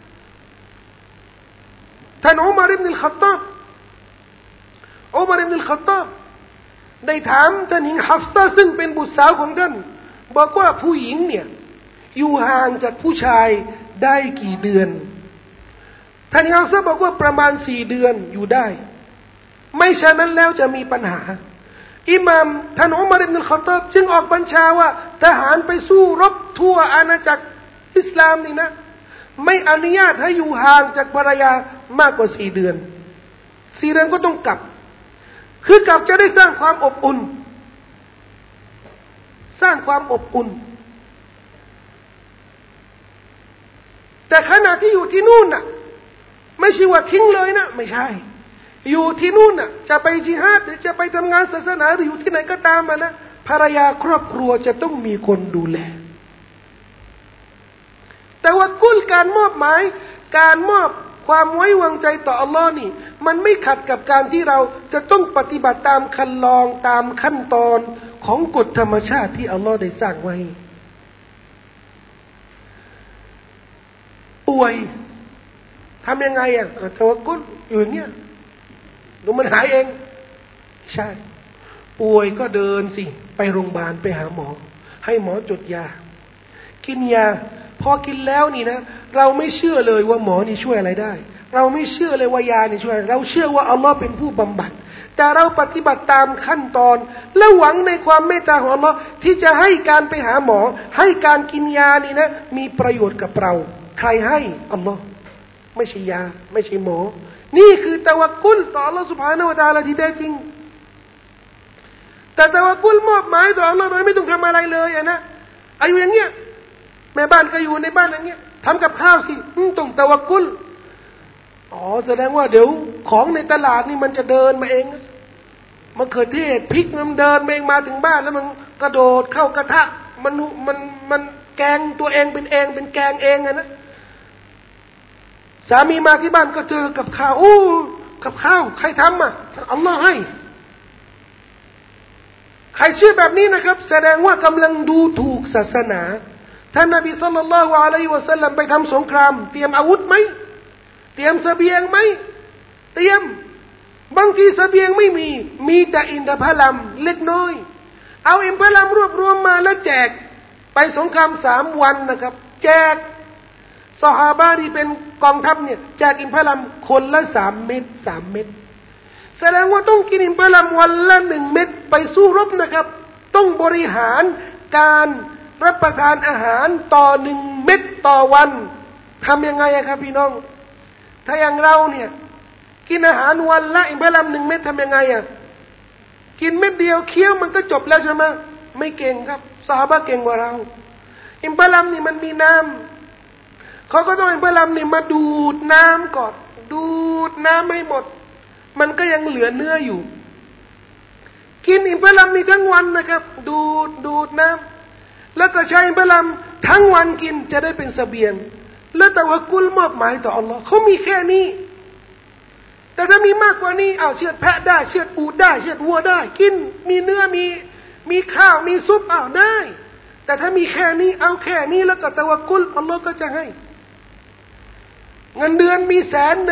ท่านอุมัรอิบนุลค็อฏฏอบได้ถามท่านหญิงฮัฟซะห์ซึ่งเป็นบุตรสาวของท่านบอกว่าผู้หญิงเนี่ยอยู่ห่างจากผู้ชายได้กี่เดือนท่านหญิงฮัฟซะห์บอกว่าประมาณ4 เดือนอยู่ได้ไม่ฉะนั้นแล้วจะมีปัญหาอิหม่ามท่านอุมัรอิบนุลค็อฏฏอบจึงออกบัญชาว่าทหารไปสู้รบทั่วอาณาจักรอิสลามนี่นะไม่อนุญาตให้อยู่ห่างจากภรรยามากกว่า4 เดือน4 เดือนก็ต้องกลับคือกลับจะได้สร้างความอบอุ่นแต่ขณะที่อยู่ที่นู่นน่ะไม่ใช่ว่าทิ้งเลยนะไม่ใช่อยู่ที่นู่นน่ะจะไปจิฮาดหรือจะไปทำงานศาสนาหรืออยู่ที่ไหนก็ตามมานะภรรยาครอบครัวจะต้องมีคนดูแลแต่ว่ากุลการมอบหมายการมอบความไว้วางใจต่ออัลลอฮ์นี่มันไม่ขัดกับการที่เราจะต้องปฏิบัติตามคันลองตามขั้นตอนของกฎธรรมชาติที่อัลลอฮ์ได้สร้างไว้ป่วยทำยังไงอ่ะตะวักกุลอยู่อย่างเงี้ยดูมันหายเองใช่ป่วยก็เดินสิไปโรงพยาบาลไปหาหมอให้หมอจดยากินยาพอกินแล้วนี่นะเราไม่เชื่อเลยว่าหมอนี่ช่วยอะไรได้เราไม่เชื่อเลยว่ายานี่ช่วยเราเชื่อว่าอัลลอฮ์เป็นผู้บำบัดแต่เราปฏิบัติตามขั้นตอนและหวังในความเมตตาของอัลลอฮ์ที่จะให้การไปหาหมอให้การกินยานี่นะมีประโยชน์กับเราใครให้อัลลอฮ์ไม่ใช่ยาไม่ใช่หมอนี่คือตะวักกุลต่ออัลลอฮ์ سبحانه และ تعالى ที่แท้จริงแต่ตะวักกุลมอบหมายต่ออัลลอฮ์โดยไม่ต้องทำอะไรเลยนะอายุอย่างเงี้ยแม่บ้านก็อยู่ในบ้านอย่างเงี้ยทำกับข้าวสิต้องตะวักกุลแสดงว่าเดี๋ยวของในตลาดนี่มันจะเดินมาเองมะเขือเทศพริกมันเดินมาเองมาถึงบ้านแล้วมันกระโดดเข้ากระทะมันแกงตัวเองเป็นแกงเองนะสามีมาที่บ้านก็เจอกับข้าวกับข้าวใครทำอ่ะอัลลอฮ์ให้ใครเชื่อแบบนี้นะครับแสดงว่ากำลังดูถูกศาสนาท่านนบีศ็อลลัลลอฮุอะลัยฮิวะซัลลัมไปทำสงครามเตรียมอาวุธไหมเตรียมเสบียงไหมเตรียมบางทีเสบียงไม่มีแต่อินทผลัมเล็กน้อยเอาอินทผลัมรวบรวมมาแล้วแจกไปสงคราม3 วันนะครับแจกซอฮาบะห์ที่เป็นกองทัพเนี่ยแจกอินทผลัมคนละ3 เม็ดแสดงว่าต้องกินอินทผลัมวันละ1 เม็ดไปสู้รบนะครับต้องบริหารการรับประทานอาหารต่อ1 เม็ดต่อวันทำยังไงครับพี่น้องถ้าอย่างเราเนี่ยกินอาหารวันละอินทผลัม1 เม็ดทำยังไงกินเม็ดเดียวเคี้ยวมันก็จบแล้วใช่ไหมไม่เก่งครับซอฮาบะห์เก่งกว่าเราอินทผลัมนี่มันมีน้ำเขาก็ต้องอินทผลัมนี่มาดูดน้ำก่อนดูดน้ำให้หมดมันก็ยังเหลือเนื้ออยู่กินอินทผลัมนี่ทั้งวันนะครับดูดน้ำแล้วก็ใช้อินทผลัมทั้งวันกินจะได้เป็นเสบียงแล้วตะวักกุลมอบหมายต่ออัลลอฮ์เขามีแค่นี้แต่ถ้ามีมากกว่านี้เชือดแพะได้เชือดอูฐได้เชือดวัวได้กินมีเนื้อมีข้าวมีซุปได้แต่ถ้ามีแค่นี้เอาแค่นี้แล้วก็ตะวักกุลอัลลอฮ์ก็จะให้เงินเดือนมี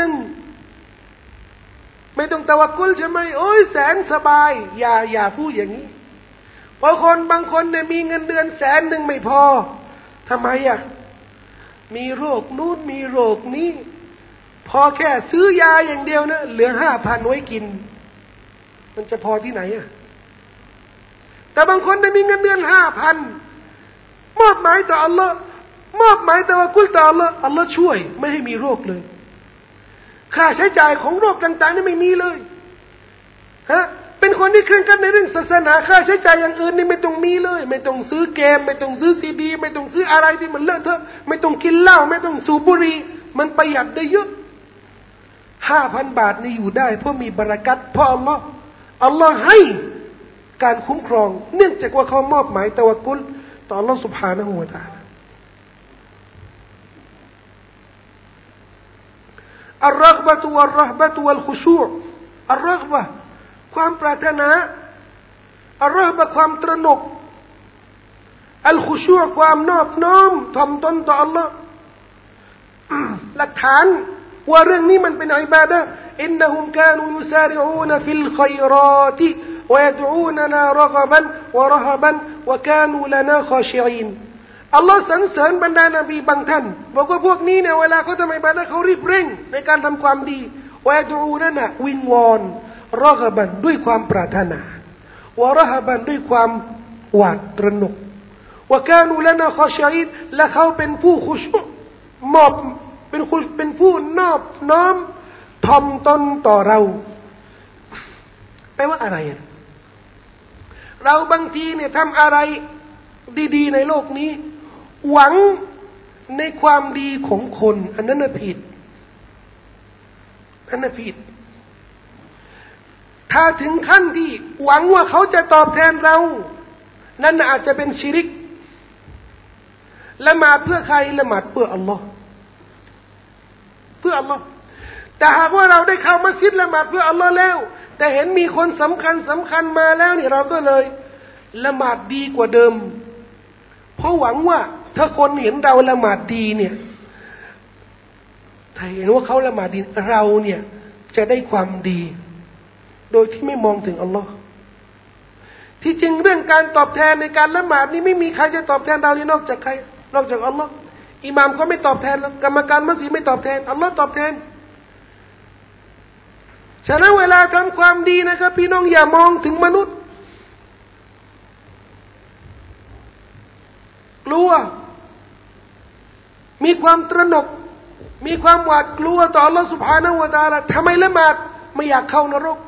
100,000ไม่ต้องตะวักกุลใช่ไหมโอ้ย100,000สบายอย่าพูดอย่างนี้เพราะคนบางคนเนี่ยมีเงินเดือน100,000ไม่พอทำไมมีโรคนู้นมีโรคนี้พอแค่ซื้อยาอย่างเดียวนะเหลือ5,000ไว้กินมันจะพอที่ไหนแต่บางคนได้มีเงินเดือน5,000มอบหมายต่ออัลลอฮ์มอบหมายตะวักกุลต่ออัลลอฮ์อัลลอฮ์ช่วยไม่ให้มีโรคเลยค่าใช้จ่ายของโรคต่างๆนี่ไม่มีเลยเป็นคนที่เคร่งครัดในเรื่องศาสนาค่าใช้จ่ายอย่างอื่นนี่ไม่ต้องมีเลยไม่ต้องซื้อเกมไม่ต้องซื้อซีดีไม่ต้องซื้ออะไรที่มันเลอะเทอะไม่ต้องกินเหล้าไม่ต้องสูบบุหรี่มันประหยัดได้เยอะ5,000 บาทนี่อยู่ได้เพราะมีบารอกัตเพราะอัลลอฮ์ให้การคุ้มครองเนื่องจากว่าเขามอบหมายตะวักกุลต่ออัลลอฮ์ سبحانه และ تعالى อัลรัฆบะตุวัลเราะห์บะตุวัลคุชูอ์อัลรัฆบะความปรารถนาอัลเราะห์บะความตระหนกอัลคุชูอ์ความนอบน้อมถ่อมตนต่ออัลลอฮ์หลักฐานว่าเรื่องนี้มันเป็นอิบาดะห์อินนะฮุมกานูยุซาริอูนฟิลค็อยรอติويدعوننا رغبا ورهبا وكانوا لنا خاشعين อัลลอฮ์สรรเสริญบรรดานบีบางท่านบอกว่าพวกนี้เนี่ยเวลาเขาทำอิบาดะห์เขารีบเร่งในการทำความดีويدعوننا วิงวอนรอบันด้วยความปรารถนาวะรหบันด้วยความหวาดตระหนกوكانوا لنا خاشعين และเขาเป็นผู้คุชูมอบเป็นผู้นอบน้อมถ่อมตนต่อเราแปลว่าอะไรเราบางทีเนี่ยทำอะไรดีๆในโลกนี้หวังในความดีของคนอันนั้นน่ะผิดถ้าถึงขั้นที่หวังว่าเขาจะตอบแทนเรานั่นอาจจะเป็นชิริกละหมาดเพื่อใครละหมาดเพื่ออัลลอฮ์แต่หากว่าเราได้เข้ามัสยิดละหมาดเพื่ออัลลอฮ์แล้วแต่เห็นมีคนสำคัญมาแล้วนี่เราก็เลยละหมาดดีกว่าเดิมเพราะหวังว่าถ้าคนเห็นเราละหมาดดีเนี่ยถ้าเห็นว่าเขาละหมาดดีเราเนี่ยจะได้ความดีโดยที่ไม่มองถึงอัลลอฮ์ที่จริงเรื่องการตอบแทนในการละหมาดนี่ไม่มีใครจะตอบแทนเรานี่นอกจากใครนอกจากอัลลอฮ์อิหม่ามก็ไม่ตอบแทนแล้วกรรมการมัสยิดไม่ตอบแทนอัลลอฮ์ตอบแทนฉะนั้นเวลาทำความดีนะครับพี่น้องอย่ามองถึงมนุษย์กลัวมีความตระหนกมีความหวาดกลัวต่อ Allah Subhanahu Wa Taala ทำไมละหมาดไม่อยากเข้านรก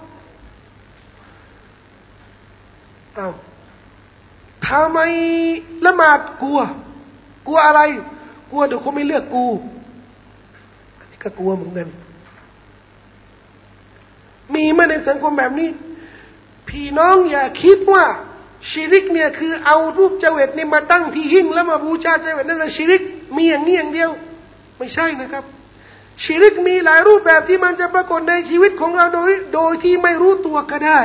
ทำไมละหมาดกลัวอะไรกลัวเดี๋ยวเขาไม่เลือกกูอันนี้ก็กลัวเหมือนกันมีมาในสังคมแบบนี้พี่น้องอย่าคิดว่าชิริกเนี่ยคือเอารูปเจวิตนี่มาตั้งที่หิ้งแล้วมาบูชาเจวิตนั่นแหละชิริกมีอย่างนี้อย่างเดียวไม่ใช่นะครับชิริกมีหลายรูปแบบที่มันจะปรากฏในชีวิตของเราโดยที่ไม่รู้ตัวก็ได้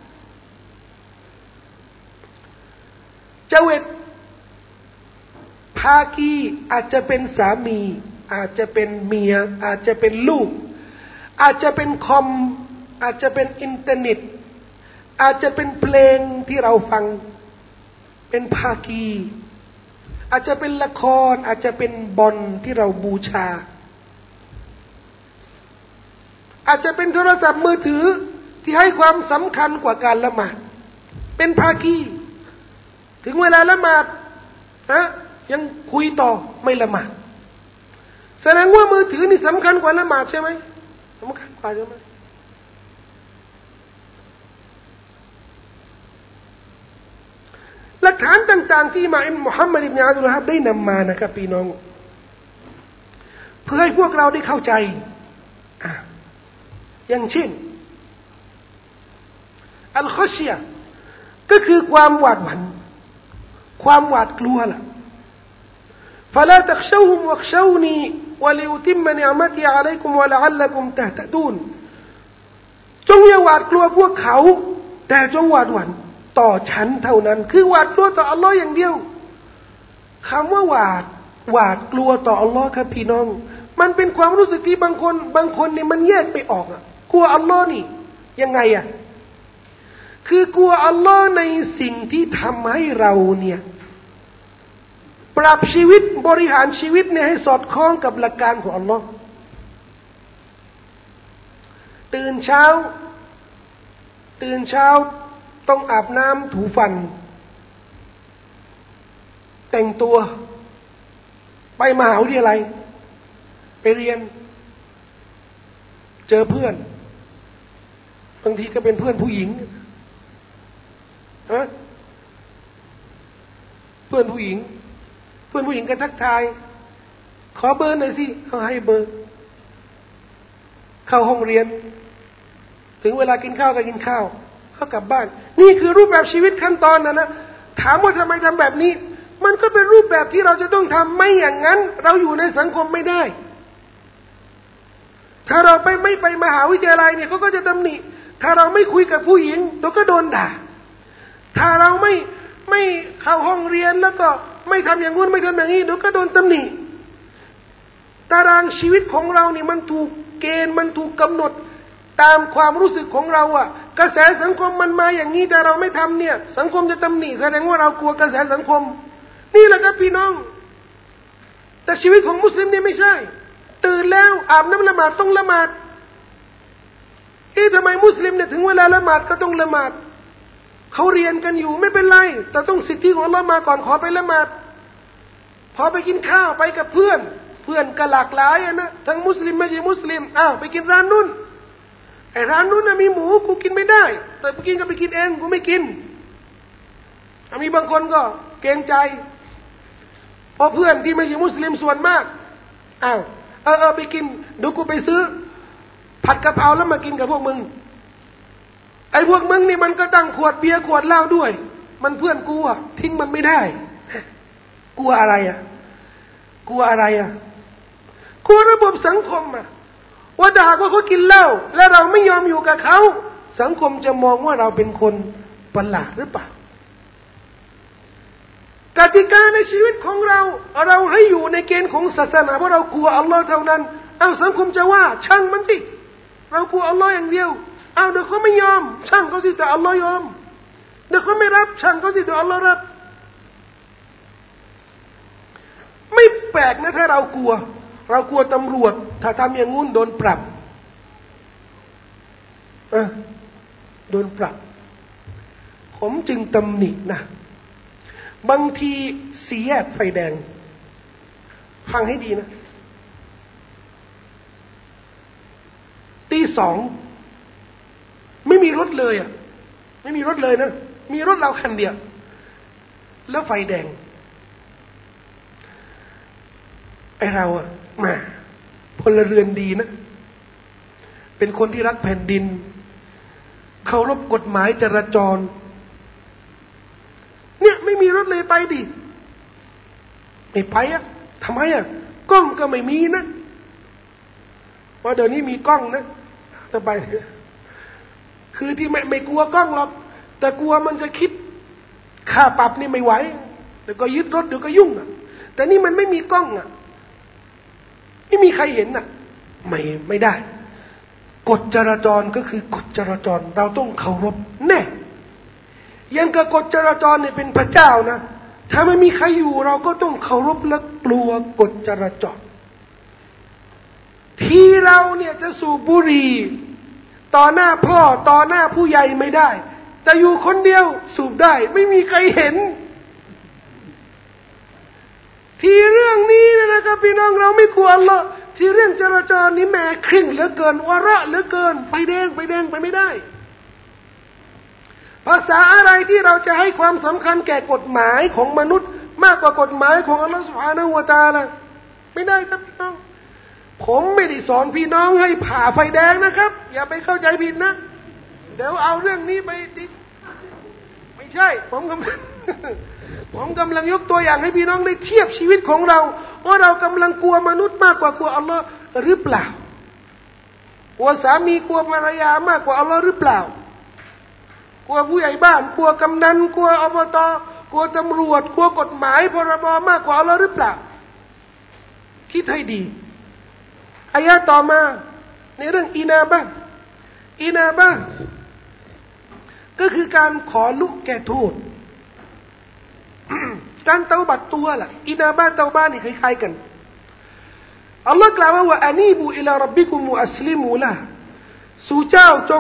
เจวิตภาคีอาจจะเป็นสามีอาจจะเป็นเมียอาจจะเป็นลูกอาจจะเป็นคอมอาจจะเป็นอินเทอร์เน็ตอาจจะเป็นเพลงที่เราฟังเป็นภาคีอาจจะเป็นละครอาจจะเป็นบอลที่เราบูชาอาจจะเป็นโทรศัพท์มือถือที่ให้ความสำคัญกว่าการละหมาดเป็นภาคีถึงเวลาละหมาดยังคุยต่อไม่ละหมาดแสดงว่ามือถือนี่สำคัญกว่าละหมาดใช่ไหมสำคัญกว่าใช่ไหมหลักฐานต่างๆที่อิหม่ามมุฮัมมัดอิบนุอับดุลวะฮับได้นำมานะครับพี่น้องเพื่อให้พวกเราได้เข้าใจอย่างเช่นอัลคอชยะก็คือความหวาดหวั่นความหวาดกลัวล่ะ فلا تخشوهم واخشوني ولأتم نعمتي عليكم ولعلكم تهتدون จงอย่าหวาดกลัวพวกเขาแต่จงหวาดหวั่นต่อฉันเท่านั้นคือหวาดกลัวต่ออัลลอฮ์อย่างเดียวคำว่าหวาดกลัวต่ออัลลอฮ์ครับพี่น้องมันเป็นความรู้สึกที่บางคนเนี่ยมันแยกไปออกอ่ะกลัวอัลลอฮ์นี่ยังไงอ่ะคือกลัวอัลลอฮ์ในสิ่งที่ทำให้เราเนี่ยปรับชีวิตบริหารชีวิตเนี่ยให้สอดคล้องกับหลักการของอัลลอฮ์ตื่นเช้าต้องอาบน้ำถูฟันแต่งตัวไปมหาวิทยาลัยไปเรียนเจอเพื่อนบางทีก็เป็นเพื่อนผู้หญิงเพื่อนผู้หญิงก็ทักทายขอเบอร์หน่อยสิเอาให้เบอร์เข้าห้องเรียนถึงเวลากินข้าวก็กินข้าวเขากลับบ้านนี่คือรูปแบบชีวิตขั้นตอนนะถามว่าทำไมทำแบบนี้มันก็เป็นรูปแบบที่เราจะต้องทำไม่อย่างนั้นเราอยู่ในสังคมไม่ได้ถ้าเราไม่ไปมหาวิทยาลัยเนี่ยเขาก็จะตำหนิถ้าเราไม่คุยกับผู้หญิงเราก็โดนด่าถ้าเราไม่เข้าห้องเรียนแล้วก็ไม่ทำอย่างงู้นไม่ทำอย่างนี้เราก็โดนตำหนิตารางชีวิตของเรานี่มันถูกเกณฑ์มันถูกกำหนดตามความรู้สึกของเราอ่ะกระแสสังคมมันมาอย่างนี้แต่เราไม่ทำเนี่ยสังคมจะตำหนิแสดงว่าเรากลัวกระแสสังคมนี่แหละครับพี่น้องแต่ชีวิตของมุสลิมเนี่ยไม่ใช่ตื่นแล้วอาบน้ำละหมาดต้องละหมาดทำไมมุสลิมเนี่ยถึงเวลาละหมาดก็ต้องละหมาดเขาเรียนกันอยู่ไม่เป็นไรแต่ต้องสิทธิของอัลเลาะห์มาก่อนขอไปละหมาดพอไปกินข้าวไปกับเพื่อนก็หลากหลายนะทั้งมุสลิมไม่ใช่มุสลิมไปกินร้านนู้นไอ้ร้านนู้นมีหมูกูกินไม่ได้แต่กูกินก็ไปกินเองกูไม่กินมีบางคนก็เกรงใจเพราะเพื่อนที่ไม่ใช่มุสลิมส่วนมากไปกินเดี๋ยวกูไปซื้อผัดกะเพราแล้วมากินกับพวกมึงไอ้พวกมึงนี่มันก็ตั้งขวดเบียร์ขวดเหล้าด้วยมันเพื่อนกูทิ้งมันไม่ได้กลัวอะไรกลัวระบบสังคมว่าถ้าหากว่าเขากินเหล้าและเราไม่ยอมอยู่กับเขาสังคมจะมองว่าเราเป็นคนประหลาดหรือเปล่ากติกาในชีวิตของเราให้อยู่ในเกณฑ์ของศาสนาเพราะเรากลัวอัลลอฮ์เท่านั้นสังคมจะว่าช่างมันสิเรากลัวอัลลอฮ์อย่างเดียวเดี๋ยวเขาไม่ยอมช่างเขาสิแต่อัลลอฮ์ยอมเดี๋ยวเขาไม่รับช่างเขาสิแต่อัลลอฮ์รับไม่แปลกนะถ้าเรากลัวตำรวจถ้าทำอย่างงู้นโดนปรับโดนปรับผมจึงตำหนินะบางทีสี่แยกไฟแดงฟังให้ดีนะตีสองไม่มีรถเลยไม่มีรถเลยนะมีรถเราคันเดียวแล้วไฟแดงไอเรามาพลเรือนดีนะเป็นคนที่รักแผ่นดินเคารพกฎหมายจราจรเนี่ยไม่มีรถเลยไปดิไม่ไปทำไมกล้องก็ไม่มีนะเพราะเดี๋ยวนี้มีกล้องนะจะไปคือที่ไม่กลัวกล้องหรอกแต่กลัวมันจะคิดค่าปรับนี่ไม่ไหวเดี๋ยวก็ยึดรถเดี๋ยวก็ยุ่งแต่นี่มันไม่มีกล้องไม่มีใครเห็นไม่ได้กฎจราจรก็คือกฎจราจรเราต้องเคารพแน่ยังกับกฎจราจรเนี่ยเป็นพระเจ้านะถ้าไม่มีใครอยู่เราก็ต้องเคารพและกลัวกฎจราจรที่เราเนี่ยจะสูบบุหรี่ต่อหน้าพ่อต่อหน้าผู้ใหญ่ไม่ได้แต่อยู่คนเดียวสูบได้ไม่มีใครเห็นที่เรื่องนี้นะครับพี่น้องเราไม่กลัวอัลเลาะห์ที่เรื่องจราจรนี้แม่เคร่งเหลือเกินวาระเหลือเกินไฟแดงไปไม่ได้ภาษาอะไรที่เราจะให้ความสำคัญแก่กฎหมายของมนุษย์มากกว่ากฎหมายของอัลลอฮฺซุบฮานะฮูวะตะอาลาไม่ได้ครับพี่น้องผมไม่ได้สอนพี่น้องให้ผ่าไฟแดงนะครับอย่าไปเข้าใจผิดนะเดี๋ยวเอาเรื่องนี้ไปติดไม่ใช่ผมกำลังยกตัวอย่างให้พี่น้องได้เทียบชีวิตของเราว่าเรากำลังกลัวมนุษย์มากกว่ากลัวอัลลอฮ์หรือเปล่ากลัวสามีกลัวภรรยามากกว่าอัลลอฮ์หรือเปล่ากลัวผู้ใหญ่บ้านกลัวกำนันกลัวอบตกลัวตำรวจกลัวกฎหมายพรบมากกว่าอัลลอฮ์หรือเปล่าคิดให้ดีอายะต่อมาในเรื่องอินาบะก็คือการขอลุแก่โทษ การเตาบัตตัวล่ะอินาบะเตาบ้านนี่คล้ายๆกันอัลลอฮ์กล่าวว่าอานีบูอิลารับบิกุมุอัสลิมูละสู่เจ้าจง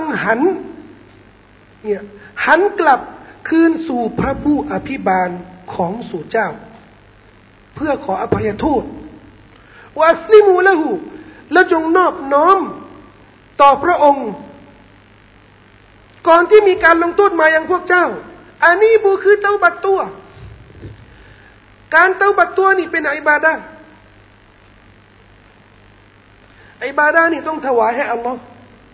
หันกลับคืนสู่พระผู้อภิบาลของสู่เจ้าเพื่อขออภัยโทษวะอัสลิมูละหูและจงนอบน้อมต่อพระองค์ก่อนที่มีการลงโทษมาอย่างพวกเจ้าอานีบูคือเตาบัตตัวการเตาบัตตัวนี่เป็นอิบาดะห์อิบาดะห์นี่ต้องถวายให้อัลลอฮ์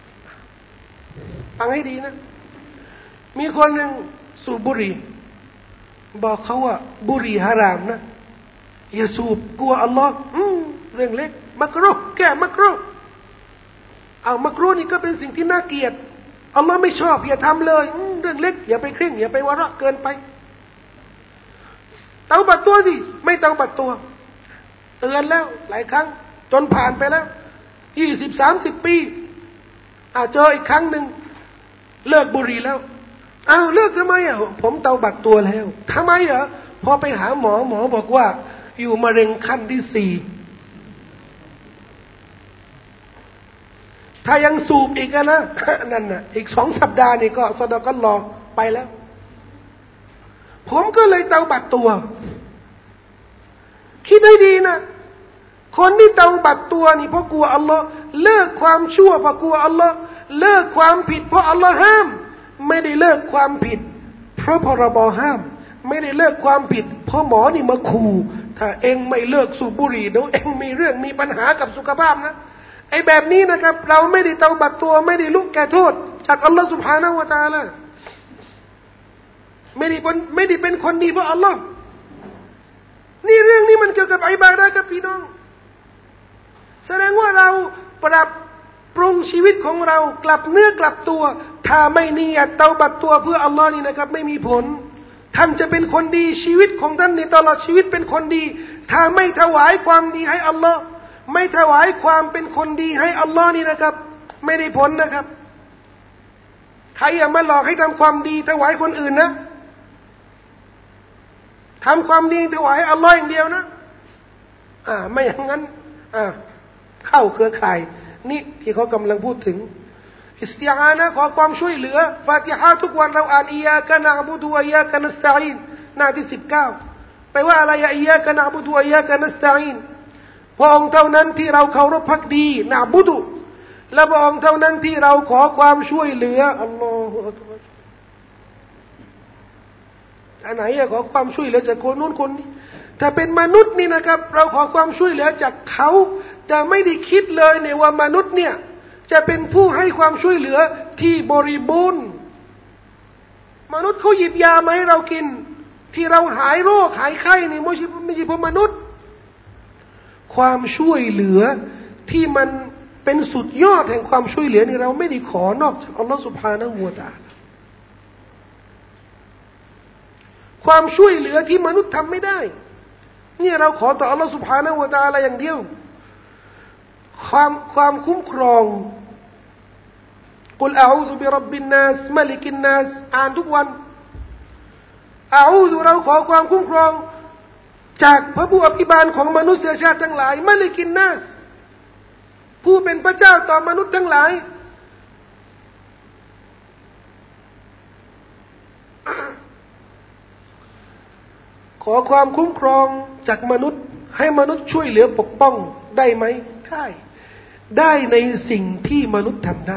ฟังให้ดีนะมีคนหนึ่งสูบบุหรี่บอกเขาว่าบุหรี่ฮารามนะอย่าสูบกลัวอัลลอฮ์เรื่องเล็กมักรุฮ์แก้มักรุฮ์เอามักรุฮ์นี่ก็เป็นสิ่งที่น่าเกลียดอัลลอฮ์ไม่ชอบอย่าทำเลยเรื่องเล็กอย่าไปเคร่งอย่าไปวาระเกินไปเตาบัตตัวสิไม่เตาบัตตัวเตือนแล้วหลายครั้งจนผ่านไปแล้ว20-30 ปีเจออีกครั้งหนึ่งเลิกบุหรี่แล้วเลิกทำไมผมเตาบัตตัวแล้วทำไมพอไปหาหมอบอกว่าอยู่มะเร็งขั้นที่4ถ้ายังสูบอีกนะนั่นน่ะอีก2 สัปดาห์นี่ก็สะดอกก็รอไปแล้วผมก็เลยเตาบัตตัวคิดให้ดีนะคนที่เตาบัตตัวนี่เพราะกลัวอัลลอฮ์เลิกความชั่วเพราะกลัวอัลลอฮ์เลิกความผิดเพราะอัลลอฮ์ห้ามไม่ได้เลิกความผิดเพราะพรบห้ามไม่ได้เลิกความผิดเพราะหมอนี่มาขู่ถ้าเองไม่เลิกสูบบุหรี่เดี๋ยวเองมีเรื่องมีปัญหากับสุขภาพนะไอ้แบบนี้นะครับเราไม่ได้เตาบัตตัวไม่ได้ลุกแก่โทษจากอัลลอฮ์ سبحانه และ تعالى ไม่ได้เป็นคนดีเพราะอัลลอฮ์นี่เรื่องนี้มันเกี่ยวกับอิบาดะห์กับพี่น้องแสดงว่าเราปรับปรุงชีวิตของเรากลับเนื้อกลับตัวถ้าไม่นียะห์เตาบัตตัวเพื่ออัลลอฮ์นี่นะครับไม่มีผลท่านจะเป็นคนดีชีวิตของท่านในตลอดชีวิตเป็นคนดีถ้าไม่ถวายความดีให้อัลลอฮ์ไม่ถวายความเป็นคนดีให้อัลลอฮ์นี่นะครับไม่ได้ผลนะครับใครอย่ามาหลอกให้ทำความดีถวายคนอื่นนะทำความดีถวายให้อัลลอฮ์อย่างเดียวนะไม่อย่างนั้นเข้าเครือข่ายนี่ที่เขากำลังพูดถึงอิสติอานะขอความช่วยเหลือฟาติฮะห์ทุกวันเราอ่านอียากะนะอ์บุดุวะอียากะนัสตะอีนหน้าที่19ไปว่าอะไรอียากะนะอ์บุดุวะอียากะนัสตะอีนพระองค์เท่านั้นที่เราเคารพภักดีนะบุดุและพระองค์เท่านั้นที่เราขอความช่วยเหลืออัลลอฮฺอักบัรอันไหนขอความช่วยเหลือจากคนนู้นคนนี้ถ้าเป็นมนุษย์นี่นะครับเราขอความช่วยเหลือจากเขาแต่ไม่ได้คิดเลยเนี่ยว่ามนุษย์เนี่ยจะเป็นผู้ให้ความช่วยเหลือที่บริบูรณ์มนุษย์เขาหยิบยามาให้เรากินที่เราหายโรคหายไข้นี่ไม่ใช่เพราะมนุษย์ความช่วยเหลือที่มันเป็นสุดยอดแห่งความช่วยเหลือนี่เราไม่ได้ขอนอกจากอัลลอฮฺ سبحانه และ تعالى ความช่วยเหลือที่มนุษย์ทำไม่ได้นี่เราขอต่ออัลลอฮฺ سبحانه และ تعالى อย่างเดียวความคุ้มครองกุลอาอูซุบิร็อบบินนัสมะลิกินนัสอ่านทุกวันอาอูซุเราขอความคุ้มครองจากพระผู้อภิบาลของมนุษยชาติทั้งหลายมะลิกินนัสผู้เป็นพระเจ้าต่อมนุษย์ทั้งหลายขอความคุ้มครองจากมนุษย์ให้มนุษย์ช่วยเหลือปกป้องได้ไหมได้ในสิ่งที่มนุษย์ทำได้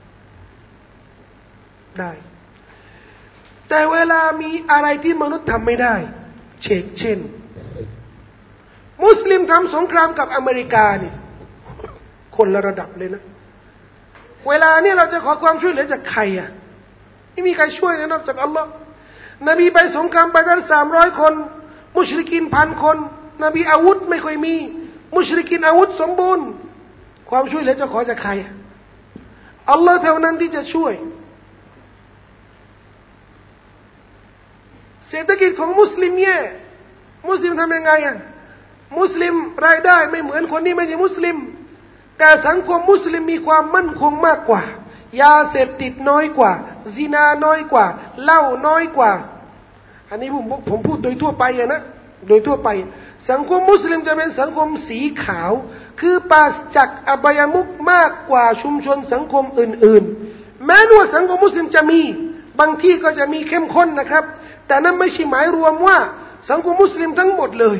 แต่เวลามีอะไรที่มนุษย์ทำไม่ได้เช่นมุสลิมทำสงครามกับอเมริกานี่คนละระดับเลยนะเวลาเนี่ยเราจะขอความช่วยเหลือจากใครไม่มีใครช่วยนะนอกจากอัลลอฮ์นบีไปสงครามไปกัน300 คนมุชริกิน1,000 คนนบีอาวุธไม่ค่อยมีมุชริกินอาวุธสมบูรณ์ความช่วยเหลือจะขอจากใครอัลลอฮ์เท่านั้นที่จะช่วยเศรษฐกิจของมุสลิมแย่มุสลิมทำยังไงอ่ะมุสลิมรายได้ไม่เหมือนคนที่ไม่ใช่มุสลิมแต่สังคมมุสลิมมีความมั่นคงมากกว่ายาเสพติดน้อยกว่าซินาน้อยกว่าเหล้าน้อยกว่าอันนี้ผมพูดโดยทั่วไปนะโดยทั่วไปสังคมมุสลิมจะเป็นสังคมสีขาวคือปราศจากอบายมุขมากกว่าชุมชนสังคมอื่นๆแม้ว่าสังคมมุสลิมจะมีบางที่ก็จะมีเข้มข้นนะครับแต่นั้นไม่ใช่หมายรวมว่าสังคมมุสลิมทั้งหมดเลย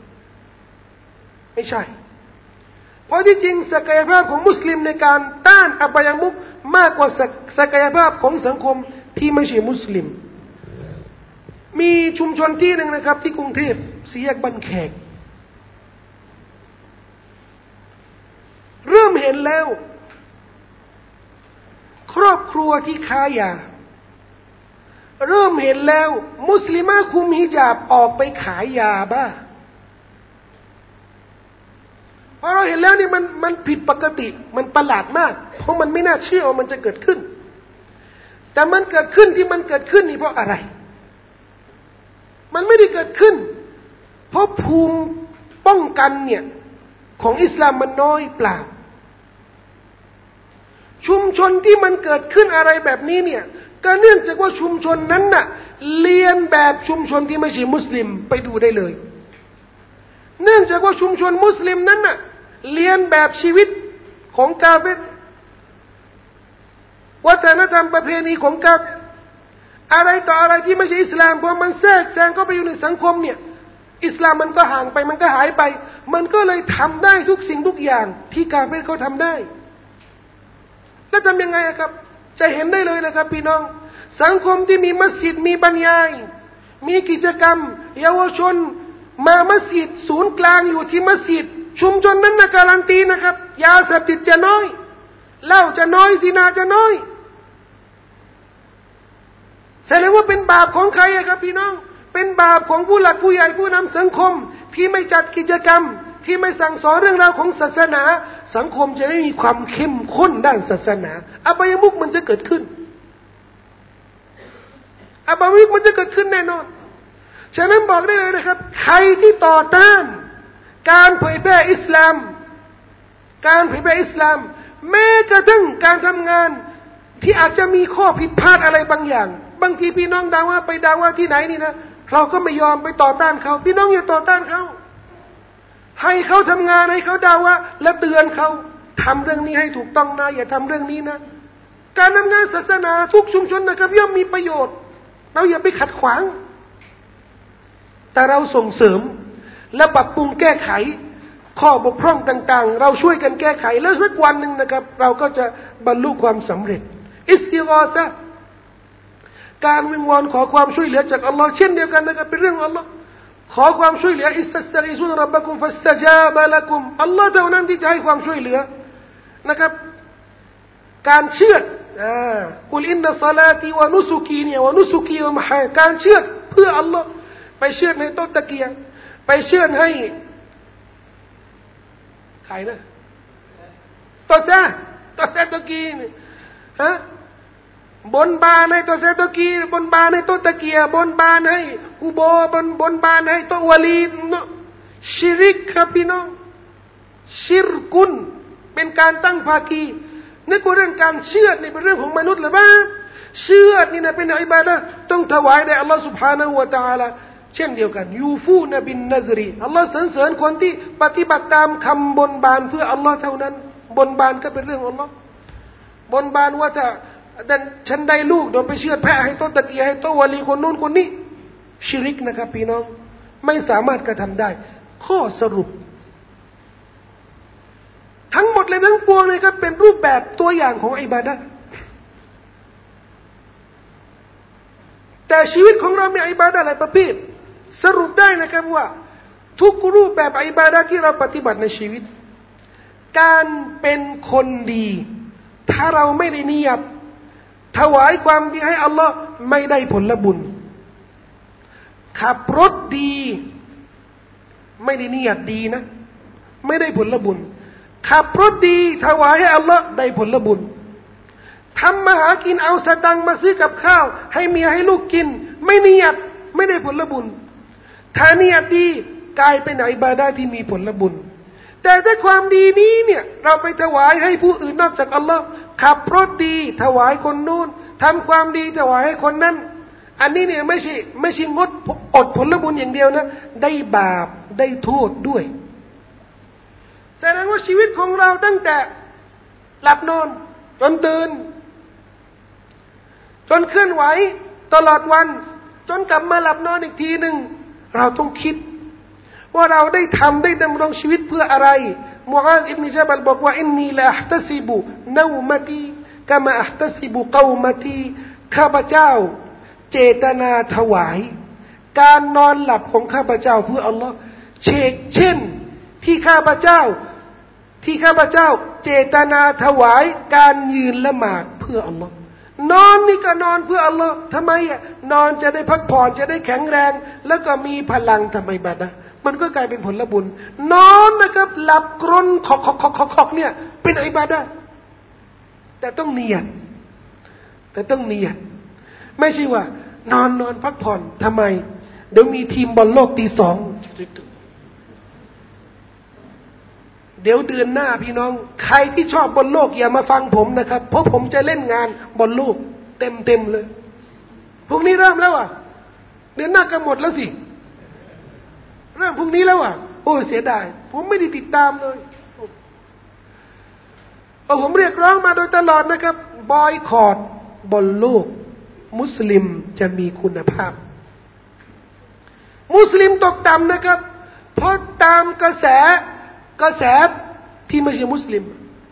ไม่ใช่เพราะที่จริงศักยภาพของมุสลิมในการต้านอบายมุขมากกว่าศักยภาพของสังคมที่ไม่ใช่มุสลิมมีชุมชนที่หนึ่งนะครับที่กรุงเทพสี่แยกบ้านแขกเริ่มเห็นแล้วครอบครัวที่ค้ายาเริ่มเห็นแล้วมุสลิมะคุมฮิญาบออกไปขายยาบ้าเพราะเราเห็นแล้วนี่มันผิดปกติมันประหลาดมากเพราะมันไม่น่าเชื่อว่ามันจะเกิดขึ้นแต่มันเกิดขึ้นที่มันเกิดขึ้นนี่เพราะอะไรมันไม่ได้เกิดขึ้นเพราะภูมิป้องกันเนี่ยของอิสลามมันน้อยเปล่าชุมชนที่มันเกิดขึ้นอะไรแบบนี้เนี่ยก็เนื่องจากว่าชุมชนนั้นน่ะเลียนแบบชุมชนที่ไม่ใช่มุสลิมไปดูได้เลยเนื่องจากว่าชุมชนมุสลิมนั้นน่ะเลียนแบบชีวิตของกาเฟรวัฒนธรรมประเพณีของกาเฟรอะไรต่ออะไรที่ไม่ใช่อิสลามพอมันแทรกแซงเข้าไปอยู่ในสังคมเนี่ยอิสลามมันก็ห่างไปมันก็หายไปมันก็เลยทำได้ทุกสิ่งทุกอย่างที่กาเฟรเขาทำได้แล้วทำยังไงครับจะเห็นได้เลยนะครับพี่น้องสังคมที่มีมัสยิดมีบรรยายมีกิจกรรมเยาวชนมามัสยิดศูนย์กลางอยู่ที่มัสยิดชุมชนนั้นนะการันตีนะครับยาเสพติดจะน้อยเหล้าจะน้อยซินาจะน้อยแสดงว่าเป็นบาปของใครครับพี่น้องเป็นบาปของผู้หลักผู้ใหญ่ผู้นำสังคมที่ไม่จัดกิจกรรมที่ไม่สั่งสอนเรื่องราวของศาสนาสังคมจะไม่มีความเข้มข้นด้านศาสนาอบายมุขมันจะเกิดขึ้นอบายมุขมันจะเกิดขึ้นแน่นอนฉะนั้นบอกได้เลยนะครับใครที่ต่อต้านการเผยแพร่อิสลามการเผยแพร่อิสลามแม้กระทั่งการทำงานที่อาจจะมีข้อผิดพลาดอะไรบางอย่างบางทีพี่น้องด่าว่าไปด่าว่าที่ไหนนี่นะเราก็ไม่ยอมไปต่อต้านเขาพี่น้องอย่าต่อต้านเขาให้เขาทำงานให้เขาด่าว่าและเตือนเขาทำเรื่องนี้ให้ถูกต้องนะอย่าทำเรื่องนี้นะการทำงานศาสนาทุกชุมชนนะครับย่อมมีประโยชน์เราอย่าไปขัดขวางแต่เราส่งเสริมและปรับปรุงแก้ไขข้อบกพร่องต่างๆเราช่วยกันแก้ไขแล้วสักวันหนึ่งนะครับเราก็จะบรรลุความสำเร็จอิสติฆอซะห์การวิงวอนขอความช่วยเหลือจากอัลลอฮ์เช่นเดียวกันนะครับเป็นเรื่องของอัลลอฮ์ขอความช่วยเหลืออิสตัสตะกีซุนร็อบบะกุมฟัสตะญาบะละกุมอัลลอฮ์เท่านั้นที่จะให้ความช่วยเหลือนะครับการเชือดกุลอินนัสศอลาตีวะนุสุกีเนี่ยวะนุสุกีวะมะฮายการเชือดเพื่ออัลลอฮ์ไปเชือดให้ต้นตะเกียงไปเชือดให้ใครนะตัวแซตะกีฮะบนบานให้ตัวเซตะกีบนบานให้ต้นตะเกียบนบานให้กุโบบนบานให้ต้นวะลีชิริกครับพี่น้องชิรกุนเป็นการตั้งภาคีนึกว่าเรื่องการเชื่อนี่เป็นเรื่องของมนุษย์หรือเปล่าเชื่อนี่นะเป็นอิบาดะห์ต้องถวายแด่อัลลอฮฺ سبحانه และ تعالى เช่นเดียวกันยูฟูนบินนัซรีอัลลอฮฺสรรเสริญคนที่ปฏิบัติตามคำบนบานเพื่ออัลลอฮฺเท่านั้นบนบานก็เป็นเรื่องของอัลลอฮฺบนบานว่าถ้าฉันได้ลูกโดนไปเชือดแพะให้ต้นตะเกียให้ต้นวะลีคนนู้นคนนี้ชิริกนะครับพี่น้องไม่สามารถกระทำได้ข้อสรุปทั้งหมดเลยทั้งปวงเลยครับเป็นรูปแบบตัวอย่างของอิบาดะห์แต่ชีวิตของเรามีอิบาดะห์หลายประเภทสรุปได้นะครับว่าทุกรูปแบบอิบาดะห์ที่เราปฏิบัติในชีวิตการเป็นคนดีถ้าเราไม่ได้นิยตถวายความดีให้อัลลอฮ์ไม่ได้ผลบุญขับรถดีไม่ได้นิยตดีนะไม่ได้ผลบุญขับรถดีถวายให้อัลลอฮ์ได้ผลบุญทำมาหากินเอาสตังค์มาซื้อกับข้าวให้เมียให้ลูกกินไม่นิยตไม่ได้ผลบุญถ้าเนียดดีกลายเป็นอิบาดะห์ที่มีผลบุญแต่ถ้าความดีนี้เนี่ยเราไปถวายให้ผู้อื่นนอกจากอัลลอฮ์ขับรถดีถวายคนนู้นทำความดีถวายให้คนนั้นอันนี้เนี่ยไม่ใช่งดอดผลบุญอย่างเดียวนะได้บาปได้โทษด้วยแสดงว่าชีวิตของเราตั้งแต่หลับนอนจนตื่นจนเคลื่อนไหวตลอดวันจนกลับมาหลับนอนอีกทีหนึ่งเราต้องคิดว่าเราได้ทำได้ดำรงชีวิตเพื่ออะไรมุอาซอิบนุญะบัลบอกว่าอินนีลาอัห์ตัซิบุนูมะตีกะมาอัห์ตัซิบุกอมะตีข้าพเจ้าเจตนาถวายการนอนหลับของข้าพเจ้าเพื่ออัลลอฮ์เช่นที่ข้าพเจ้าเจตนาถวายการยืนละหมาดเพื่ออัลลอฮ์นอนนี่ก็นอนเพื่ออัลลอฮ์ทำไมอ่ะนอนจะได้พักผ่อนจะได้แข็งแรงแล้วก็มีพลังทำไมบัดนะมันก็กลายเป็นผลบุญนอนนะครับหลับกรนขอกเนี่ยเป็นอิบาดะห์แต่ต้องเนียดไม่ใช่ว่านอนพักผ่อนทำไมเดี๋ยวมีทีมบอลโลกตี 2เดี๋ยวเดือนหน้าพี่น้องใครที่ชอบบอลโลกอย่ามาฟังผมนะครับเพราะผมจะเล่นงานบอลโลกเต็มเลยพรุ่งนี้เริ่มแล้วอ่ะเดือนหน้าก็หมดแล้วสิเริ่มพรุ่งนี้แล้วอ่ะโอ้เสียดายผมไม่ได้ติดตามเลยผมเรียกร้องมาโดยตลอดนะครับบอยคอตบอลโลกมุสลิมจะมีคุณภาพมุสลิมตกต่ำนะครับเพราะตามกระแสที่ไม่ใช่มุสลิม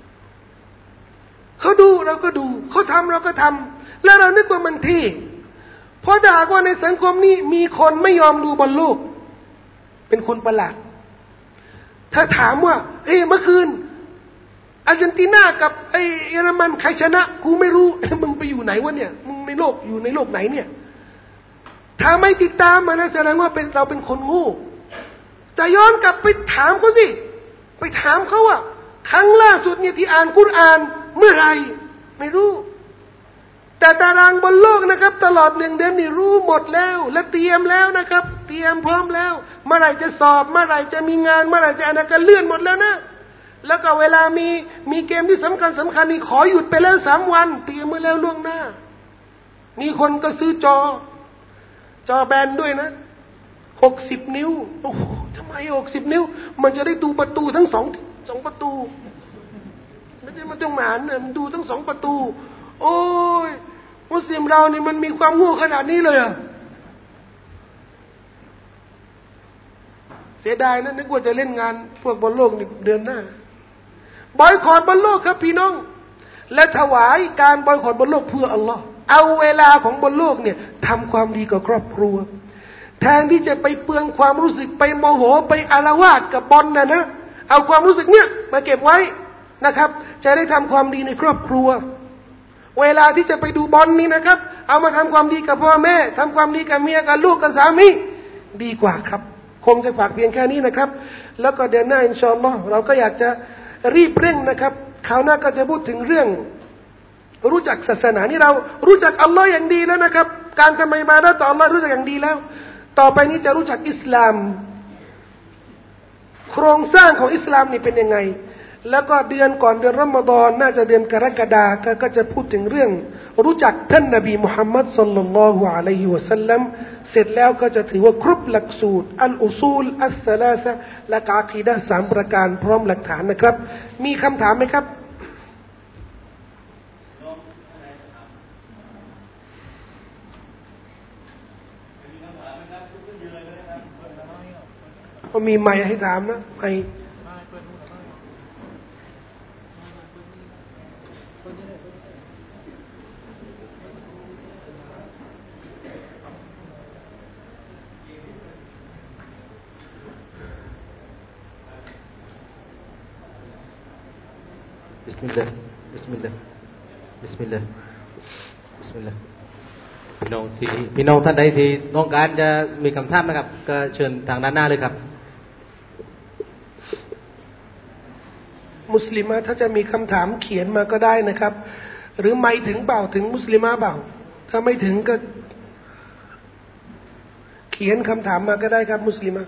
เขาดูเราก็ดูเขาทำเราก็ทำแล้วเรานึกว่ามันเท่เพราะถ้าหากว่าในสังคมนี้มีคนไม่ยอมดูบอลโลกเป็นคนประหลาดถ้าถามว่าเมื่อคืนอาร์เจนตินากับเยอรมันใครชนะกูไม่รู้มึงไปอยู่ไหนวะเนี่ยมึงในโลกอยู่ในโลกไหนเนี่ยถ้าไม่ติดตามมันแสดงว่าเราเป็นคนโง่แต่ย้อนกลับไปถามเขาสิไปถามเขาว่าครั้งล่าสุดเนี่ยที่อ่านกุรอานเมื่อไรไม่รู้แต่ตารางบนโลกนะครับตลอด1 เดือนนี่รู้หมดแล้วและเตรียมแล้วนะครับเตรียมพร้อมแล้วเมื่อไหร่จะสอบเมื่อไหร่จะมีงานเมื่อไหร่จะอะไรกันเลื่อนหมดแล้วนะแล้วก็เวลามีเกมที่สำคัญนี่ขอหยุดไปแล้ว3 วันเตรียมไว้แล้วล่วงหน้ามีคนก็ซื้อจอแบนด้วยนะ60 นิ้วโอ้โหทำไม60 นิ้วมันจะได้ดูประตูทั้งสองประตูไม่ได้มาต้องหมานนะมันดูทั้ง2 ประตูโอ้ยมุสลิมเรานี่มันมีความโง่ขนาดนี้เลยอ่ะเสียดายนะนึกว่าจะเล่นงานพวกบอลโลกในเดือนหน้าบอยคอตบอลโลกครับพี่น้องและถวายการบอยคอตบอลโลกเพื่ออัลลอฮ์เอาเวลาของบอลโลกเนี่ยทำความดีกับครอบครัวแทนที่จะไปเปลืองความรู้สึกไปโมโหไปอาละวาดกับบอลนะเอาความรู้สึกเนี่ยมาเก็บไว้นะครับจะได้ทำความดีในครอบครัวเวลาที่จะไปดูบอลนี่นะครับเอามาทำความดีกับพ่อแม่ทำความดีกับเมียกับลูกกับสามีดีกว่าครับคงจะฝากเพียงแค่นี้นะครับแล้วก็เดือนหน้าอินชาอัลลอฮ์เราก็อยากจะรีบเร่งนะครับคราวหน้าก็จะพูดถึงเรื่องรู้จักศาสนานี่เรารู้จักอัลลอฮ์อย่างดีแล้วนะครับการทำอิบาดะห์ต่ออัลลอฮ์รู้จักอย่างดีแล้วต่อไปนี้จะรู้จักอิสลามโครงสร้างของอิสลามนี่เป็นยังไงแล้วก็เดือนก่อนเดือนรอมฎอนน่าจะเดือนกรกฎาคมก็จะพูดถึงเรื่องรู้จักท่านนบีมุฮัมมัดศ็อลลัลลอฮุอะลัยฮิวะซัลลัมเสร็จแล้วก็จะถือว่าครบหลักสูตรอัลอุซูลอัสซะลาซะและอะกีดะห์3 ประการพร้อมหลักฐานนะครับมีคำถามไหมครับก็มีไมค์ให้ถามนะไมค์บิสมิลลาห์บิสมิลลาห์บิสมิลลาห์บิสมิลลาห์พี่น้องท่านใดที่ต้องการจะมีคำถามนะครับก็เชิญทางด้านหน้าเลยครับมุสลิมะถ้าจะมีคำถามเขียนมาก็ได้นะครับหรือไม่ถึงเปล่าถึงมุสลิมะเปล่าถ้าไม่ถึงก็ขียนคำถามมาก็ได้ครับมุสลิมะ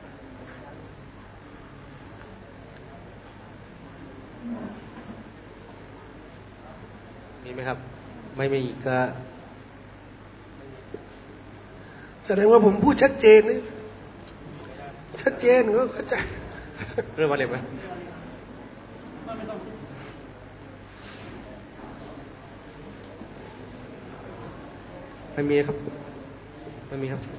มีไหมครับไม่มีก็แสดงว่าผมพูดชัดเจนนะชัดเจนก็เข้าใจเรื่องมาเร็วไหมไม่มีครับไม่มีครับ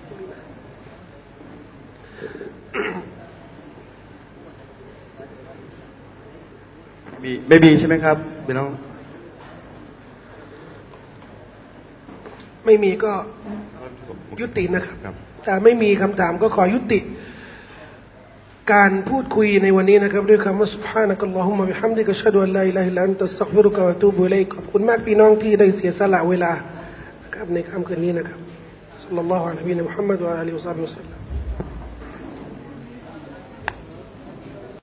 ไม่มีใช่ไหมครับพี่น้องไม่มีก็ยุตินะครับถ้าไม่มีคำถามก็ขอยุติการพูดคุยในวันนี้นะครับด้วยคำว่า سبحانك اللهم وبحمدك أشهد أن لا إله إلا أنت أستغفرك وأتوب إليك ขอบคุณมากพี่น้องที่ได้เสียสละเวลานะครับในค่ำคืนนี้นะครับศ็อลลัลลอฮุอะลัยฮิวะซัลลัม